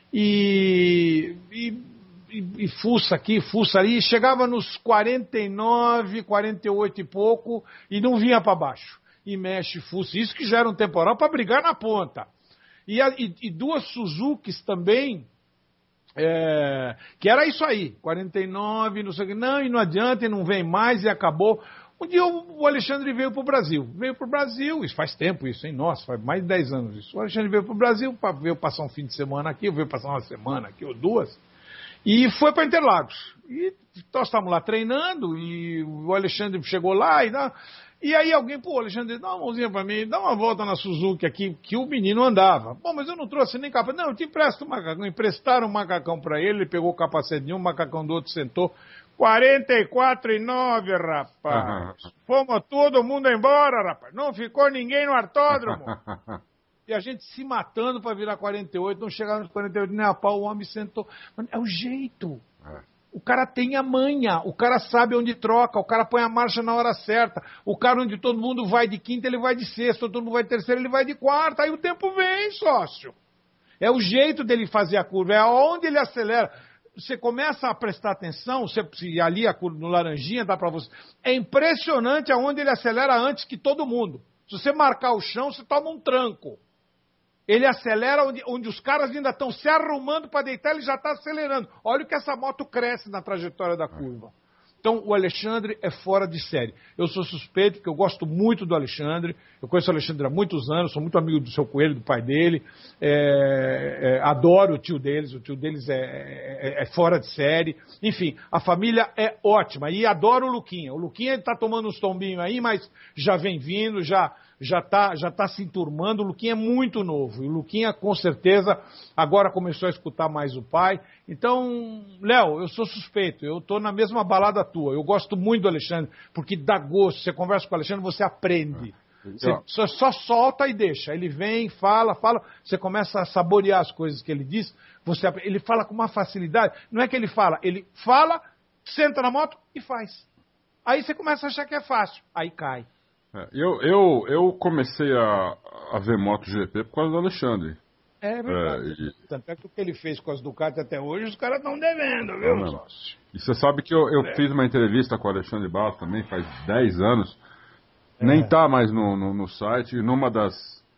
E... e E, e fuça aqui, fuça ali, chegava nos quarenta e nove, quarenta e oito e pouco e não vinha para baixo. E mexe, fuça. Isso que já era um temporal para brigar na ponta. E, a, e, e duas Suzukis também, É, que era isso aí, quarenta e nove, não sei o que, não, e não adianta, e não vem mais, e acabou. Um dia o Alexandre veio para o Brasil, veio para o Brasil, isso faz tempo isso, hein, nossa, faz mais de dez anos isso. O Alexandre veio para o Brasil, veio passar um fim de semana aqui, veio passar uma semana aqui, ou duas, e foi para Interlagos. E nós estávamos lá treinando, e o Alexandre chegou lá, e... E aí alguém, pô, Alexandre, dá uma mãozinha pra mim, dá uma volta na Suzuki aqui, que o menino andava. Bom, mas eu não trouxe nem capa. Não, eu te empresto um macacão. Emprestaram um macacão pra ele, ele pegou o capacete de um, o macacão do outro, sentou. quarenta e quatro e nove, rapaz. Uhum. Fomos todo mundo embora, rapaz. Não ficou ninguém no artódromo. E a gente se matando pra virar quarenta e oito, não chegaram nos quarenta e oito, nem a pau, o homem sentou. Mano, é o jeito. É. O cara tem a manha, o cara sabe onde troca, o cara põe a marcha na hora certa, o cara onde todo mundo vai de quinta, ele vai de sexta, todo mundo vai de terceira, ele vai de quarta, aí o tempo vem, sócio. É o jeito dele fazer a curva, é aonde ele acelera. Você começa a prestar atenção, você, se ali a curva no laranjinha dá para você, é impressionante aonde ele acelera antes que todo mundo. Se você marcar o chão, você toma um tranco. Ele acelera onde, onde os caras ainda estão se arrumando para deitar, ele já está acelerando. Olha o que essa moto cresce na trajetória da curva. Então, o Alexandre é fora de série. Eu sou suspeito, porque eu gosto muito do Alexandre. Eu conheço o Alexandre há muitos anos, sou muito amigo do seu Coelho, do pai dele. É, é, adoro o tio deles, o tio deles é, é, é fora de série. Enfim, a família é ótima. E adoro o Luquinha. O Luquinha está tomando uns tombinhos aí, mas já vem vindo, já... já está já tá se enturmando. O Luquinha é muito novo, e o Luquinha com certeza agora começou a escutar mais o pai. Então, Léo, eu sou suspeito, eu estou na mesma balada tua, eu gosto muito do Alexandre, porque dá gosto, você conversa com o Alexandre, você aprende. Você só, só solta e deixa, ele vem, fala, fala, você começa a saborear as coisas que ele diz, você, ele fala com uma facilidade, não é que ele fala, ele fala, senta na moto e faz. Aí você começa a achar que é fácil, aí cai. Eu, eu, eu comecei a, a ver MotoGP por causa do Alexandre. É verdade. É, e... Tanto é que o que ele fez com as Ducati até hoje, os caras estão devendo, viu, não, sócio? E você sabe que eu, eu é. fiz uma entrevista com o Alexandre Barros também, faz dez anos. É. Nem tá mais no, no, no site. E numa das,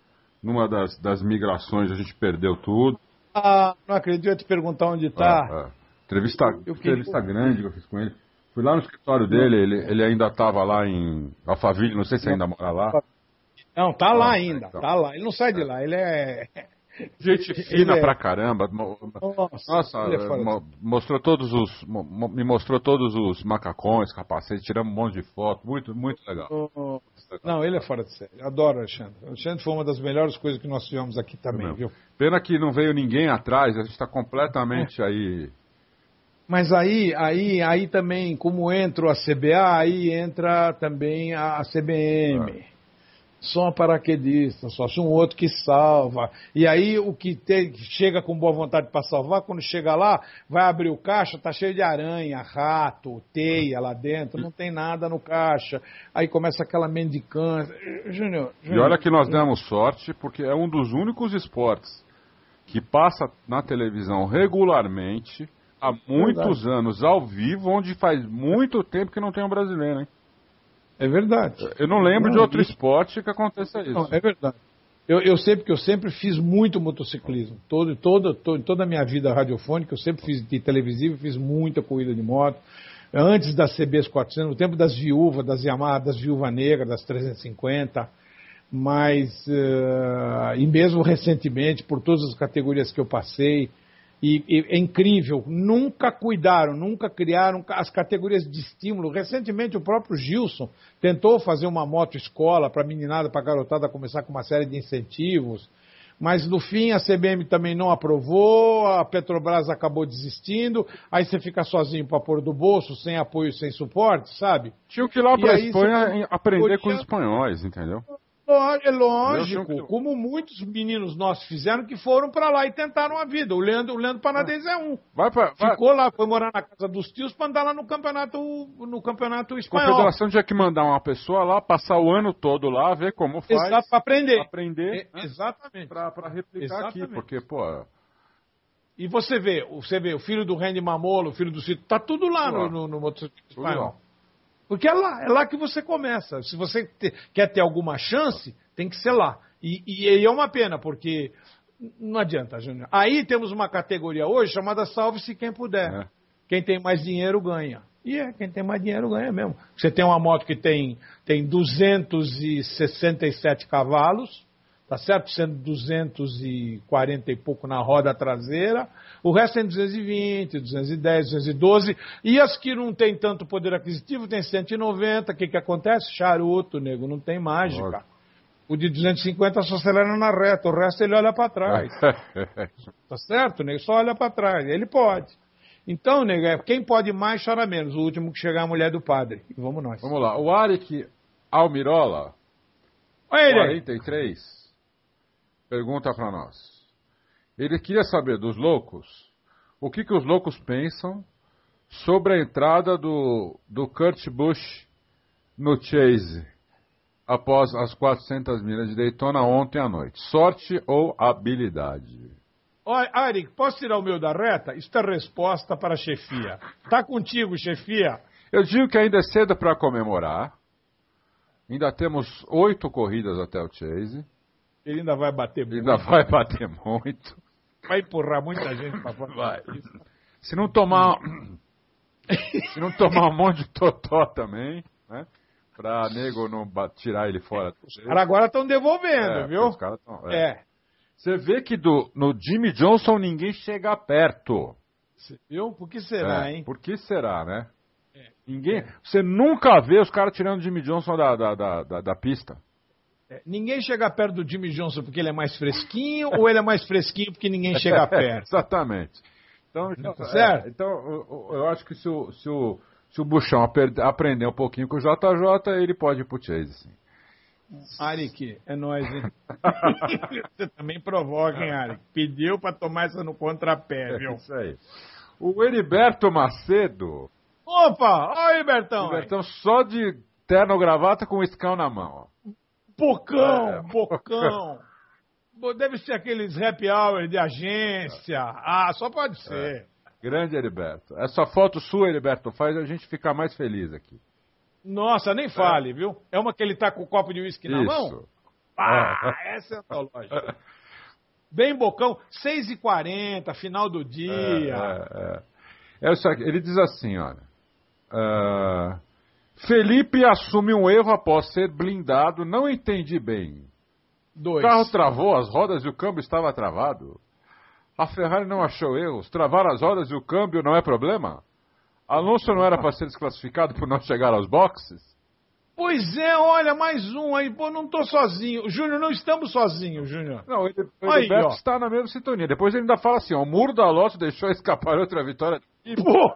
numa das, das migrações a gente perdeu tudo. Ah, não acredito, eu ia te perguntar onde tá. Ah, ah. Entrevista, eu entrevista queria... grande que eu fiz com ele. Fui lá no escritório dele, ele, ele ainda estava lá em Alphaville, não sei se ainda mora lá. Não, tá lá ainda, então. tá lá. Ele não sai de lá, ele é... Gente fina é... pra caramba. Nossa, Nossa é mostrou todos os, me mostrou todos os macacões, capacetes, tiramos um monte de foto, muito, muito legal. Não, ele é fora de série, adoro o Alexandre. O Alexandre foi uma das melhores coisas que nós tivemos aqui também, viu? Pena que não veio ninguém atrás, a gente está completamente é. aí... Mas aí, aí, aí também, como entra a C B A, aí entra também a C B M. É. Só uma paraquedista, só um outro que salva. E aí o que te, chega com boa vontade para salvar, quando chega lá, vai abrir o caixa, tá cheio de aranha, rato, teia lá dentro, não tem nada no caixa. Aí começa aquela mendicância. Júnior, e olha que nós demos sorte, porque é um dos únicos esportes que passa na televisão regularmente... Há muitos verdade. anos, ao vivo, onde faz muito tempo que não tem um brasileiro, hein? É verdade. Eu não lembro não, de outro isso... esporte que aconteça isso. Não, é verdade. Eu, eu sei porque eu sempre fiz muito motociclismo. Todo, todo, todo, toda a minha vida radiofônica, eu sempre fiz de televisivo, fiz muita corrida de moto. Antes das C Bs quatrocentos, no tempo das viúvas, das Yamaha, das Viúva Negra, das trezentos e cinquenta. Mas, uh, e mesmo recentemente, por todas as categorias que eu passei, E, e é incrível, nunca cuidaram, nunca criaram as categorias de estímulo. Recentemente o próprio Gilson tentou fazer uma moto escola para a meninada, para a garotada começar com uma série de incentivos, mas no fim a C B M também não aprovou, a Petrobras acabou desistindo, aí você fica sozinho para pôr do bolso, sem apoio, sem suporte, sabe? Tinha que ir lá para a Espanha aprender podia... com os espanhóis, entendeu? É lógico, como muitos meninos nossos fizeram que foram para lá e tentaram a vida. O Leandro, o Leandro Panadez é um. Vai pra, vai. Ficou lá, foi morar na casa dos tios para andar lá no campeonato, no campeonato espanhol. A Confederação tinha que mandar uma pessoa lá, passar o ano todo lá, ver como faz. Exato, para aprender. Aprender. É, né? Exatamente. Para replicar exatamente. Aqui, porque, pô... E você vê, você vê o filho do Randy Mamolo, o filho do Cito, tá tudo lá no, no, no motociclismo espanhol. Porque é lá, é lá que você começa. Se você te, quer ter alguma chance, tem que ser lá. E, e, e é uma pena, porque Não adianta, Júnior. Aí temos uma categoria hoje chamada salve-se quem puder. É. Quem tem mais dinheiro ganha. E é, quem tem mais dinheiro ganha mesmo. Você tem uma moto que tem, tem duzentos e sessenta e sete cavalos, tá certo? Sendo duzentos e quarenta e pouco na roda traseira. O resto tem duzentos e vinte, duzentos e dez, duzentos e doze. E as que não tem tanto poder aquisitivo tem cento e noventa. O que que acontece? Charuto, nego, não tem mágica. Nossa. O de duzentos e cinquenta só acelera na reta, o resto ele olha para trás. Tá certo, nego? Só olha para trás. Ele pode. Então, nego, quem pode mais chora menos. O último que chegar é a mulher do padre. E vamos nós. Vamos lá. O Arik Almirola, Olha ele quarenta e três, pergunta para nós. Ele queria saber dos loucos, o que, que os loucos pensam sobre a entrada do, do Kurt Busch no Chase após as quatrocentas milhas de Daytona ontem à noite. Sorte ou habilidade? Olha, Arik, posso tirar o meu da reta? Isso é resposta para a chefia. Tá contigo, chefia. Eu digo que ainda é cedo para comemorar. Ainda temos oito corridas até o Chase. Ele ainda vai bater muito. Ainda vai bater muito. Vai empurrar muita gente para fora. Vai. Se não tomar... Se não tomar um monte de totó também, né? Pra nego não tirar ele fora. Os caras agora estão devolvendo, é, viu? Os caras tão, é. é. Você vê que do, no Jimmy Johnson ninguém chega perto. Viu? Por que será, é, hein? Por que será, né? É. Ninguém, você nunca vê os caras tirando o Jimmy Johnson da, da, da, da, da pista. É, ninguém chega perto do Jimmy Johnson porque ele é mais fresquinho ou ele é mais fresquinho porque ninguém chega perto? Exatamente. Então, então, certo? É, então eu, eu acho que se o, se o, se o Buchão aprender um pouquinho com o J J, ele pode ir pro Chase, sim. Arik, é nóis, hein? Você também provoca, hein, Arik? Pediu pra tomar essa no contrapé, viu? É isso aí. O Heriberto Macedo. Opa! Olha o Heribertão. Heribertão só de terno gravata com iscão na mão, ó. Bocão, é, bocão. Deve ser aqueles happy hour de agência. Ah, só pode ser. É. Grande Heriberto. Essa foto sua, Heriberto, faz a gente ficar mais feliz aqui. Nossa, nem fale, é. viu? É uma que ele tá com o copo de uísque na mão? Ah, é. essa é antológica. Bem bocão, seis e quarenta, final do dia. É, é, é. Isso aqui, ele diz assim, olha. Uh, Felipe assume um erro após ser blindado, não entendi bem. Dois. O carro travou as rodas e o câmbio estava travado. A Ferrari não achou erros. Travar as rodas e o câmbio não é problema? Alonso não era para ser desclassificado por não chegar aos boxes? Pois é, olha, mais um aí. Pô, não tô sozinho. Júnior, não estamos sozinhos, Júnior. Não, ele, o Heriberto está na mesma sintonia. Depois ele ainda fala assim, ó, o muro da Alonso deixou escapar outra vitória. Pô,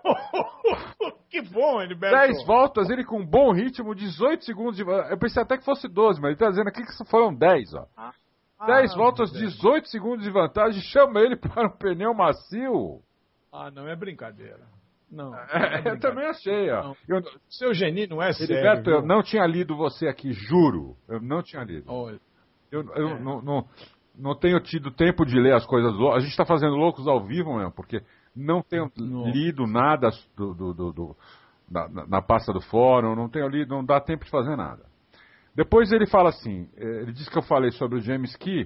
que bom, Heriberto. dez voltas, ele com bom ritmo, dezoito segundos de... Eu pensei até que fosse doze, mas ele está dizendo aqui que foram dez, ó. Ah, dez ah, voltas, dezoito segundos de vantagem, chama ele para um pneu macio. Ah, não, é brincadeira. Não, é, eu também achei, ó. Eu, Seu Geni não é sério. Heriberto, eu não tinha lido você aqui, juro. Eu não tinha lido. Olha. Eu, eu é. não, não, não tenho tido tempo de ler as coisas. A gente está fazendo loucos ao vivo mesmo, porque não tenho não. lido nada do, do, do, do, na, na pasta do fórum, não tenho lido, não dá tempo de fazer nada. Depois ele fala assim, ele disse que eu falei sobre o James Key,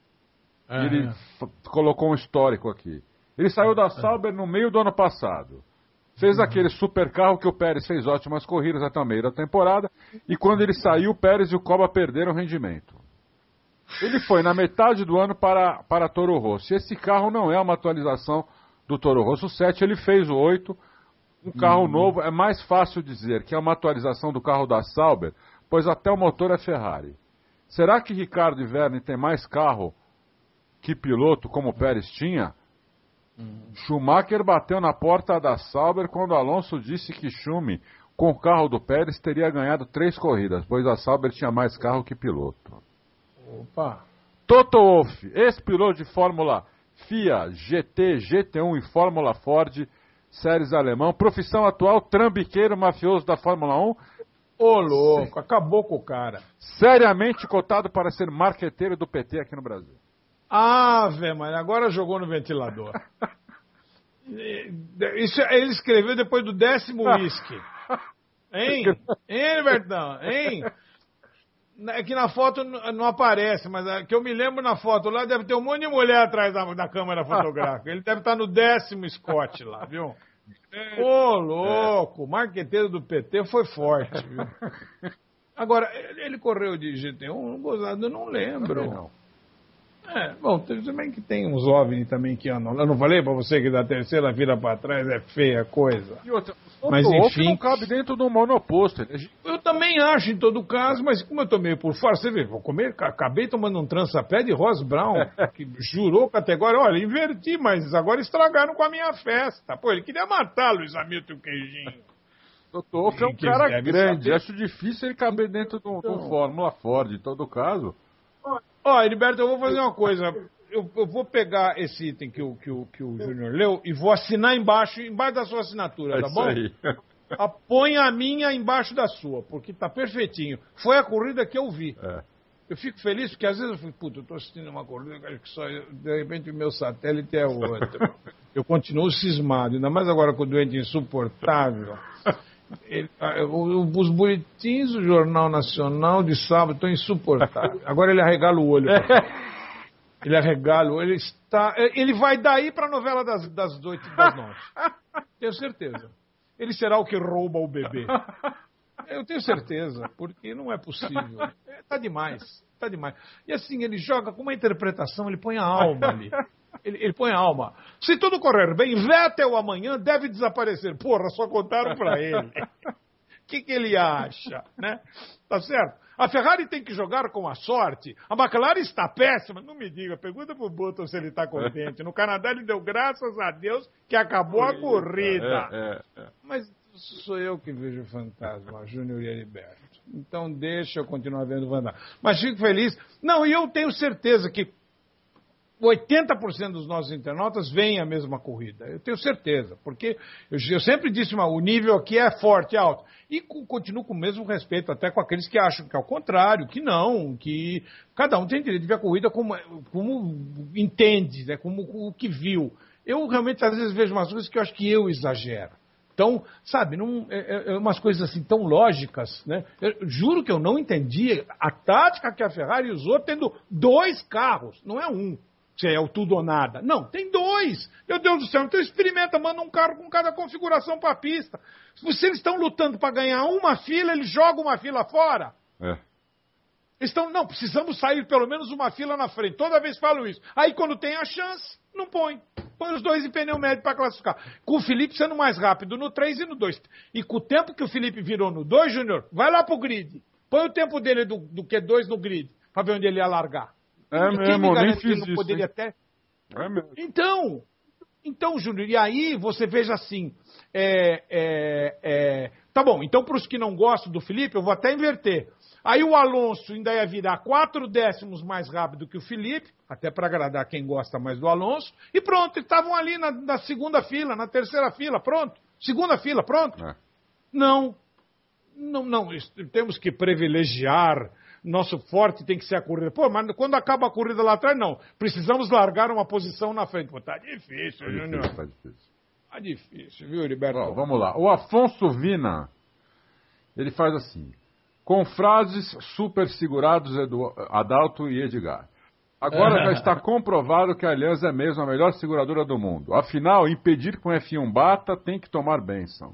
é, ele é. colocou um histórico aqui. Ele saiu da Sauber no meio do ano passado. Fez aquele super carro que o Pérez fez ótimas corridas até o meio da temporada, e quando ele saiu, o Pérez e o Coba perderam rendimento. Ele foi na metade do ano para, para Toro Rosso. Esse carro não é uma atualização do Toro Rosso sete, ele fez o oito. Um carro uhum. novo, é mais fácil dizer que é uma atualização do carro da Sauber, pois até o motor é Ferrari. Será que Ricardo e Verne tem mais carro que piloto como o Pérez tinha? Schumacher bateu na porta da Sauber quando Alonso disse que Schumi, com o carro do Pérez, teria ganhado três corridas, pois a Sauber tinha mais carro que piloto. Opa! Toto Wolff, ex-piloto de Fórmula FIA, G T, G T um e Fórmula Ford, séries alemão, profissão atual, trambiqueiro mafioso da Fórmula um. Ô, louco, acabou com o cara. Seriamente cotado para ser marqueteiro do P T aqui no Brasil. Ah, velho, mas agora jogou no ventilador. Isso ele escreveu depois do décimo uísque. Hein? Hein, Bertão? Hein? É que na foto não aparece, mas é que eu me lembro na foto lá, deve ter um monte de mulher atrás da, da câmera fotográfica. Ele deve estar no décimo Scott lá, viu? Ô, louco, o marqueteiro do P T foi forte, viu? Agora, ele correu de G T um, gozado, eu não lembro. Não. É, bom, também que tem uns OVNI também que andam. Eu não falei pra você que da terceira vira pra trás é feia a coisa. E outra, mas enfim, não cabe dentro do monoposto. Eu também acho em todo caso, mas como eu tô meio por fora, você vê, vou comer, acabei tomando um trançapé de Ross Brown, que jurou categoria, olha, inverti, mas agora estragaram com a minha festa. Pô, ele queria matar Luiz Hamilton Queijinho. Doutor, é um cara grande, saber. Acho difícil ele caber dentro do, então, do Fórmula Ford, em todo caso. Ó, Heriberto, eu vou fazer uma coisa. Eu, eu vou pegar esse item que o, que o, que o Júnior leu e vou assinar embaixo, embaixo da sua assinatura, é tá bom? Aí. Põe a minha embaixo da sua, porque tá perfeitinho. Foi a corrida que eu vi. É. Eu fico feliz porque às vezes eu fico, puta, eu tô assistindo uma corrida que só eu, de repente o meu satélite é outro. Eu continuo cismado, ainda mais agora com o doente insuportável. Ele, os boletins do Jornal Nacional de sábado estão insuportáveis. Agora ele arregala o olho. Ele arregala o olho. Ele, está, ele vai daí para a novela das, das oito e das nove. Tenho certeza. Ele será o que rouba o bebê. Eu tenho certeza, porque não é possível. Está demais. Tá demais. E assim, ele joga com uma interpretação, ele põe a alma ali. Ele, ele põe a alma. Se tudo correr bem, Vettel amanhã deve desaparecer. Porra, só contaram pra ele. O que, que ele acha, né? Tá certo? A Ferrari tem que jogar com a sorte. A McLaren está péssima. Não me diga, pergunta pro Button se ele está contente. No Canadá ele deu graças a Deus que acabou a corrida. É, é, é. Mas sou eu que vejo o fantasma, Júnior e Heriberto. Então deixa eu continuar vendo fantasma. Mas fico feliz. Não, e eu tenho certeza que oitenta por cento dos nossos internautas veem a mesma corrida. Eu tenho certeza, porque eu, eu sempre disse, mas o nível aqui é forte, alto. E com, continuo com o mesmo respeito, até com aqueles que acham que é o contrário, que não, que cada um tem direito de ver a corrida como, como entende, né, como o que viu. Eu realmente, às vezes, vejo umas coisas que eu acho que eu exagero. Então, sabe, não, é, é umas coisas assim tão lógicas, né? Eu juro que eu não entendi a tática que a Ferrari usou tendo dois carros, não é um. Se é o tudo ou nada. Não, tem dois. Meu Deus do céu, então experimenta, manda um carro com cada configuração para a pista. Se eles estão lutando para ganhar uma fila, eles jogam uma fila fora. É. Estão, não, precisamos sair pelo menos uma fila na frente. Toda vez falo isso. Aí quando tem a chance, não põe. Põe os dois em pneu médio para classificar. Com o Felipe sendo mais rápido no três e no dois. E com o tempo que o Felipe virou no dois, Júnior, vai lá pro grid. Põe o tempo dele do, do Q dois no grid, para ver onde ele ia largar. É mesmo, nem fiz isso. Poderia até... é mesmo. Então, então, Júnior, e aí você veja assim, é, é, é, tá bom, então para os que não gostam do Felipe, eu vou até inverter. Aí o Alonso ainda ia virar quatro décimos mais rápido que o Felipe, até para agradar quem gosta mais do Alonso, e pronto, estavam ali na, na segunda fila, na terceira fila, pronto. Segunda fila, pronto. É. Não, não, não, temos que privilegiar... Nosso forte tem que ser a corrida. Pô, mas quando acaba a corrida lá atrás, não. Precisamos largar uma posição na frente. Pô, tá difícil, tá Júnior. Difícil, tá difícil. Tá difícil, viu, Heriberto? Ó, vamos lá. O Afonso Vina, ele faz assim. Com frases super segurados, Edu, Adalto e Edgar. Agora já está comprovado que a Aliança é mesmo a melhor seguradora do mundo. Afinal, impedir que o F um bata tem que tomar bênção.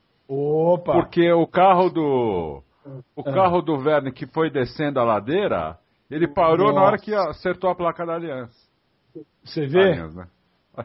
Opa! Porque o carro do... O carro do Verne que foi descendo a ladeira, ele parou Nossa. na hora que acertou a placa da Aliança. Você vê? Aliança, né?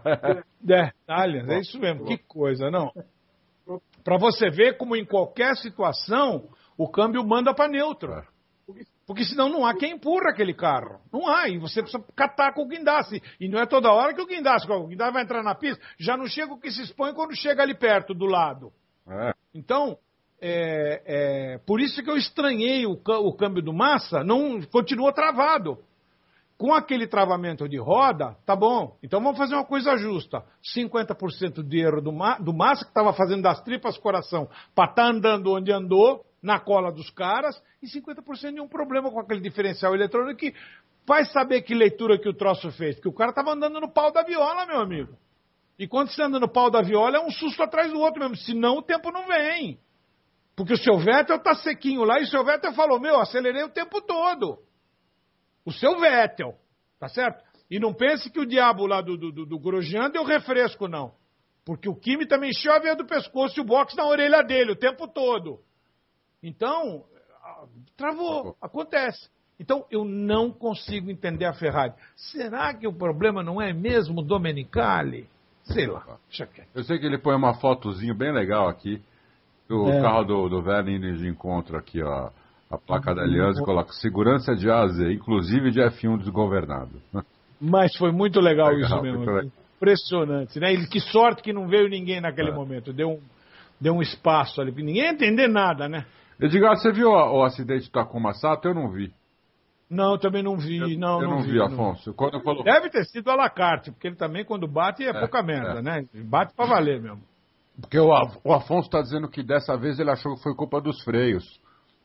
É, Aliança, é isso mesmo. Que coisa, não? Para você ver como em qualquer situação o câmbio manda para neutro. É. Porque senão não há quem empurra aquele carro. Não há, e você precisa catar com o guindaste. E não é toda hora que o guindaste, o guindaste vai entrar na pista, já não chega o que se expõe quando chega ali perto, do lado. É. Então... É, é, por isso que eu estranhei o, o câmbio do Massa, não continua travado. Com aquele travamento de roda, tá bom. Então vamos fazer uma coisa justa. cinquenta por cento de erro do, do Massa, que estava fazendo das tripas coração, para estar tá andando onde andou, na cola dos caras, e cinquenta por cento de um problema com aquele diferencial eletrônico que vai saber que leitura que o troço fez. Porque o cara estava andando no pau da viola, meu amigo. E quando você anda no pau da viola, é um susto atrás do outro mesmo, senão o tempo não vem. Porque o seu Vettel tá sequinho lá e o seu Vettel falou, meu, acelerei o tempo todo. O seu Vettel, tá certo? E não pense que o diabo lá do, do, do Grosjean deu refresco, não. Porque o Kimi também encheu a veia do pescoço e o box na orelha dele o tempo todo. Então, travou, acontece. Então, eu não consigo entender a Ferrari. Será que o problema não é mesmo o Domenicali? Sei lá. Deixa quieto. Eu sei que ele põe uma fotozinho bem legal aqui. O é. carro do, do velho indo de encontro aqui, ó. A placa da Aliança coloca segurança de A a Z, inclusive de F um desgovernado. Mas foi muito legal, legal isso mesmo. Legal. Impressionante, né? Ele, que sorte que não veio ninguém naquele é. momento. Deu um, deu um espaço ali. Ninguém ia entender nada, né? Edgar, você viu o, o acidente do Takuma Sato? Eu não vi. Não, eu também não vi. Eu não, eu não, não vi, vi, Afonso. Não... Quando eu colo... Deve ter sido a la carte, porque ele também, quando bate, é, é pouca merda, é. né? Ele bate pra valer mesmo. Porque o, o Afonso está dizendo que dessa vez ele achou que foi culpa dos freios.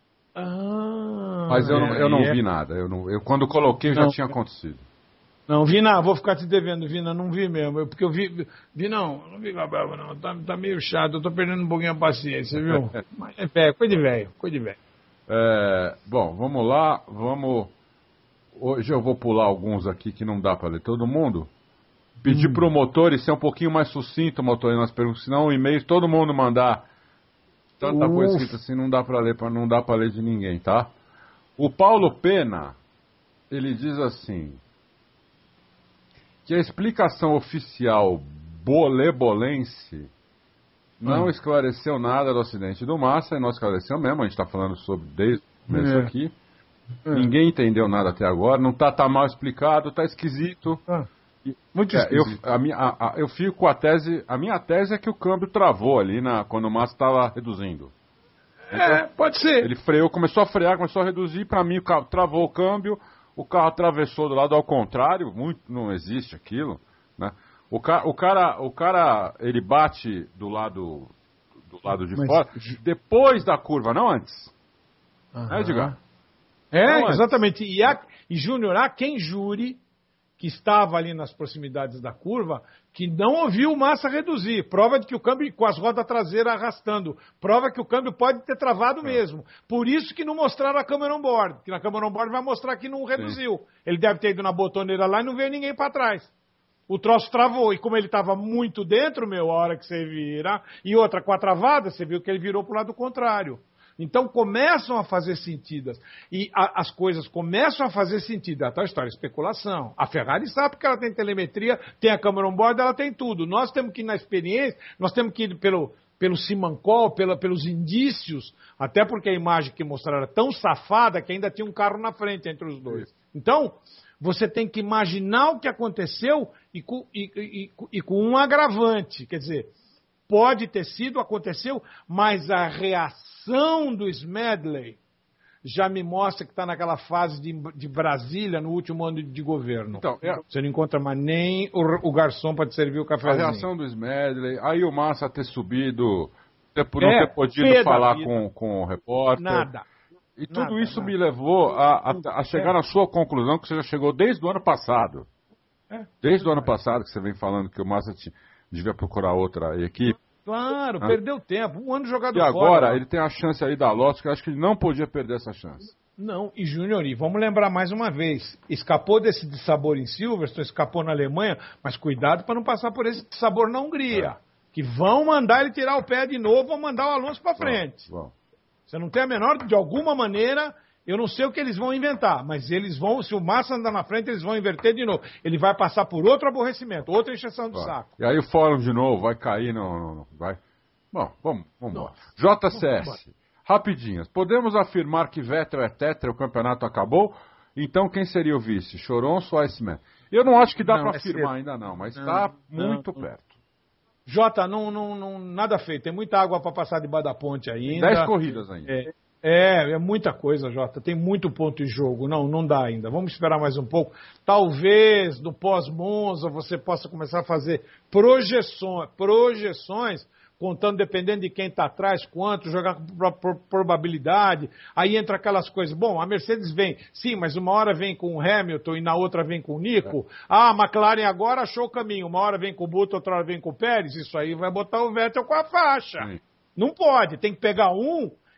Ah, Mas eu não, eu não é. vi nada. Eu não, eu, quando coloquei já não. tinha acontecido. Não, Vina, vou ficar te devendo, Vina, não vi mesmo. Eu, porque eu vi. Vi não, não vi Gabriel, não. Tá, tá meio chato, eu tô perdendo um pouquinho a paciência, viu? Mas é velho, coisa de velho, coisa de velho. É, bom, vamos lá, vamos. Hoje eu vou pular alguns aqui que não dá para ler todo mundo. Pedir hum. pro motor e ser um pouquinho mais sucinto, motor, nas perguntas, senão o e-mail todo mundo mandar tanta Uf. coisa escrita assim, não dá para ler, não dá para ler de ninguém, tá? O Paulo Pena, ele diz assim, que a explicação oficial bolebolense não hum. esclareceu nada do acidente do Massa, e não esclareceu mesmo, a gente está falando sobre desde o começo é. aqui. É. Ninguém entendeu nada até agora, não tá, tá mal explicado, tá esquisito. Ah. Muito é, eu, a minha, a, a, eu fico com a tese, a minha tese é que o câmbio travou ali na, quando o Massa estava reduzindo. Então, é, pode ser. Ele freou, começou a frear, começou a reduzir, para mim o carro travou o câmbio, o carro atravessou do lado ao contrário, muito, não existe aquilo, né? O, ca, o, cara, o cara, ele bate do lado, do lado de Mas, fora, depois da curva, não antes. Uh-huh. Né, Edgar? É, não exatamente. Antes. E, a, e Júnior, há quem jure que estava ali nas proximidades da curva, que não ouviu o Massa reduzir. Prova de que o câmbio, com as rodas traseiras arrastando, prova que o câmbio pode ter travado é. mesmo. Por isso que não mostraram a câmera on-board, que na câmera on-board vai mostrar que não reduziu. Sim. Ele deve ter ido na botoneira lá e não veio ninguém para trás. O troço travou, e como ele estava muito dentro, meu, a hora que você vira, e outra com a travada, você viu que ele virou para o lado contrário. Então começam a fazer sentido. E a, as coisas começam a fazer sentido. É a tal história, especulação. A Ferrari sabe que ela tem telemetria, tem a câmera on-board, ela tem tudo. Nós temos que ir na experiência, nós temos que ir pelo, pelo simancol, pela, pelos indícios, até porque a imagem que mostraram era tão safada que ainda tinha um carro na frente entre os dois. Então, você tem que imaginar o que aconteceu e com, e, e, e, e com um agravante. Quer dizer, pode ter sido, aconteceu, mas a reação do Smedley já me mostra que está naquela fase de, de Brasília no último ano de, de governo. Então, é... Você não encontra mais nem o, o garçom para te servir o cafezinho. A reação do Smedley, aí o Massa ter subido, ter, não é, ter podido falar com, com o repórter. Nada. E tudo nada, isso nada. me levou a, a, a chegar é. na sua conclusão que você já chegou desde o ano passado. É. Desde o ano passado que você vem falando que o Massa te, devia procurar outra equipe. Claro, ah. perdeu tempo. Um ano jogado fora. E agora fora, ele tem a chance aí da Lotus, que eu acho que ele não podia perder essa chance. Não, e Júnior, e vamos lembrar mais uma vez, escapou desse sabor em Silverstone, escapou na Alemanha, mas cuidado para não passar por esse sabor na Hungria. É. Que vão mandar ele tirar o pé de novo, vão mandar o Alonso para frente. Bom, bom. Você não tem a menor, de alguma maneira, eu não sei o que eles vão inventar, mas eles vão, se o Massa andar na frente, eles vão inverter de novo. Ele vai passar por outro aborrecimento, outra encheção de saco. E aí o fórum de novo vai cair, não, não, não vai. Bom, vamos, vamos embora. J C S, vamos rapidinhas. Podemos afirmar que Vettel é tetra, o campeonato acabou? Então quem seria o vice? Choronço ou Iceman? Eu não acho que dá para é afirmar cedo. ainda não, mas está muito não, perto. Jota, não, não, não, nada feito. Tem muita água para passar debaixo da ponte ainda. Dez corridas ainda. É, é, é muita coisa, Jota. Tem muito ponto em jogo. Não, não dá ainda. Vamos esperar mais um pouco. Talvez no pós-Monza você possa começar a fazer projeções, projeções, contando, dependendo de quem está atrás, quanto, jogar por probabilidade. Aí entra aquelas coisas. Bom, a Mercedes vem, sim, mas uma hora vem com o Hamilton e na outra vem com o Nico. É. Ah, a McLaren agora achou o caminho. Uma hora vem com o Button, outra hora vem com o Pérez. Isso aí vai botar o Vettel com a faixa. Sim. Não pode. Tem que pegar um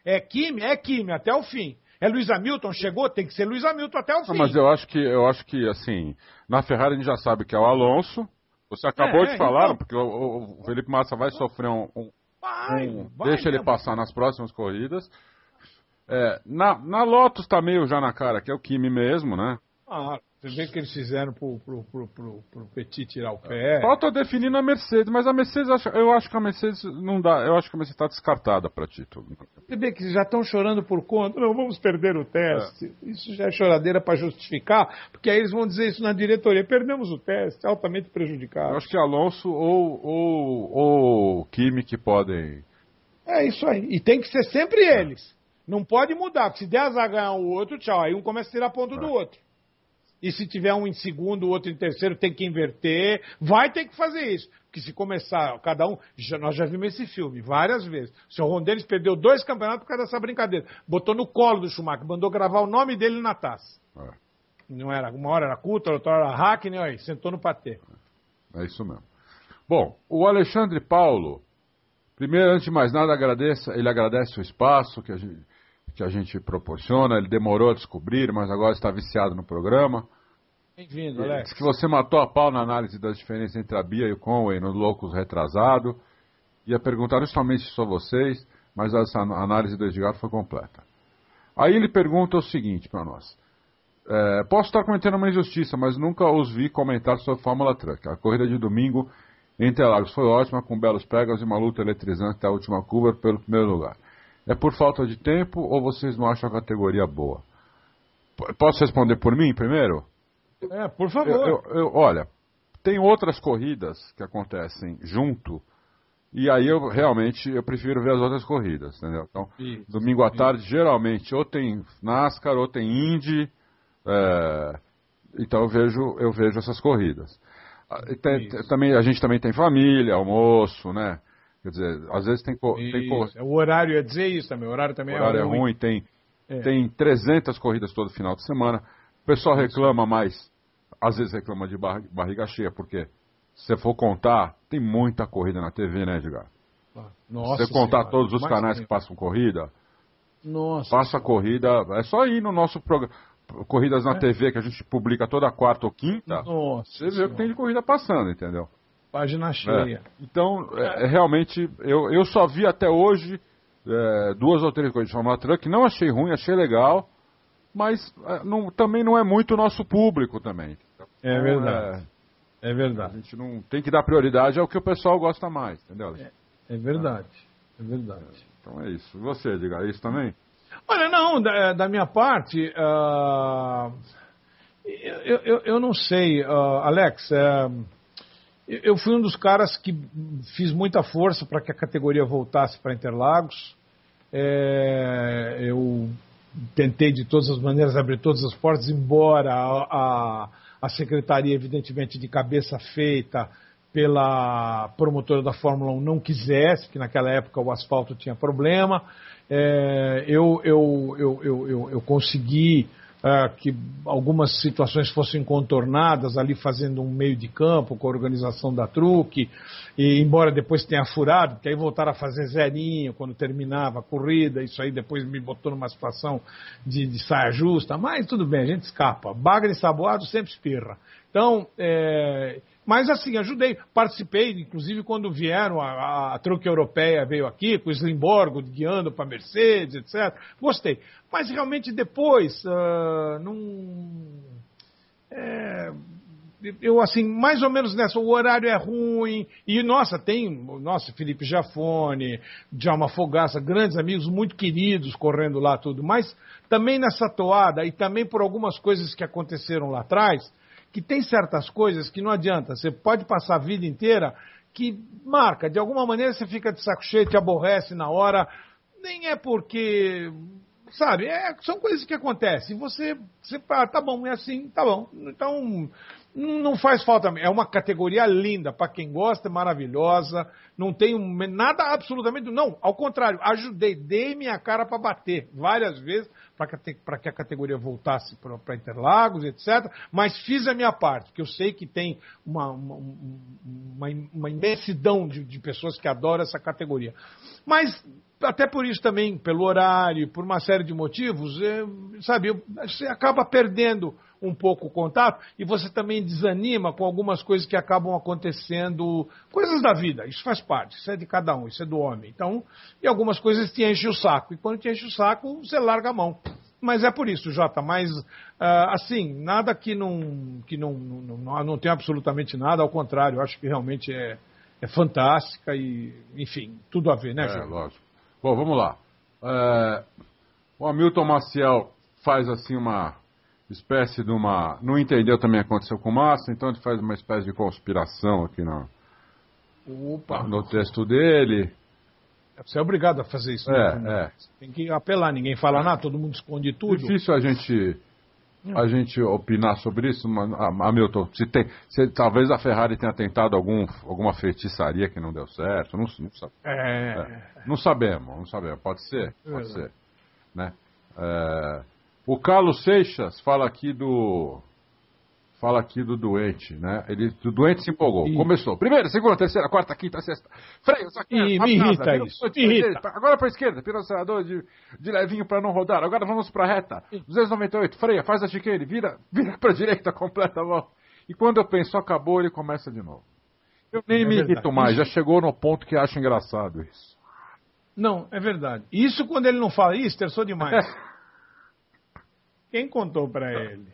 É Kimi, é Kimi, até o fim. É Luiz Hamilton, chegou, tem que ser Luiz Hamilton até o fim. Não, mas eu acho que, eu acho que, assim, na Ferrari a gente já sabe que é o Alonso. Você acabou é, de falar, então, porque o, o Felipe Massa vai sofrer um... um, vai, um vai, deixa ele não, passar nas próximas corridas. É, na, na Lotus tá meio já na cara, que é o Kimi mesmo, né? Ah, você vê que eles fizeram pro, pro, pro, pro, pro Petit tirar o pé. Falta definir na Mercedes, mas a Mercedes, eu acho que a Mercedes não dá, eu acho que a Mercedes está descartada para título. Você vê que já estão chorando por conta, não, vamos perder o teste. É. Isso já é choradeira para justificar, porque aí eles vão dizer isso na diretoria, perdemos o teste, altamente prejudicado. Eu acho que Alonso ou, ou, ou Kimi que podem... É isso aí, e tem que ser sempre é. eles. Não pode mudar, porque se der azar ganhar o outro, tchau, aí um começa a tirar ponto é. do outro. E se tiver um em segundo, o outro em terceiro, tem que inverter. Vai ter que fazer isso. Porque se começar, cada um... Já, nós já vimos esse filme várias vezes. O senhor Ron Dennis perdeu dois campeonatos por causa dessa brincadeira. Botou no colo do Schumacher, mandou gravar o nome dele na taça. É. Não era, uma hora era Coulter, outra hora era Hackney, aí, sentou no patê. É isso mesmo. Bom, o Alexandre Paulo, primeiro, antes de mais nada, agradeça, ele agradece o espaço que a gente... que a gente proporciona, ele demorou a descobrir, mas agora está viciado no programa. Bem-vindo, Alex. Diz que você matou a pau na análise das diferenças entre a Bia e o Conway no Loucos Retrasado. Ia perguntar justamente sobre vocês, mas essa análise do Edgar foi completa. Aí ele pergunta o seguinte para nós. É, posso estar cometendo uma injustiça, mas nunca os vi comentar sobre Fórmula Truck. A corrida de domingo em Interlagos foi ótima, com belos pegas e uma luta eletrizante até a última curva pelo primeiro lugar. É por falta de tempo ou vocês não acham a categoria boa? P- posso responder por mim primeiro? É, por favor. Eu, eu, eu, olha, tem outras corridas que acontecem junto e aí eu realmente eu prefiro ver as outras corridas, entendeu? Então, isso, domingo à tarde, isso. geralmente, ou tem NASCAR ou tem Indy, é, então eu vejo, eu vejo essas corridas. Tem, também, a gente também tem família, almoço, né? Quer dizer, às vezes tem... tem cor... O horário ia dizer isso também, o horário também o horário é ruim. é ruim, tem, é. tem trezentas corridas todo final de semana. O pessoal reclama mais, às vezes reclama de bar... barriga cheia, porque se você for contar, tem muita corrida na T V, né, Edgar? Nossa se você contar senhora, todos os canais tempo. que passam corrida, Nossa passa senhora. corrida, é só ir no nosso programa. Corridas na é. T V que a gente publica toda quarta ou quinta, Nossa você vê senhora. o que tem de corrida passando, entendeu? Página cheia. É. Então, é, realmente, eu, eu só vi até hoje é, duas ou três coisas de Fórmula Truck, não achei ruim, achei legal, mas é, não, também não é muito o nosso público também. É então, verdade. É, é verdade. A gente não tem que dar prioridade ao que o pessoal gosta mais, entendeu? É, é verdade. É verdade. Então é isso. E você, diga isso também? Olha, não, da, da minha parte, uh, eu, eu, eu não sei, uh, Alex, uh, eu fui um dos caras que fiz muita força para que a categoria voltasse para Interlagos. É, eu tentei de todas as maneiras abrir todas as portas, embora a, a, a secretaria, evidentemente, de cabeça feita pela promotora da Fórmula um não quisesse, que naquela época o asfalto tinha problema. É, eu, eu, eu, eu, eu, eu consegui uh, que algumas situações fossem contornadas, ali fazendo um meio de campo com a organização da truque, e embora depois tenha furado, porque aí voltaram a fazer zerinho quando terminava a corrida, isso aí depois me botou numa situação de, de saia justa, mas tudo bem, a gente escapa. Bagre ensaboado sempre espirra. Então, é... Mas assim, ajudei, participei, inclusive quando vieram, a, a truque europeia veio aqui, com o Slimborgo guiando para a Mercedes, etcétera. Gostei. Mas realmente depois, uh, não... É, eu assim, mais ou menos nessa, o horário é ruim, e nossa, tem, nossa, Felipe Jafone, Djalma Fogaça, grandes amigos, muito queridos, correndo lá tudo, mas também nessa toada, e também por algumas coisas que aconteceram lá atrás, que tem certas coisas que não adianta, você pode passar a vida inteira que marca, de alguma maneira você fica de saco cheio, te aborrece na hora, nem é porque, sabe, é, são coisas que acontecem, você, você ah, tá bom, é assim, tá bom, então não faz falta, é uma categoria linda, para quem gosta, é maravilhosa, não tenho nada absolutamente, não, ao contrário, ajudei, dei minha cara para bater várias vezes, para que a categoria voltasse para Interlagos, etcétera, mas fiz a minha parte, porque eu sei que tem uma, uma, uma, uma imensidão de, de pessoas que adoram essa categoria. Mas até por isso também, pelo horário, por uma série de motivos, é, sabe, você acaba perdendo um pouco o contato e você também desanima com algumas coisas que acabam acontecendo, coisas da vida, isso faz parte, isso é de cada um, isso é do homem. Então, e algumas coisas te enchem o saco, e quando te enche o saco, você larga a mão. Mas é por isso, Jota, mas uh, assim, nada que não, que não, não, não, não tem absolutamente nada, ao contrário, eu acho que realmente é, é fantástica e, enfim, tudo a ver, né, É, Júlio? lógico. Bom, vamos lá. É, o Hamilton Maciel faz assim uma espécie de uma... Não entendeu também o que aconteceu com o Massa, então ele faz uma espécie de conspiração aqui no, Opa. no texto dele. Você é obrigado a fazer isso. É, né? é. Tem que apelar, ninguém fala nada, todo mundo esconde tudo. Difícil a gente, a gente opinar sobre isso, mas, Hamilton, se tem, se, talvez a Ferrari tenha tentado algum, alguma feitiçaria que não deu certo, não, não, sabe, É... é, não sabemos, não sabemos, pode ser, pode É. ser, né? É, o Carlos Seixas fala aqui do... Fala aqui do doente, né? Ele, o doente se empolgou. Ih. Começou. Primeira, segunda, terceira, quarta, quinta, sexta. Freio, saqueiro, Ih, faz me nada, irrita vira isso, pra me irrita. direita, agora para a esquerda, pira o acelerador de, de levinho para não rodar. Agora vamos para a reta. duzentos e noventa e oito, freia, faz a chicane, vira, vira para a direita, completa a volta. E quando eu penso, acabou, ele começa de novo. Eu nem É me verdade. irrito mais, Isso- já chegou no ponto que acho engraçado isso. Não, é verdade. Isso quando ele não fala, isso, terçou demais. Quem contou pra ele?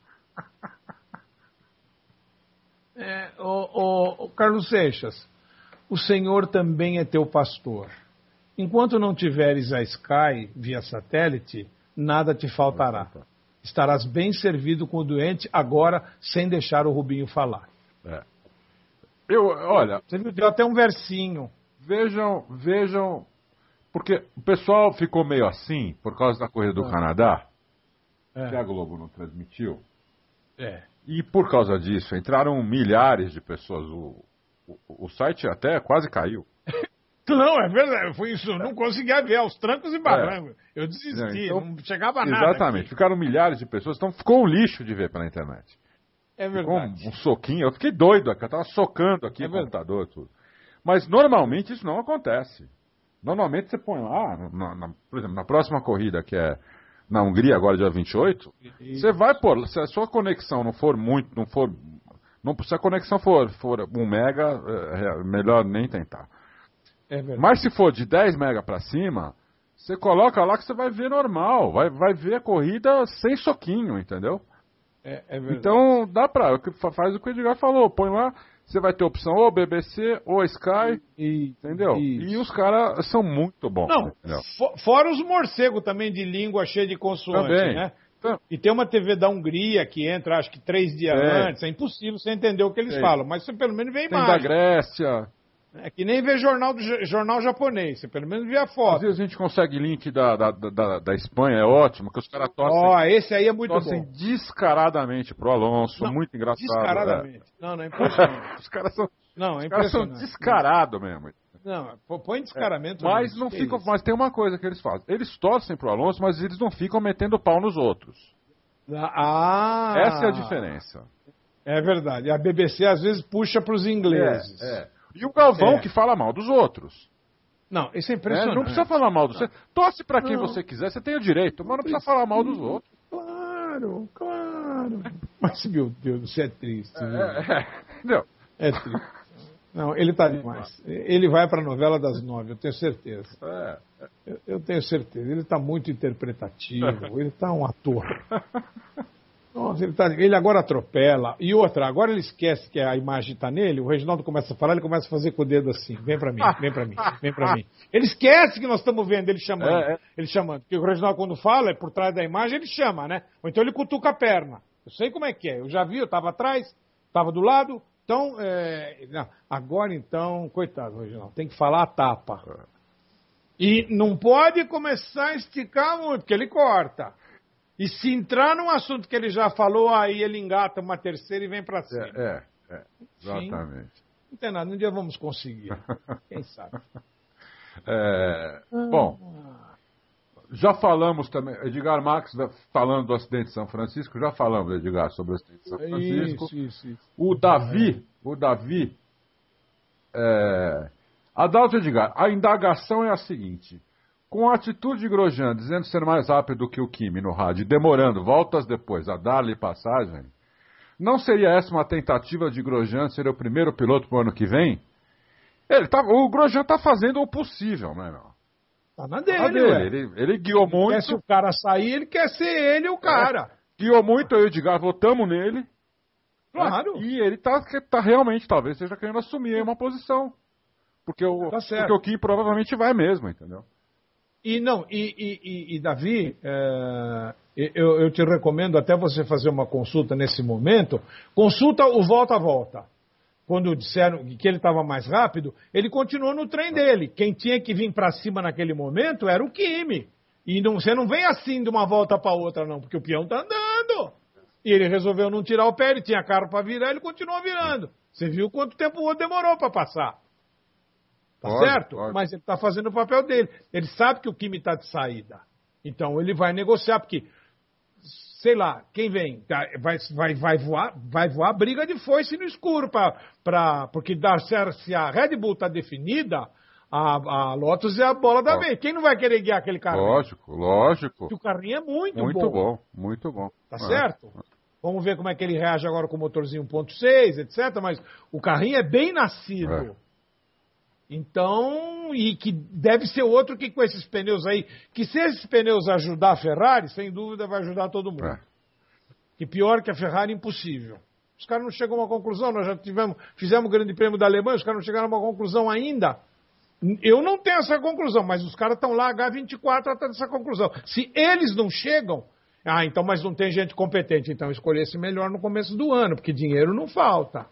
É, o, o- o Carlos Seixas, o Senhor também é teu pastor. Enquanto não tiveres a Sky via satélite, nada te faltará. Estarás bem servido com o doente agora, sem deixar o Rubinho falar. É. Eu, olha, Você me deu até um versinho. vejam, vejam, porque o pessoal ficou meio assim por causa da corrida do É. Canadá, É, que a Globo não transmitiu. é. E por causa disso, entraram milhares de pessoas. O, o, o site até quase caiu. Não, é verdade. Foi isso. Eu não conseguia ver aos trancos e barrancos. Eu desisti. Então, não chegava nada. Exatamente. aqui. Ficaram milhares de pessoas. Então ficou um lixo de ver pela internet. É Ficou um, verdade. um soquinho. Eu fiquei doido aqui. Eu tava socando aqui É o verdade. computador. Tudo. Mas normalmente isso não acontece. Normalmente você põe lá, na, na, por exemplo, na próxima corrida, que é na Hungria, agora dia vinte e oito, Isso. você vai pôr, se a sua conexão não for muito, não for, não, se a conexão for, for um mega, é, é melhor nem tentar. É verdade. Mas se for de dez mega para cima, você coloca lá que você vai ver normal, vai, vai ver a corrida sem soquinho, entendeu? É, é verdade. Então dá pra, faz o que o Edgar falou, põe lá, você vai ter opção ou B B C ou Sky, E- entendeu? isso. E os caras são muito bons. Não, entendeu? fo- fora os morcegos também de língua cheia de consoante, Também. né? Então, E tem uma T V da Hungria que entra, acho que três dias É. antes. É impossível você entender o que eles Tem. falam, mas você pelo menos vê a tem da imagem. Grécia. É que nem vê jornal, do, jornal japonês, você pelo menos vê a Às foto. vezes a gente consegue link da, da, da, da Espanha, é ótimo, que os caras torcem, Ó, esse aí é muito torcem bom. descaradamente pro Alonso, Não, muito engraçado. Descaradamente. Não, não é impressionante. É. Os caras são, Não, é os caras são impressionante. descarados mesmo. Não, pô, põe descaramento. Mas nisso, não que ficam, isso? mas tem uma coisa que eles fazem. Eles torcem pro Alonso, mas eles não ficam metendo pau nos outros. Ah! Essa é a diferença. É verdade. A B B C às vezes puxa para os ingleses. É, é. E o Galvão É. que fala mal dos outros. Não, isso é né? impressionante. Não precisa falar mal dos outros. Torce pra quem Não. você quiser, você tem o direito, mas não precisa falar mal dos outros. Claro, claro. Mas, meu Deus, você é triste. viu? É, é, entendeu? É triste. Não, ele tá demais. Ele vai para a novela das nove, eu tenho certeza. É. Eu, eu tenho certeza. Ele está muito interpretativo, ele está um ator. Nossa, ele, tá, ele agora atropela. E outra, agora ele esquece que a imagem está nele, o Reginaldo começa a falar, ele começa a fazer com o dedo assim, vem para mim, vem para mim, vem para mim. Ele esquece que nós estamos vendo ele chamando. É, é. Ele chamando. Porque o Reginaldo quando fala, é por trás da imagem, ele chama, né? Ou então ele cutuca a perna. Eu sei como é que é. Eu já vi, eu estava atrás, estava do lado. Então, é, não, agora então, coitado, Reginaldo, tem que falar a tapa. E não pode começar a esticar muito, porque ele corta. E se entrar num assunto que ele já falou, aí ele engata uma terceira e vem pra cima. É, é, é, exatamente. Não tem nada, um dia vamos conseguir. Quem sabe? É, bom, já falamos também, Edgar Marques falando do acidente de São Francisco, já falamos, Edgar, sobre o acidente de São Francisco. Isso, isso, isso. O Davi, o Davi, é, Adalto Edgar, a indagação é a seguinte: Com a atitude de Grosjean dizendo ser mais rápido que o Kimi no rádio e demorando voltas depois a dar-lhe passagem, não seria essa uma tentativa de Grosjean ser o primeiro piloto para o ano que vem? Ele tá, o Grosjean está fazendo o possível, né, meu? Tá na dele, Tá dele. Ele, ele guiou muito. Quer se o cara sair, ele quer ser ele o cara. É, guiou muito, eu e o Edgar votamos nele. Claro. Né? E ele tá, tá realmente, talvez, esteja querendo assumir uma posição. Porque o, tá porque o Kim provavelmente vai mesmo, entendeu? E não, e, e, e, e Davi, é, eu, eu te recomendo até você fazer uma consulta nesse momento. Consulta o volta-volta. Quando disseram que ele estava mais rápido, ele continuou no trem dele. Quem tinha que vir para cima naquele momento era o Kimi. E não, você não vem assim de uma volta para outra, não, porque o peão está andando. E ele resolveu não tirar o pé, ele tinha carro para virar, ele continuou virando. Você viu quanto tempo o outro demorou para passar. Tá pode, certo? Pode. Mas ele está fazendo o papel dele. Ele sabe que o Kimi está de saída. Então ele vai negociar, porque, sei lá, quem vem? Vai, vai, vai, voar, vai voar briga de foice no escuro. Pra, pra, porque dar certo, se a Red Bull está definida, a, a Lotus é a bola da vez. Quem não vai querer guiar aquele carro? Lógico, lógico. Porque o carrinho é muito, muito bom. Muito bom, muito bom. Tá é. certo? Vamos ver como é que ele reage agora com o motorzinho um ponto seis, etcétera. Mas o carrinho é bem nascido. É. Então, e que deve ser outro que com esses pneus aí, que se esses pneus ajudar a Ferrari, sem dúvida vai ajudar todo mundo. É. Que pior que a Ferrari, impossível. Os caras não chegam a uma conclusão, nós já tivemos, fizemos o Grande Prêmio da Alemanha, os caras não chegaram a uma conclusão ainda. Eu não tenho essa conclusão, mas os caras estão lá, H vinte e quatro, até essa conclusão. Se eles não chegam, ah, então, mas não tem gente competente, então escolhesse melhor no começo do ano, porque dinheiro não falta.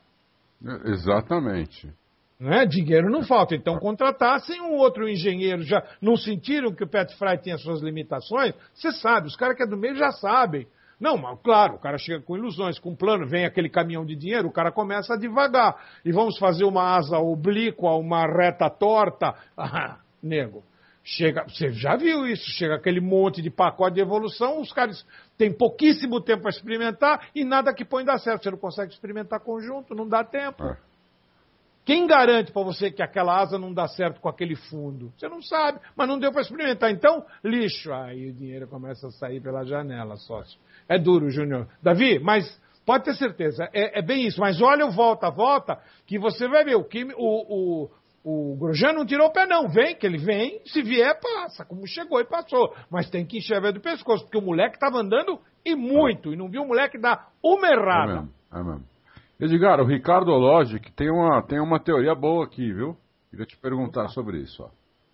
Exatamente. Né? Dinheiro não falta. Então, contratassem um outro engenheiro. Já não sentiram que o Pat Fry tinha suas limitações? Você sabe, os caras que é do meio já sabem. Não, mas claro, o cara chega com ilusões, com plano, vem aquele caminhão de dinheiro, o cara começa a devagar. E vamos fazer uma asa oblíqua, uma reta torta. Ah, nego. Chega, você já viu isso, chega aquele monte de pacote de evolução, os caras têm pouquíssimo tempo para experimentar e nada que põe dá certo. Você não consegue experimentar conjunto, não dá tempo. É. Quem garante para você que aquela asa não dá certo com aquele fundo? Você não sabe, mas não deu para experimentar. Então, lixo. Aí o dinheiro começa a sair pela janela, sócio. É duro, Júnior. Davi, mas pode ter certeza, é, é bem isso. Mas olha o volta, volta, que você vai ver. O, Kimi, o, o, o Grosjean não tirou o pé, não. Vem, que ele vem, se vier, passa. Como chegou e passou. Mas tem que enxergar do pescoço, porque o moleque estava andando e muito. E não viu o moleque dar uma errada. É mesmo, é mesmo. Edgar, o Ricardo Logic tem uma, tem uma teoria boa aqui, viu? Queria te perguntar sobre isso. Ó.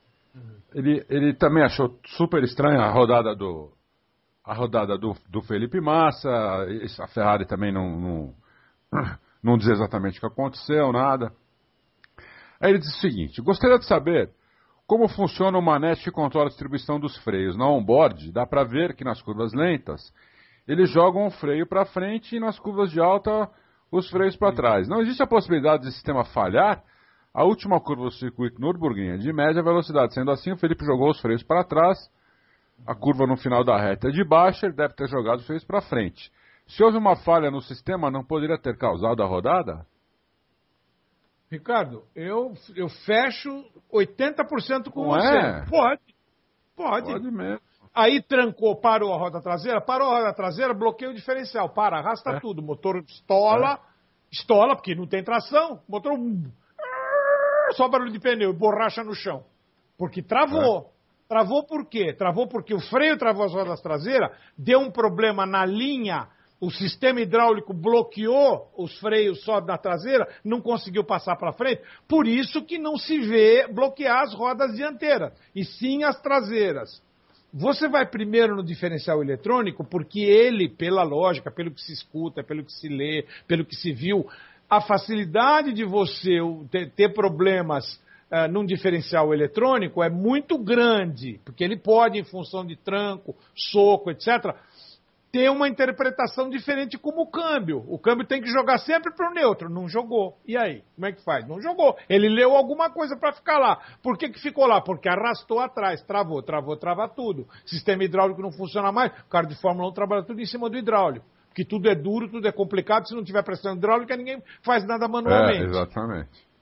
Ele, ele também achou super estranha a rodada do a rodada do, do Felipe Massa. A Ferrari também não, não, não diz exatamente o que aconteceu, nada. Aí ele diz o seguinte: gostaria de saber como funciona o manete que controla a distribuição dos freios. Na onboard, dá para ver que nas curvas lentas eles jogam o freio para frente e nas curvas de alta os freios para trás. Não existe a possibilidade do sistema falhar? A última curva do circuito Nürburgring é de média velocidade. Sendo assim, o Felipe jogou os freios para trás. A curva no final da reta é de baixa, ele deve ter jogado os freios para frente. Se houve uma falha no sistema, não poderia ter causado a rodada? Ricardo, eu, eu fecho oitenta por cento com não você. É? Pode. Pode. Pode mesmo. Aí trancou, parou a roda traseira, parou a roda traseira, bloqueia o diferencial, para, arrasta é. tudo, motor estola, é. estola, porque não tem tração, motor só barulho de pneu, borracha no chão, porque travou. É. Travou por quê? Travou porque o freio travou as rodas traseiras, deu um problema na linha, o sistema hidráulico bloqueou os freios só na traseira, não conseguiu passar para frente, por isso que não se vê bloquear as rodas dianteiras, e sim as traseiras. Você vai primeiro no diferencial eletrônico porque ele, pela lógica, pelo que se escuta, pelo que se lê, pelo que se viu, a facilidade de você ter, ter problemas uh, num diferencial eletrônico é muito grande, porque ele pode, em função de tranco, soco, etcétera, ter uma interpretação diferente como o câmbio. O câmbio tem que jogar sempre para o neutro. Não jogou. E aí? Como é que faz? Não jogou. Ele leu alguma coisa para ficar lá. Por que que ficou lá? Porque arrastou atrás. Travou, travou, trava tudo. Sistema hidráulico não funciona mais. O cara de Fórmula um trabalha tudo em cima do hidráulico. Porque tudo é duro, tudo é complicado. Se não tiver pressão hidráulica, ninguém faz nada manualmente. É, exatamente.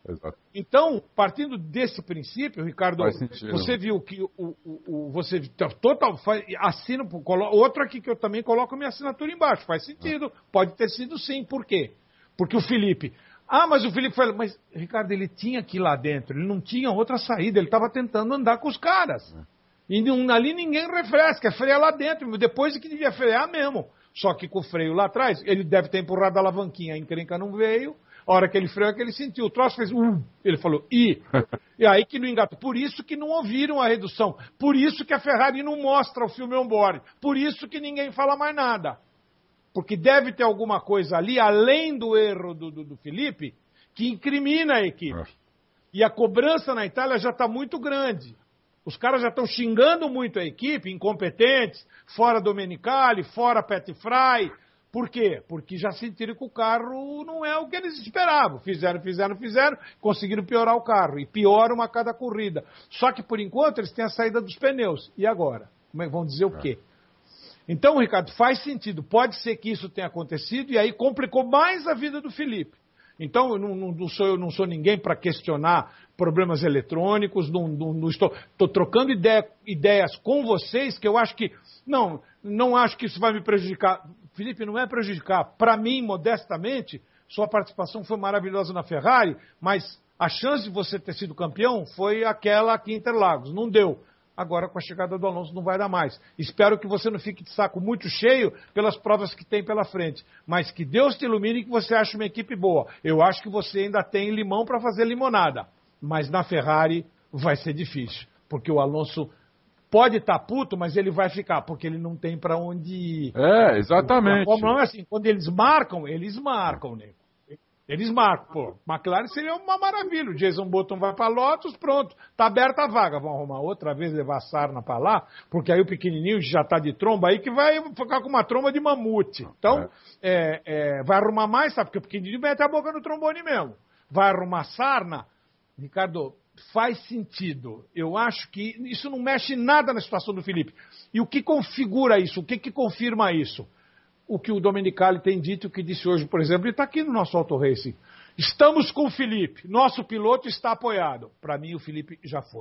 Exato. Então, partindo desse princípio, Ricardo, você viu que o, o, o você total assina, outro aqui que eu também coloco minha assinatura embaixo, faz sentido, pode ter sido sim, por quê? Porque o Felipe, ah, mas o Felipe foi, mas Ricardo, ele tinha que ir lá dentro, ele não tinha outra saída, ele estava tentando andar com os caras, e não, ali ninguém refresca, é freia lá dentro, depois é que devia frear mesmo, só que com o freio lá atrás, ele deve ter empurrado a alavanquinha, a encrenca não veio. A hora que ele freou é que ele sentiu. O troço fez... Uh, ele falou, i. E aí que não engatou. Por isso que não ouviram a redução. Por isso que a Ferrari não mostra o filme on-board. Por isso que ninguém fala mais nada. Porque deve ter alguma coisa ali, além do erro do, do, do Felipe, que incrimina a equipe. E a cobrança na Itália já está muito grande. Os caras já estão xingando muito a equipe, incompetentes, fora Domenicali, fora Pettifry... Por quê? Porque já sentiram que o carro não é o que eles esperavam. Fizeram, fizeram, fizeram, conseguiram piorar o carro. E pioram a cada corrida. Só que, por enquanto, eles têm a saída dos pneus. E agora? Como é que vão dizer o quê? Então, Ricardo, faz sentido. Pode ser que isso tenha acontecido e aí complicou mais a vida do Felipe. Então, eu não, não, sou, eu não sou ninguém para questionar problemas eletrônicos, não, não, não estou, estou trocando ideia, ideias com vocês que eu acho que... Não, não acho que isso vai me prejudicar. Felipe, não é prejudicar. Para mim, modestamente, sua participação foi maravilhosa na Ferrari, mas a chance de você ter sido campeão foi aquela aqui em Interlagos. Não deu. Agora, com a chegada do Alonso, não vai dar mais. Espero que você não fique de saco muito cheio pelas provas que tem pela frente. Mas que Deus te ilumine e que você ache uma equipe boa. Eu acho que você ainda tem limão para fazer limonada. Mas na Ferrari vai ser difícil. Porque o Alonso... Pode estar tá puto, mas ele vai ficar, porque ele não tem para onde ir. É, exatamente. A Fórmula um é assim, quando eles marcam, eles marcam, né? Eles marcam. Pô, McLaren seria uma maravilha. O Jason Button vai para Lotus, pronto. Tá aberta a vaga. Vão arrumar outra vez, levar a Sarna para lá, porque aí o pequenininho já tá de tromba aí, que vai ficar com uma tromba de mamute. Então, é. É, é, vai arrumar mais, sabe? Porque o pequenininho mete a boca no trombone mesmo. Vai arrumar Sarna. Ricardo... Faz sentido. Eu acho que isso não mexe nada na situação do Felipe. E o que configura isso? O que, que confirma isso? O que o Domenicali tem dito, o que disse hoje, por exemplo, ele está aqui no nosso Auto Racing. Estamos com o Felipe. Nosso piloto está apoiado. Para mim, o Felipe já foi.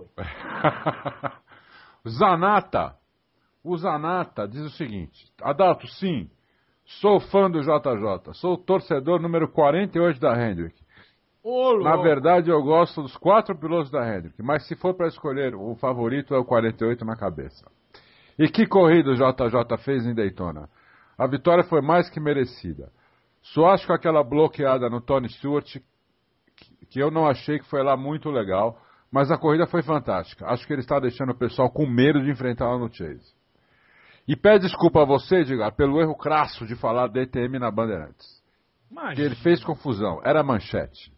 Zanata. O Zanata diz o seguinte. Adalto, sim. Sou fã do J J. Sou o torcedor número quarenta e oito da Hendrick. Oh, Na verdade, eu gosto dos quatro pilotos da Hendrick, mas se for para escolher, o favorito é o quarenta e oito na cabeça. E que corrida o J J fez em Daytona. A vitória foi mais que merecida. Só acho que aquela bloqueada no Tony Stewart, que eu não achei que foi lá muito legal, mas a corrida foi fantástica. Acho que ele está deixando o pessoal com medo de enfrentá-la no Chase. E pede desculpa a você, Edgar, pelo erro crasso de falar D T M na Bandeirantes. Que ele fez confusão, era manchete.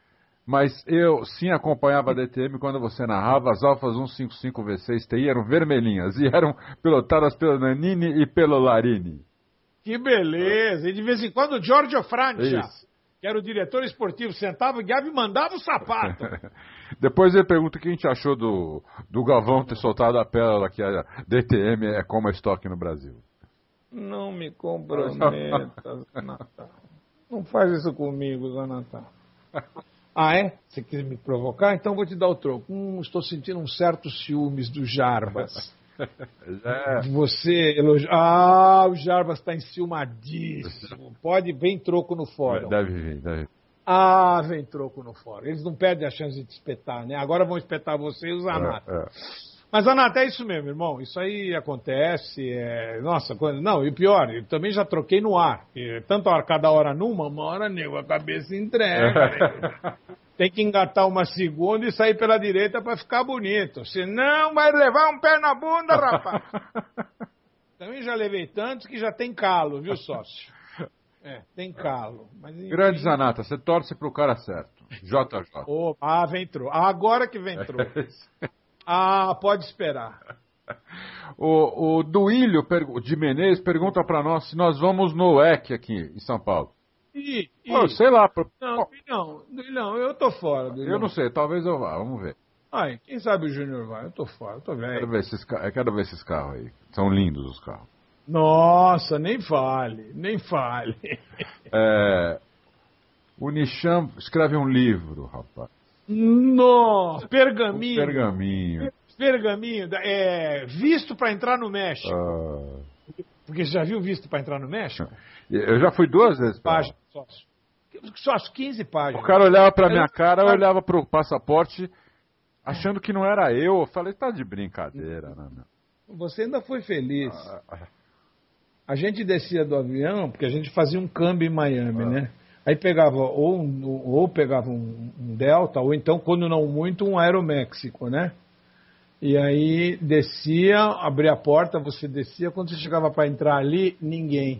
Mas eu sim acompanhava a D T M quando você narrava. As Alfas cento e cinquenta e cinco V seis T I eram vermelhinhas e eram pilotadas pelo Nannini e pelo Larini. Que beleza! E de vez em quando o Giorgio Francia, que era o diretor esportivo, sentava, guiava e mandava o sapato. Depois ele pergunta o que a gente achou do, do Galvão ter soltado a pérola que a D T M é como a estoque no Brasil. Não me comprometa, Zanata. Não faz isso comigo, Zanata. Ah, é? Você quer me provocar? Então vou te dar o troco. Hum, estou sentindo um certo ciúmes do Jarbas. É. Você elogia. Ah, o Jarbas está enciumadíssimo. Pode, vem troco no fórum. Deve vir, deve. Ah, vem troco no fórum. Eles não perdem a chance de te espetar, né? Agora vão espetar você e o Zanata. É, é. Mas, Zanata, é isso mesmo, irmão. Isso aí acontece. É... Nossa, quando... não, e pior, eu também já troquei no ar. Tanto hora, cada hora numa, uma hora nego, a cabeça entrega. Né? Tem que engatar uma segunda e sair pela direita para ficar bonito. Senão vai levar um pé na bunda, rapaz. Também já levei tantos que já tem calo, viu, sócio? É, tem calo. Mas, enfim... Grande Zanata, você torce pro cara certo. J J. Oh, ah, vem troco. Agora que vem troco. Ah, pode esperar. O, o Duílio de Menezes pergunta para nós se nós vamos no E C aqui em São Paulo. E, e... Pô, sei lá. Pro... Não, não, não, eu tô fora. Eu não sei, talvez eu vá, vamos ver. Ai, quem sabe o Júnior vai, eu tô fora, eu tô velho. Quero ver esses, eu quero ver esses carros aí. São lindos os carros. Nossa, nem fale, nem fale. É, o Nishan escreve um livro, rapaz. Nossa, pergaminho. O pergaminho. Pergaminho, é, visto para entrar no México. Ah. Porque você já viu visto para entrar no México? Eu já fui duas vezes pra lá. Páginas, só, só as quinze páginas. O cara olhava pra minha cara, eu olhava pro passaporte, achando que não era eu. Eu falei, tá de brincadeira, né, meu? Você ainda foi feliz. Ah. A gente descia do avião, porque a gente fazia um câmbio em Miami, ah. né? Aí pegava ou, um, ou pegava um, um Delta, ou então, quando não muito, um Aeroméxico, né? E aí descia, abria a porta, você descia, quando você chegava para entrar ali, ninguém.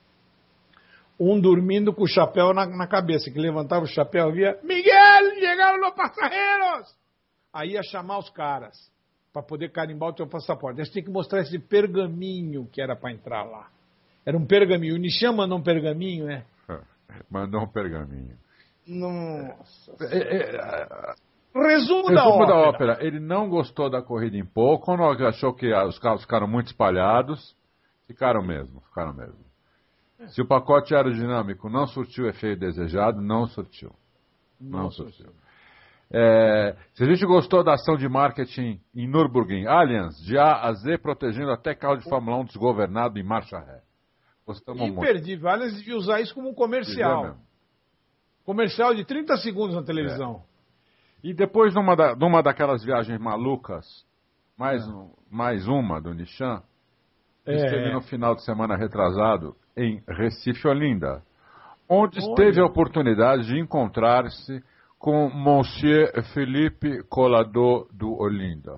Um dormindo com o chapéu na, na cabeça, que levantava o chapéu e via, Miguel, chegaram os passageiros! Aí ia chamar os caras, para poder carimbar o teu passaporte. Aí você tinha que mostrar esse pergaminho que era para entrar lá. Era um pergaminho. O Nishan mandou um pergaminho, né? Mandou um pergaminho. Nossa. É, é, Resumo, da, Resumo ópera. da ópera. Ele não gostou da corrida em pouco, quando achou que os carros ficaram muito espalhados, ficaram mesmo, ficaram mesmo. É. Se o pacote aerodinâmico não surtiu o efeito desejado, não surtiu. Não, não surtiu. surtiu. É, se a gente gostou da ação de marketing em Nürburgring, Allianz, de A a Z, protegendo até carro de Fórmula um desgovernado em marcha ré. Gostamos Imperdível. Allianz devia usar isso como um comercial. Comercial de trinta segundos na televisão. É. E depois, numa, da, numa daquelas viagens malucas, mais, é. mais uma do Nishan, é. esteve no final de semana retrasado em Recife, Olinda, onde Olha. esteve a oportunidade de encontrar-se com Monsieur Philippe Colador do Olinda.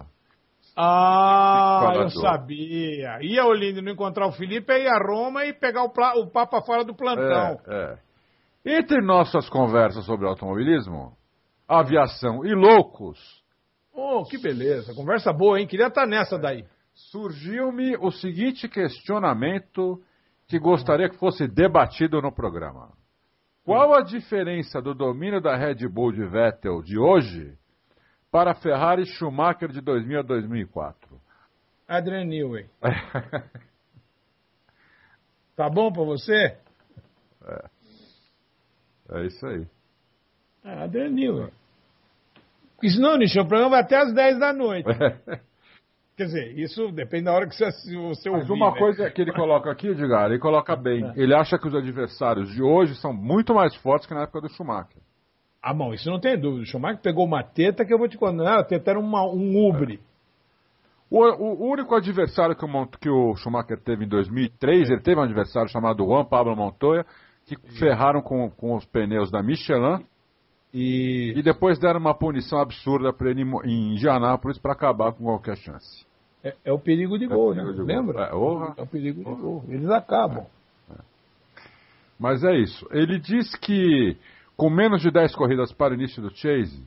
Ah, Colador. Eu sabia. Ia a Olinda não encontrar o Felipe, ia a Roma e pegar o, pla, o Papa fora do plantão. É, é. Entre nossas conversas sobre automobilismo, aviação e loucos. Oh, que beleza. Conversa boa, hein? Queria estar nessa daí. Surgiu-me o seguinte questionamento que gostaria que fosse debatido no programa. Qual a diferença do domínio da Red Bull de Vettel de hoje para a Ferrari Schumacher de dois mil a dois mil e quatro? Adrian Newey. Tá bom pra você? É, é isso aí. Ah, Adrian Newey. Porque senão, Nichão, o programa vai até às dez da noite. Quer dizer, isso depende da hora que você, você ouvir. Mas uma né? coisa que ele coloca aqui, Edgar, ele coloca bem. É. Ele acha que os adversários de hoje são muito mais fortes que na época do Schumacher. Ah, bom, isso não tem dúvida. O Schumacher pegou uma teta que eu vou te contar. A teta era uma, um ubre. É. O, o, o único adversário que o, que o Schumacher teve em dois mil e três, ele teve um adversário chamado Juan Pablo Montoya, que ferraram com, com os pneus da Michelin. E, e depois deram uma punição absurda para ele em Indianápolis para acabar com qualquer chance. É, é o perigo de gol, é perigo né? De gol. Lembra? É, orra, é o perigo orra. de gol. Eles acabam. É, é. Mas é isso. Ele diz que com menos de dez corridas para o início do Chase,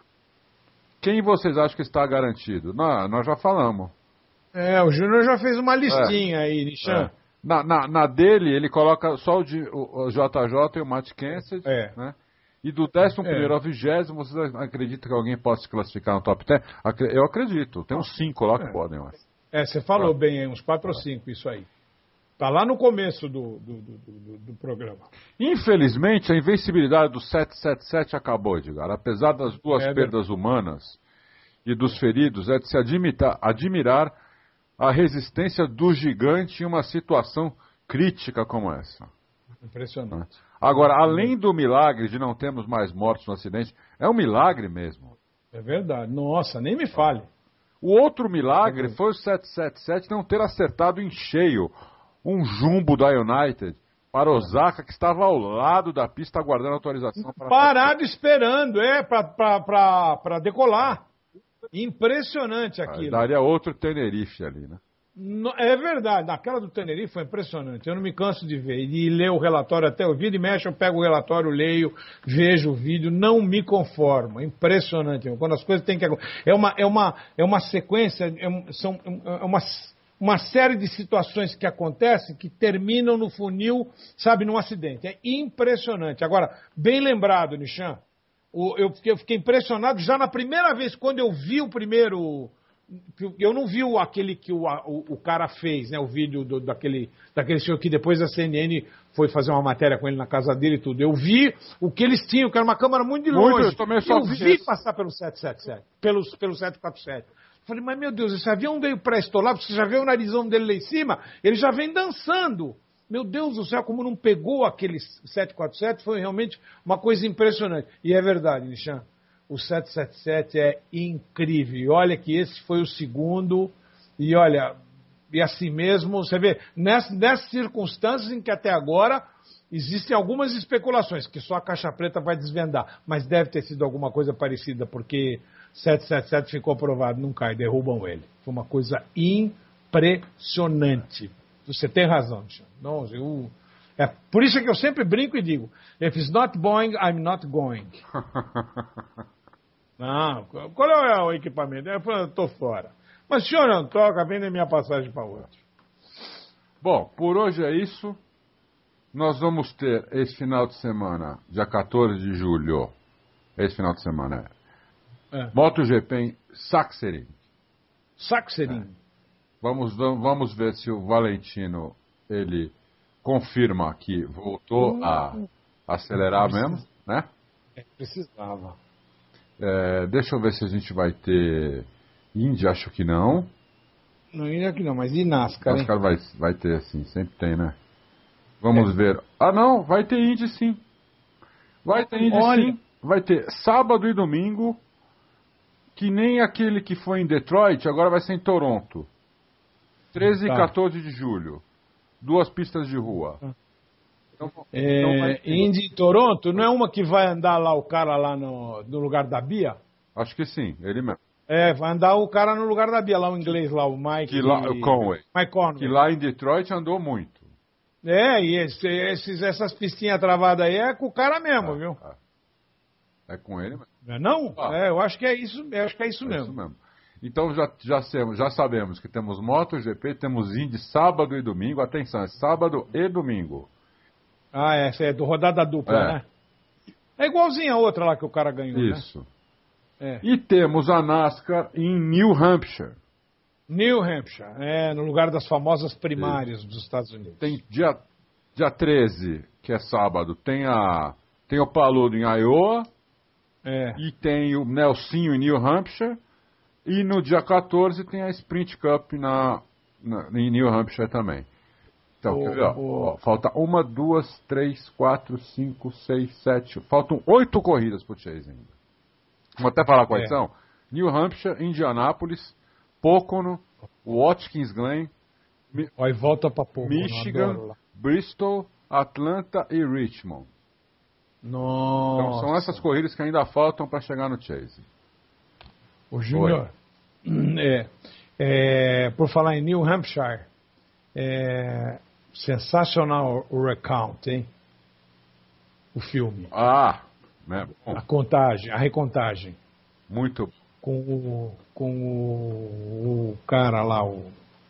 quem vocês acham que está garantido? Não, nós já falamos. É, o Júnior já fez uma listinha é. aí, Nishan. É. Na, na, na dele, ele coloca só o, de, o, o J J e o Matt Kenseth, é. né? E do décimo primeiro é. ao vigésimo, vocês acreditam que alguém possa se classificar no top dez? Eu acredito. Tem uns cinco lá que é. podem, eu acho. É, você falou ah. bem, uns quatro ou cinco, isso aí. Tá lá no começo do, do, do, do, do programa. Infelizmente, a invencibilidade do sete sete sete acabou, Edgar. Apesar das duas é, perdas humanas e dos feridos, é de se admirar, admirar a resistência do gigante em uma situação crítica como essa. Impressionante. Agora, além do milagre de não termos mais mortos no acidente, é um milagre mesmo. É verdade. Nossa, nem me fale. O outro milagre foi o sete sete sete não ter acertado em cheio um jumbo da United para Osaka, que estava ao lado da pista aguardando autorização. Para Parado esperando, é, para decolar. Impressionante aquilo. Ah, daria outro Tenerife ali, né? É verdade, aquela do Tenerife foi impressionante, eu não me canso de ver, e ler o relatório até o vídeo, e mexe, eu pego o relatório, leio, vejo o vídeo, não me conformo, impressionante, quando as coisas têm que... É uma, é uma, é uma sequência, é, são, é uma, uma série de situações que acontecem que terminam no funil, sabe, num acidente, é impressionante. Agora, bem lembrado, Nishan, eu fiquei, eu fiquei impressionado já na primeira vez, quando eu vi o primeiro... Eu não vi o, aquele que o, o, o cara fez, né? O vídeo do, daquele, daquele senhor que depois a C N N foi fazer uma matéria com ele na casa dele e tudo. Eu vi o que eles tinham, que era uma câmera muito de longe. Muito, eu também só eu vi vi esse. passar pelo sete sete sete, pelos, pelo sete quatro sete. Falei, mas meu Deus, esse avião veio pré-estolar, você já vê o narizão dele lá em cima, ele já vem dançando. Meu Deus do céu, como não pegou aquele sete quatro sete, foi realmente uma coisa impressionante. E é verdade, Nishan, o sete sete sete é incrível. E olha que esse foi o segundo, e olha, e assim mesmo, você vê, nessas, nessas circunstâncias em que até agora existem algumas especulações, que só a Caixa Preta vai desvendar, mas deve ter sido alguma coisa parecida, porque sete sete sete ficou provado, não cai, derrubam ele. Foi uma coisa impressionante. Você tem razão, Michel. Não, eu, é por isso que eu sempre brinco e digo, if it's not Boeing, I'm not going. Não, qual é o equipamento? Eu estou fora. Mas senhor não toca, vende a minha passagem para outro. Bom, por hoje é isso. Nós vamos ter esse final de semana, dia quatorze de julho, esse final de semana é, é. MotoGP em Sachsenring. Sachsenring. É. Vamos, vamos ver se o Valentino ele confirma que voltou a acelerar mesmo, né? É, precisava. É, deixa eu ver se a gente vai ter Indy, acho que não. Não, Indy aqui não, mas e NASCAR? NASCAR vai, vai ter sim, sempre tem, né? Vamos é. ver. Ah não, vai ter Indy sim. Vai ter Indy Olha. sim. Vai ter sábado e domingo, que nem aquele que foi em Detroit, agora vai ser em Toronto. treze tá. e quatorze de julho. Duas pistas de rua. Então, é, então vai ter... Indy e Toronto, não é uma que vai andar lá o cara lá no, no lugar da Bia? Acho que sim, ele mesmo. É, vai andar o cara no lugar da Bia, lá o inglês lá, o Mike... Que lá, o Conway. Mike Conway. Que lá em Detroit andou muito. É, e esse, esses, essas pistinhas travadas aí é com o cara mesmo, é, viu? É. é com ele mesmo. Não é não? Ah. É, eu acho que é isso, eu acho que é isso é mesmo. Isso mesmo. Então já, já, já sabemos que temos MotoGP, temos Indy sábado e domingo. Atenção, é sábado e domingo. Ah, essa é do rodada dupla, é. né? É igualzinha a outra lá que o cara ganhou, Isso. né? É. E temos a NASCAR em New Hampshire. New Hampshire, é, no lugar das famosas primárias Isso. dos Estados Unidos. Tem dia, dia treze, que é sábado, tem, a, tem o Paludo em Iowa. É. E tem o Nelsinho em New Hampshire. E no dia quatorze tem a Sprint Cup na, na, em New Hampshire também. Então, oh, quer ver, ó, oh. ó, falta uma, duas, três, quatro, cinco, seis, sete. Faltam oito corridas pro Chase ainda. Vou até falar quais é. são. New Hampshire, Indianápolis, Pocono, Watkins Glen, Mi- Aí volta pra Pocono, Michigan, Bristol, Atlanta e Richmond. Nossa. Então são essas corridas que ainda faltam para chegar no Chase. Ô, Júnior, é, é, por falar em New Hampshire, é, sensacional o recount, hein? O filme. Ah, né? Bom, A contagem, a recontagem. muito. Com o, com o, o cara lá, o...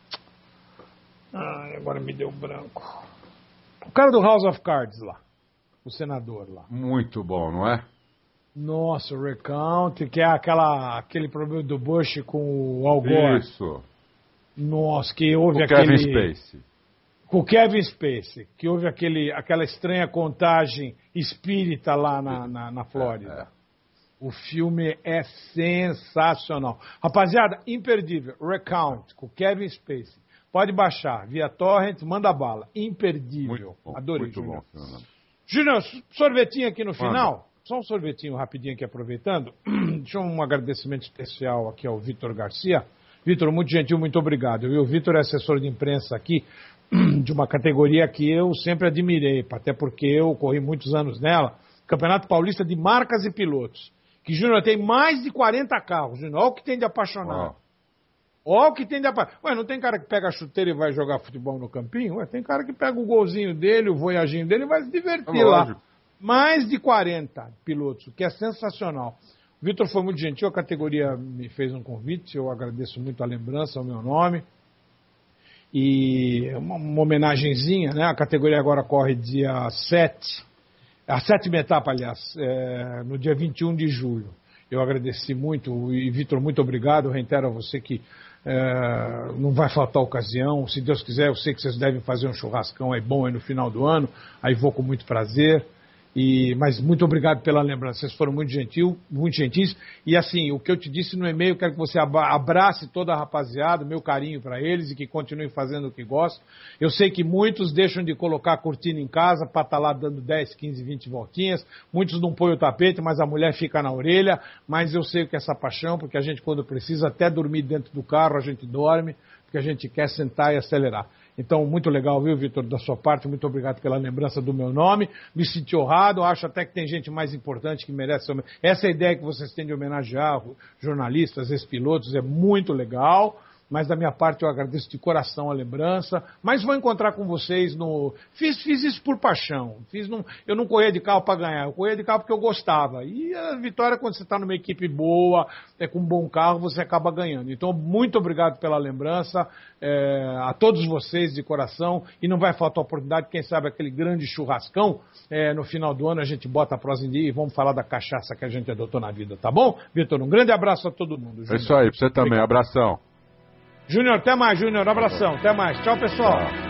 Ai, agora me deu branco. O cara do House of Cards lá, o senador lá. Muito bom, não é? Nossa, o recount, que é aquela, aquele problema do Bush com o Al Gore. Isso. Nossa, que houve O aquele... Kevin Spacey. Com o Kevin Spacey, que houve aquele, aquela estranha contagem espírita lá na, na, na Flórida. É, é. O filme é sensacional. Rapaziada, imperdível. Recount, com o Kevin Spacey. Pode baixar, via torrent, manda bala. Imperdível. Muito bom, Adorei, muito Júnior. bom. Fernando. Júnior, sorvetinho aqui no Manda. final. Só um sorvetinho rapidinho aqui, aproveitando. Deixa um agradecimento especial aqui ao Vitor Garcia. Vitor, muito gentil, muito obrigado. O Vitor é assessor de imprensa aqui de uma categoria que eu sempre admirei, até porque eu corri muitos anos nela, Campeonato Paulista de Marcas e Pilotos, que, Júnior, tem mais de quarenta carros, Júnior. Olha o que tem de apaixonado. Olha o que tem de apaixonado. Ué, não tem cara que pega a chuteira e vai jogar futebol no campinho? Ué, tem cara que pega o golzinho dele, o voyaginho dele e vai se divertir é lá. Mais de quarenta pilotos, o que é sensacional. O Vitor foi muito gentil, a categoria me fez um convite, eu agradeço muito a lembrança, o meu nome. E uma, uma homenagenzinha, né? A categoria agora corre dia sete, a sétima etapa, aliás, é, no dia vinte e um de julho. eu agradeci muito. E, Vitor, muito obrigado. Eu reitero a você que é, não vai faltar ocasião. Se Deus quiser, eu sei que vocês devem fazer um churrascão aí bom aí no final do ano. Aí vou com muito prazer. E, mas muito obrigado pela lembrança, vocês foram muito gentil, muito gentis. E assim, o que eu te disse no e-mail, quero que você abrace toda a rapaziada, meu carinho para eles e que continuem fazendo o que gostam. Eu sei que muitos deixam de colocar a cortina em casa para estar lá dando dez, quinze, vinte voltinhas. Muitos não põem o tapete, mas a mulher fica na orelha. Mas eu sei o que é essa paixão, porque a gente, quando precisa até dormir dentro do carro, a gente dorme, porque a gente quer sentar e acelerar. Então, muito legal, viu, Vitor, da sua parte. Muito obrigado pela lembrança do meu nome. Me senti honrado. Acho até que tem gente mais importante que merece. Essa ideia que vocês têm de homenagear jornalistas, ex-pilotos, é muito legal. Mas da minha parte eu agradeço de coração a lembrança. Mas vou encontrar com vocês no... Fiz, fiz isso por paixão. Fiz num... Eu não corria de carro para ganhar, eu corria de carro porque eu gostava. E a vitória, quando você está numa equipe boa, é, com um bom carro, você acaba ganhando. Então, muito obrigado pela lembrança, é, a todos vocês de coração. E não vai faltar oportunidade, quem sabe aquele grande churrascão, é, no final do ano a gente bota a prosa em dia e vamos falar da cachaça que a gente adotou na vida, tá bom? Vitor, um grande abraço a todo mundo. Júnior. É isso aí, pra você também, obrigado. Abração. Júnior, até mais, Júnior. Abração, até mais. Tchau, pessoal. Tchau.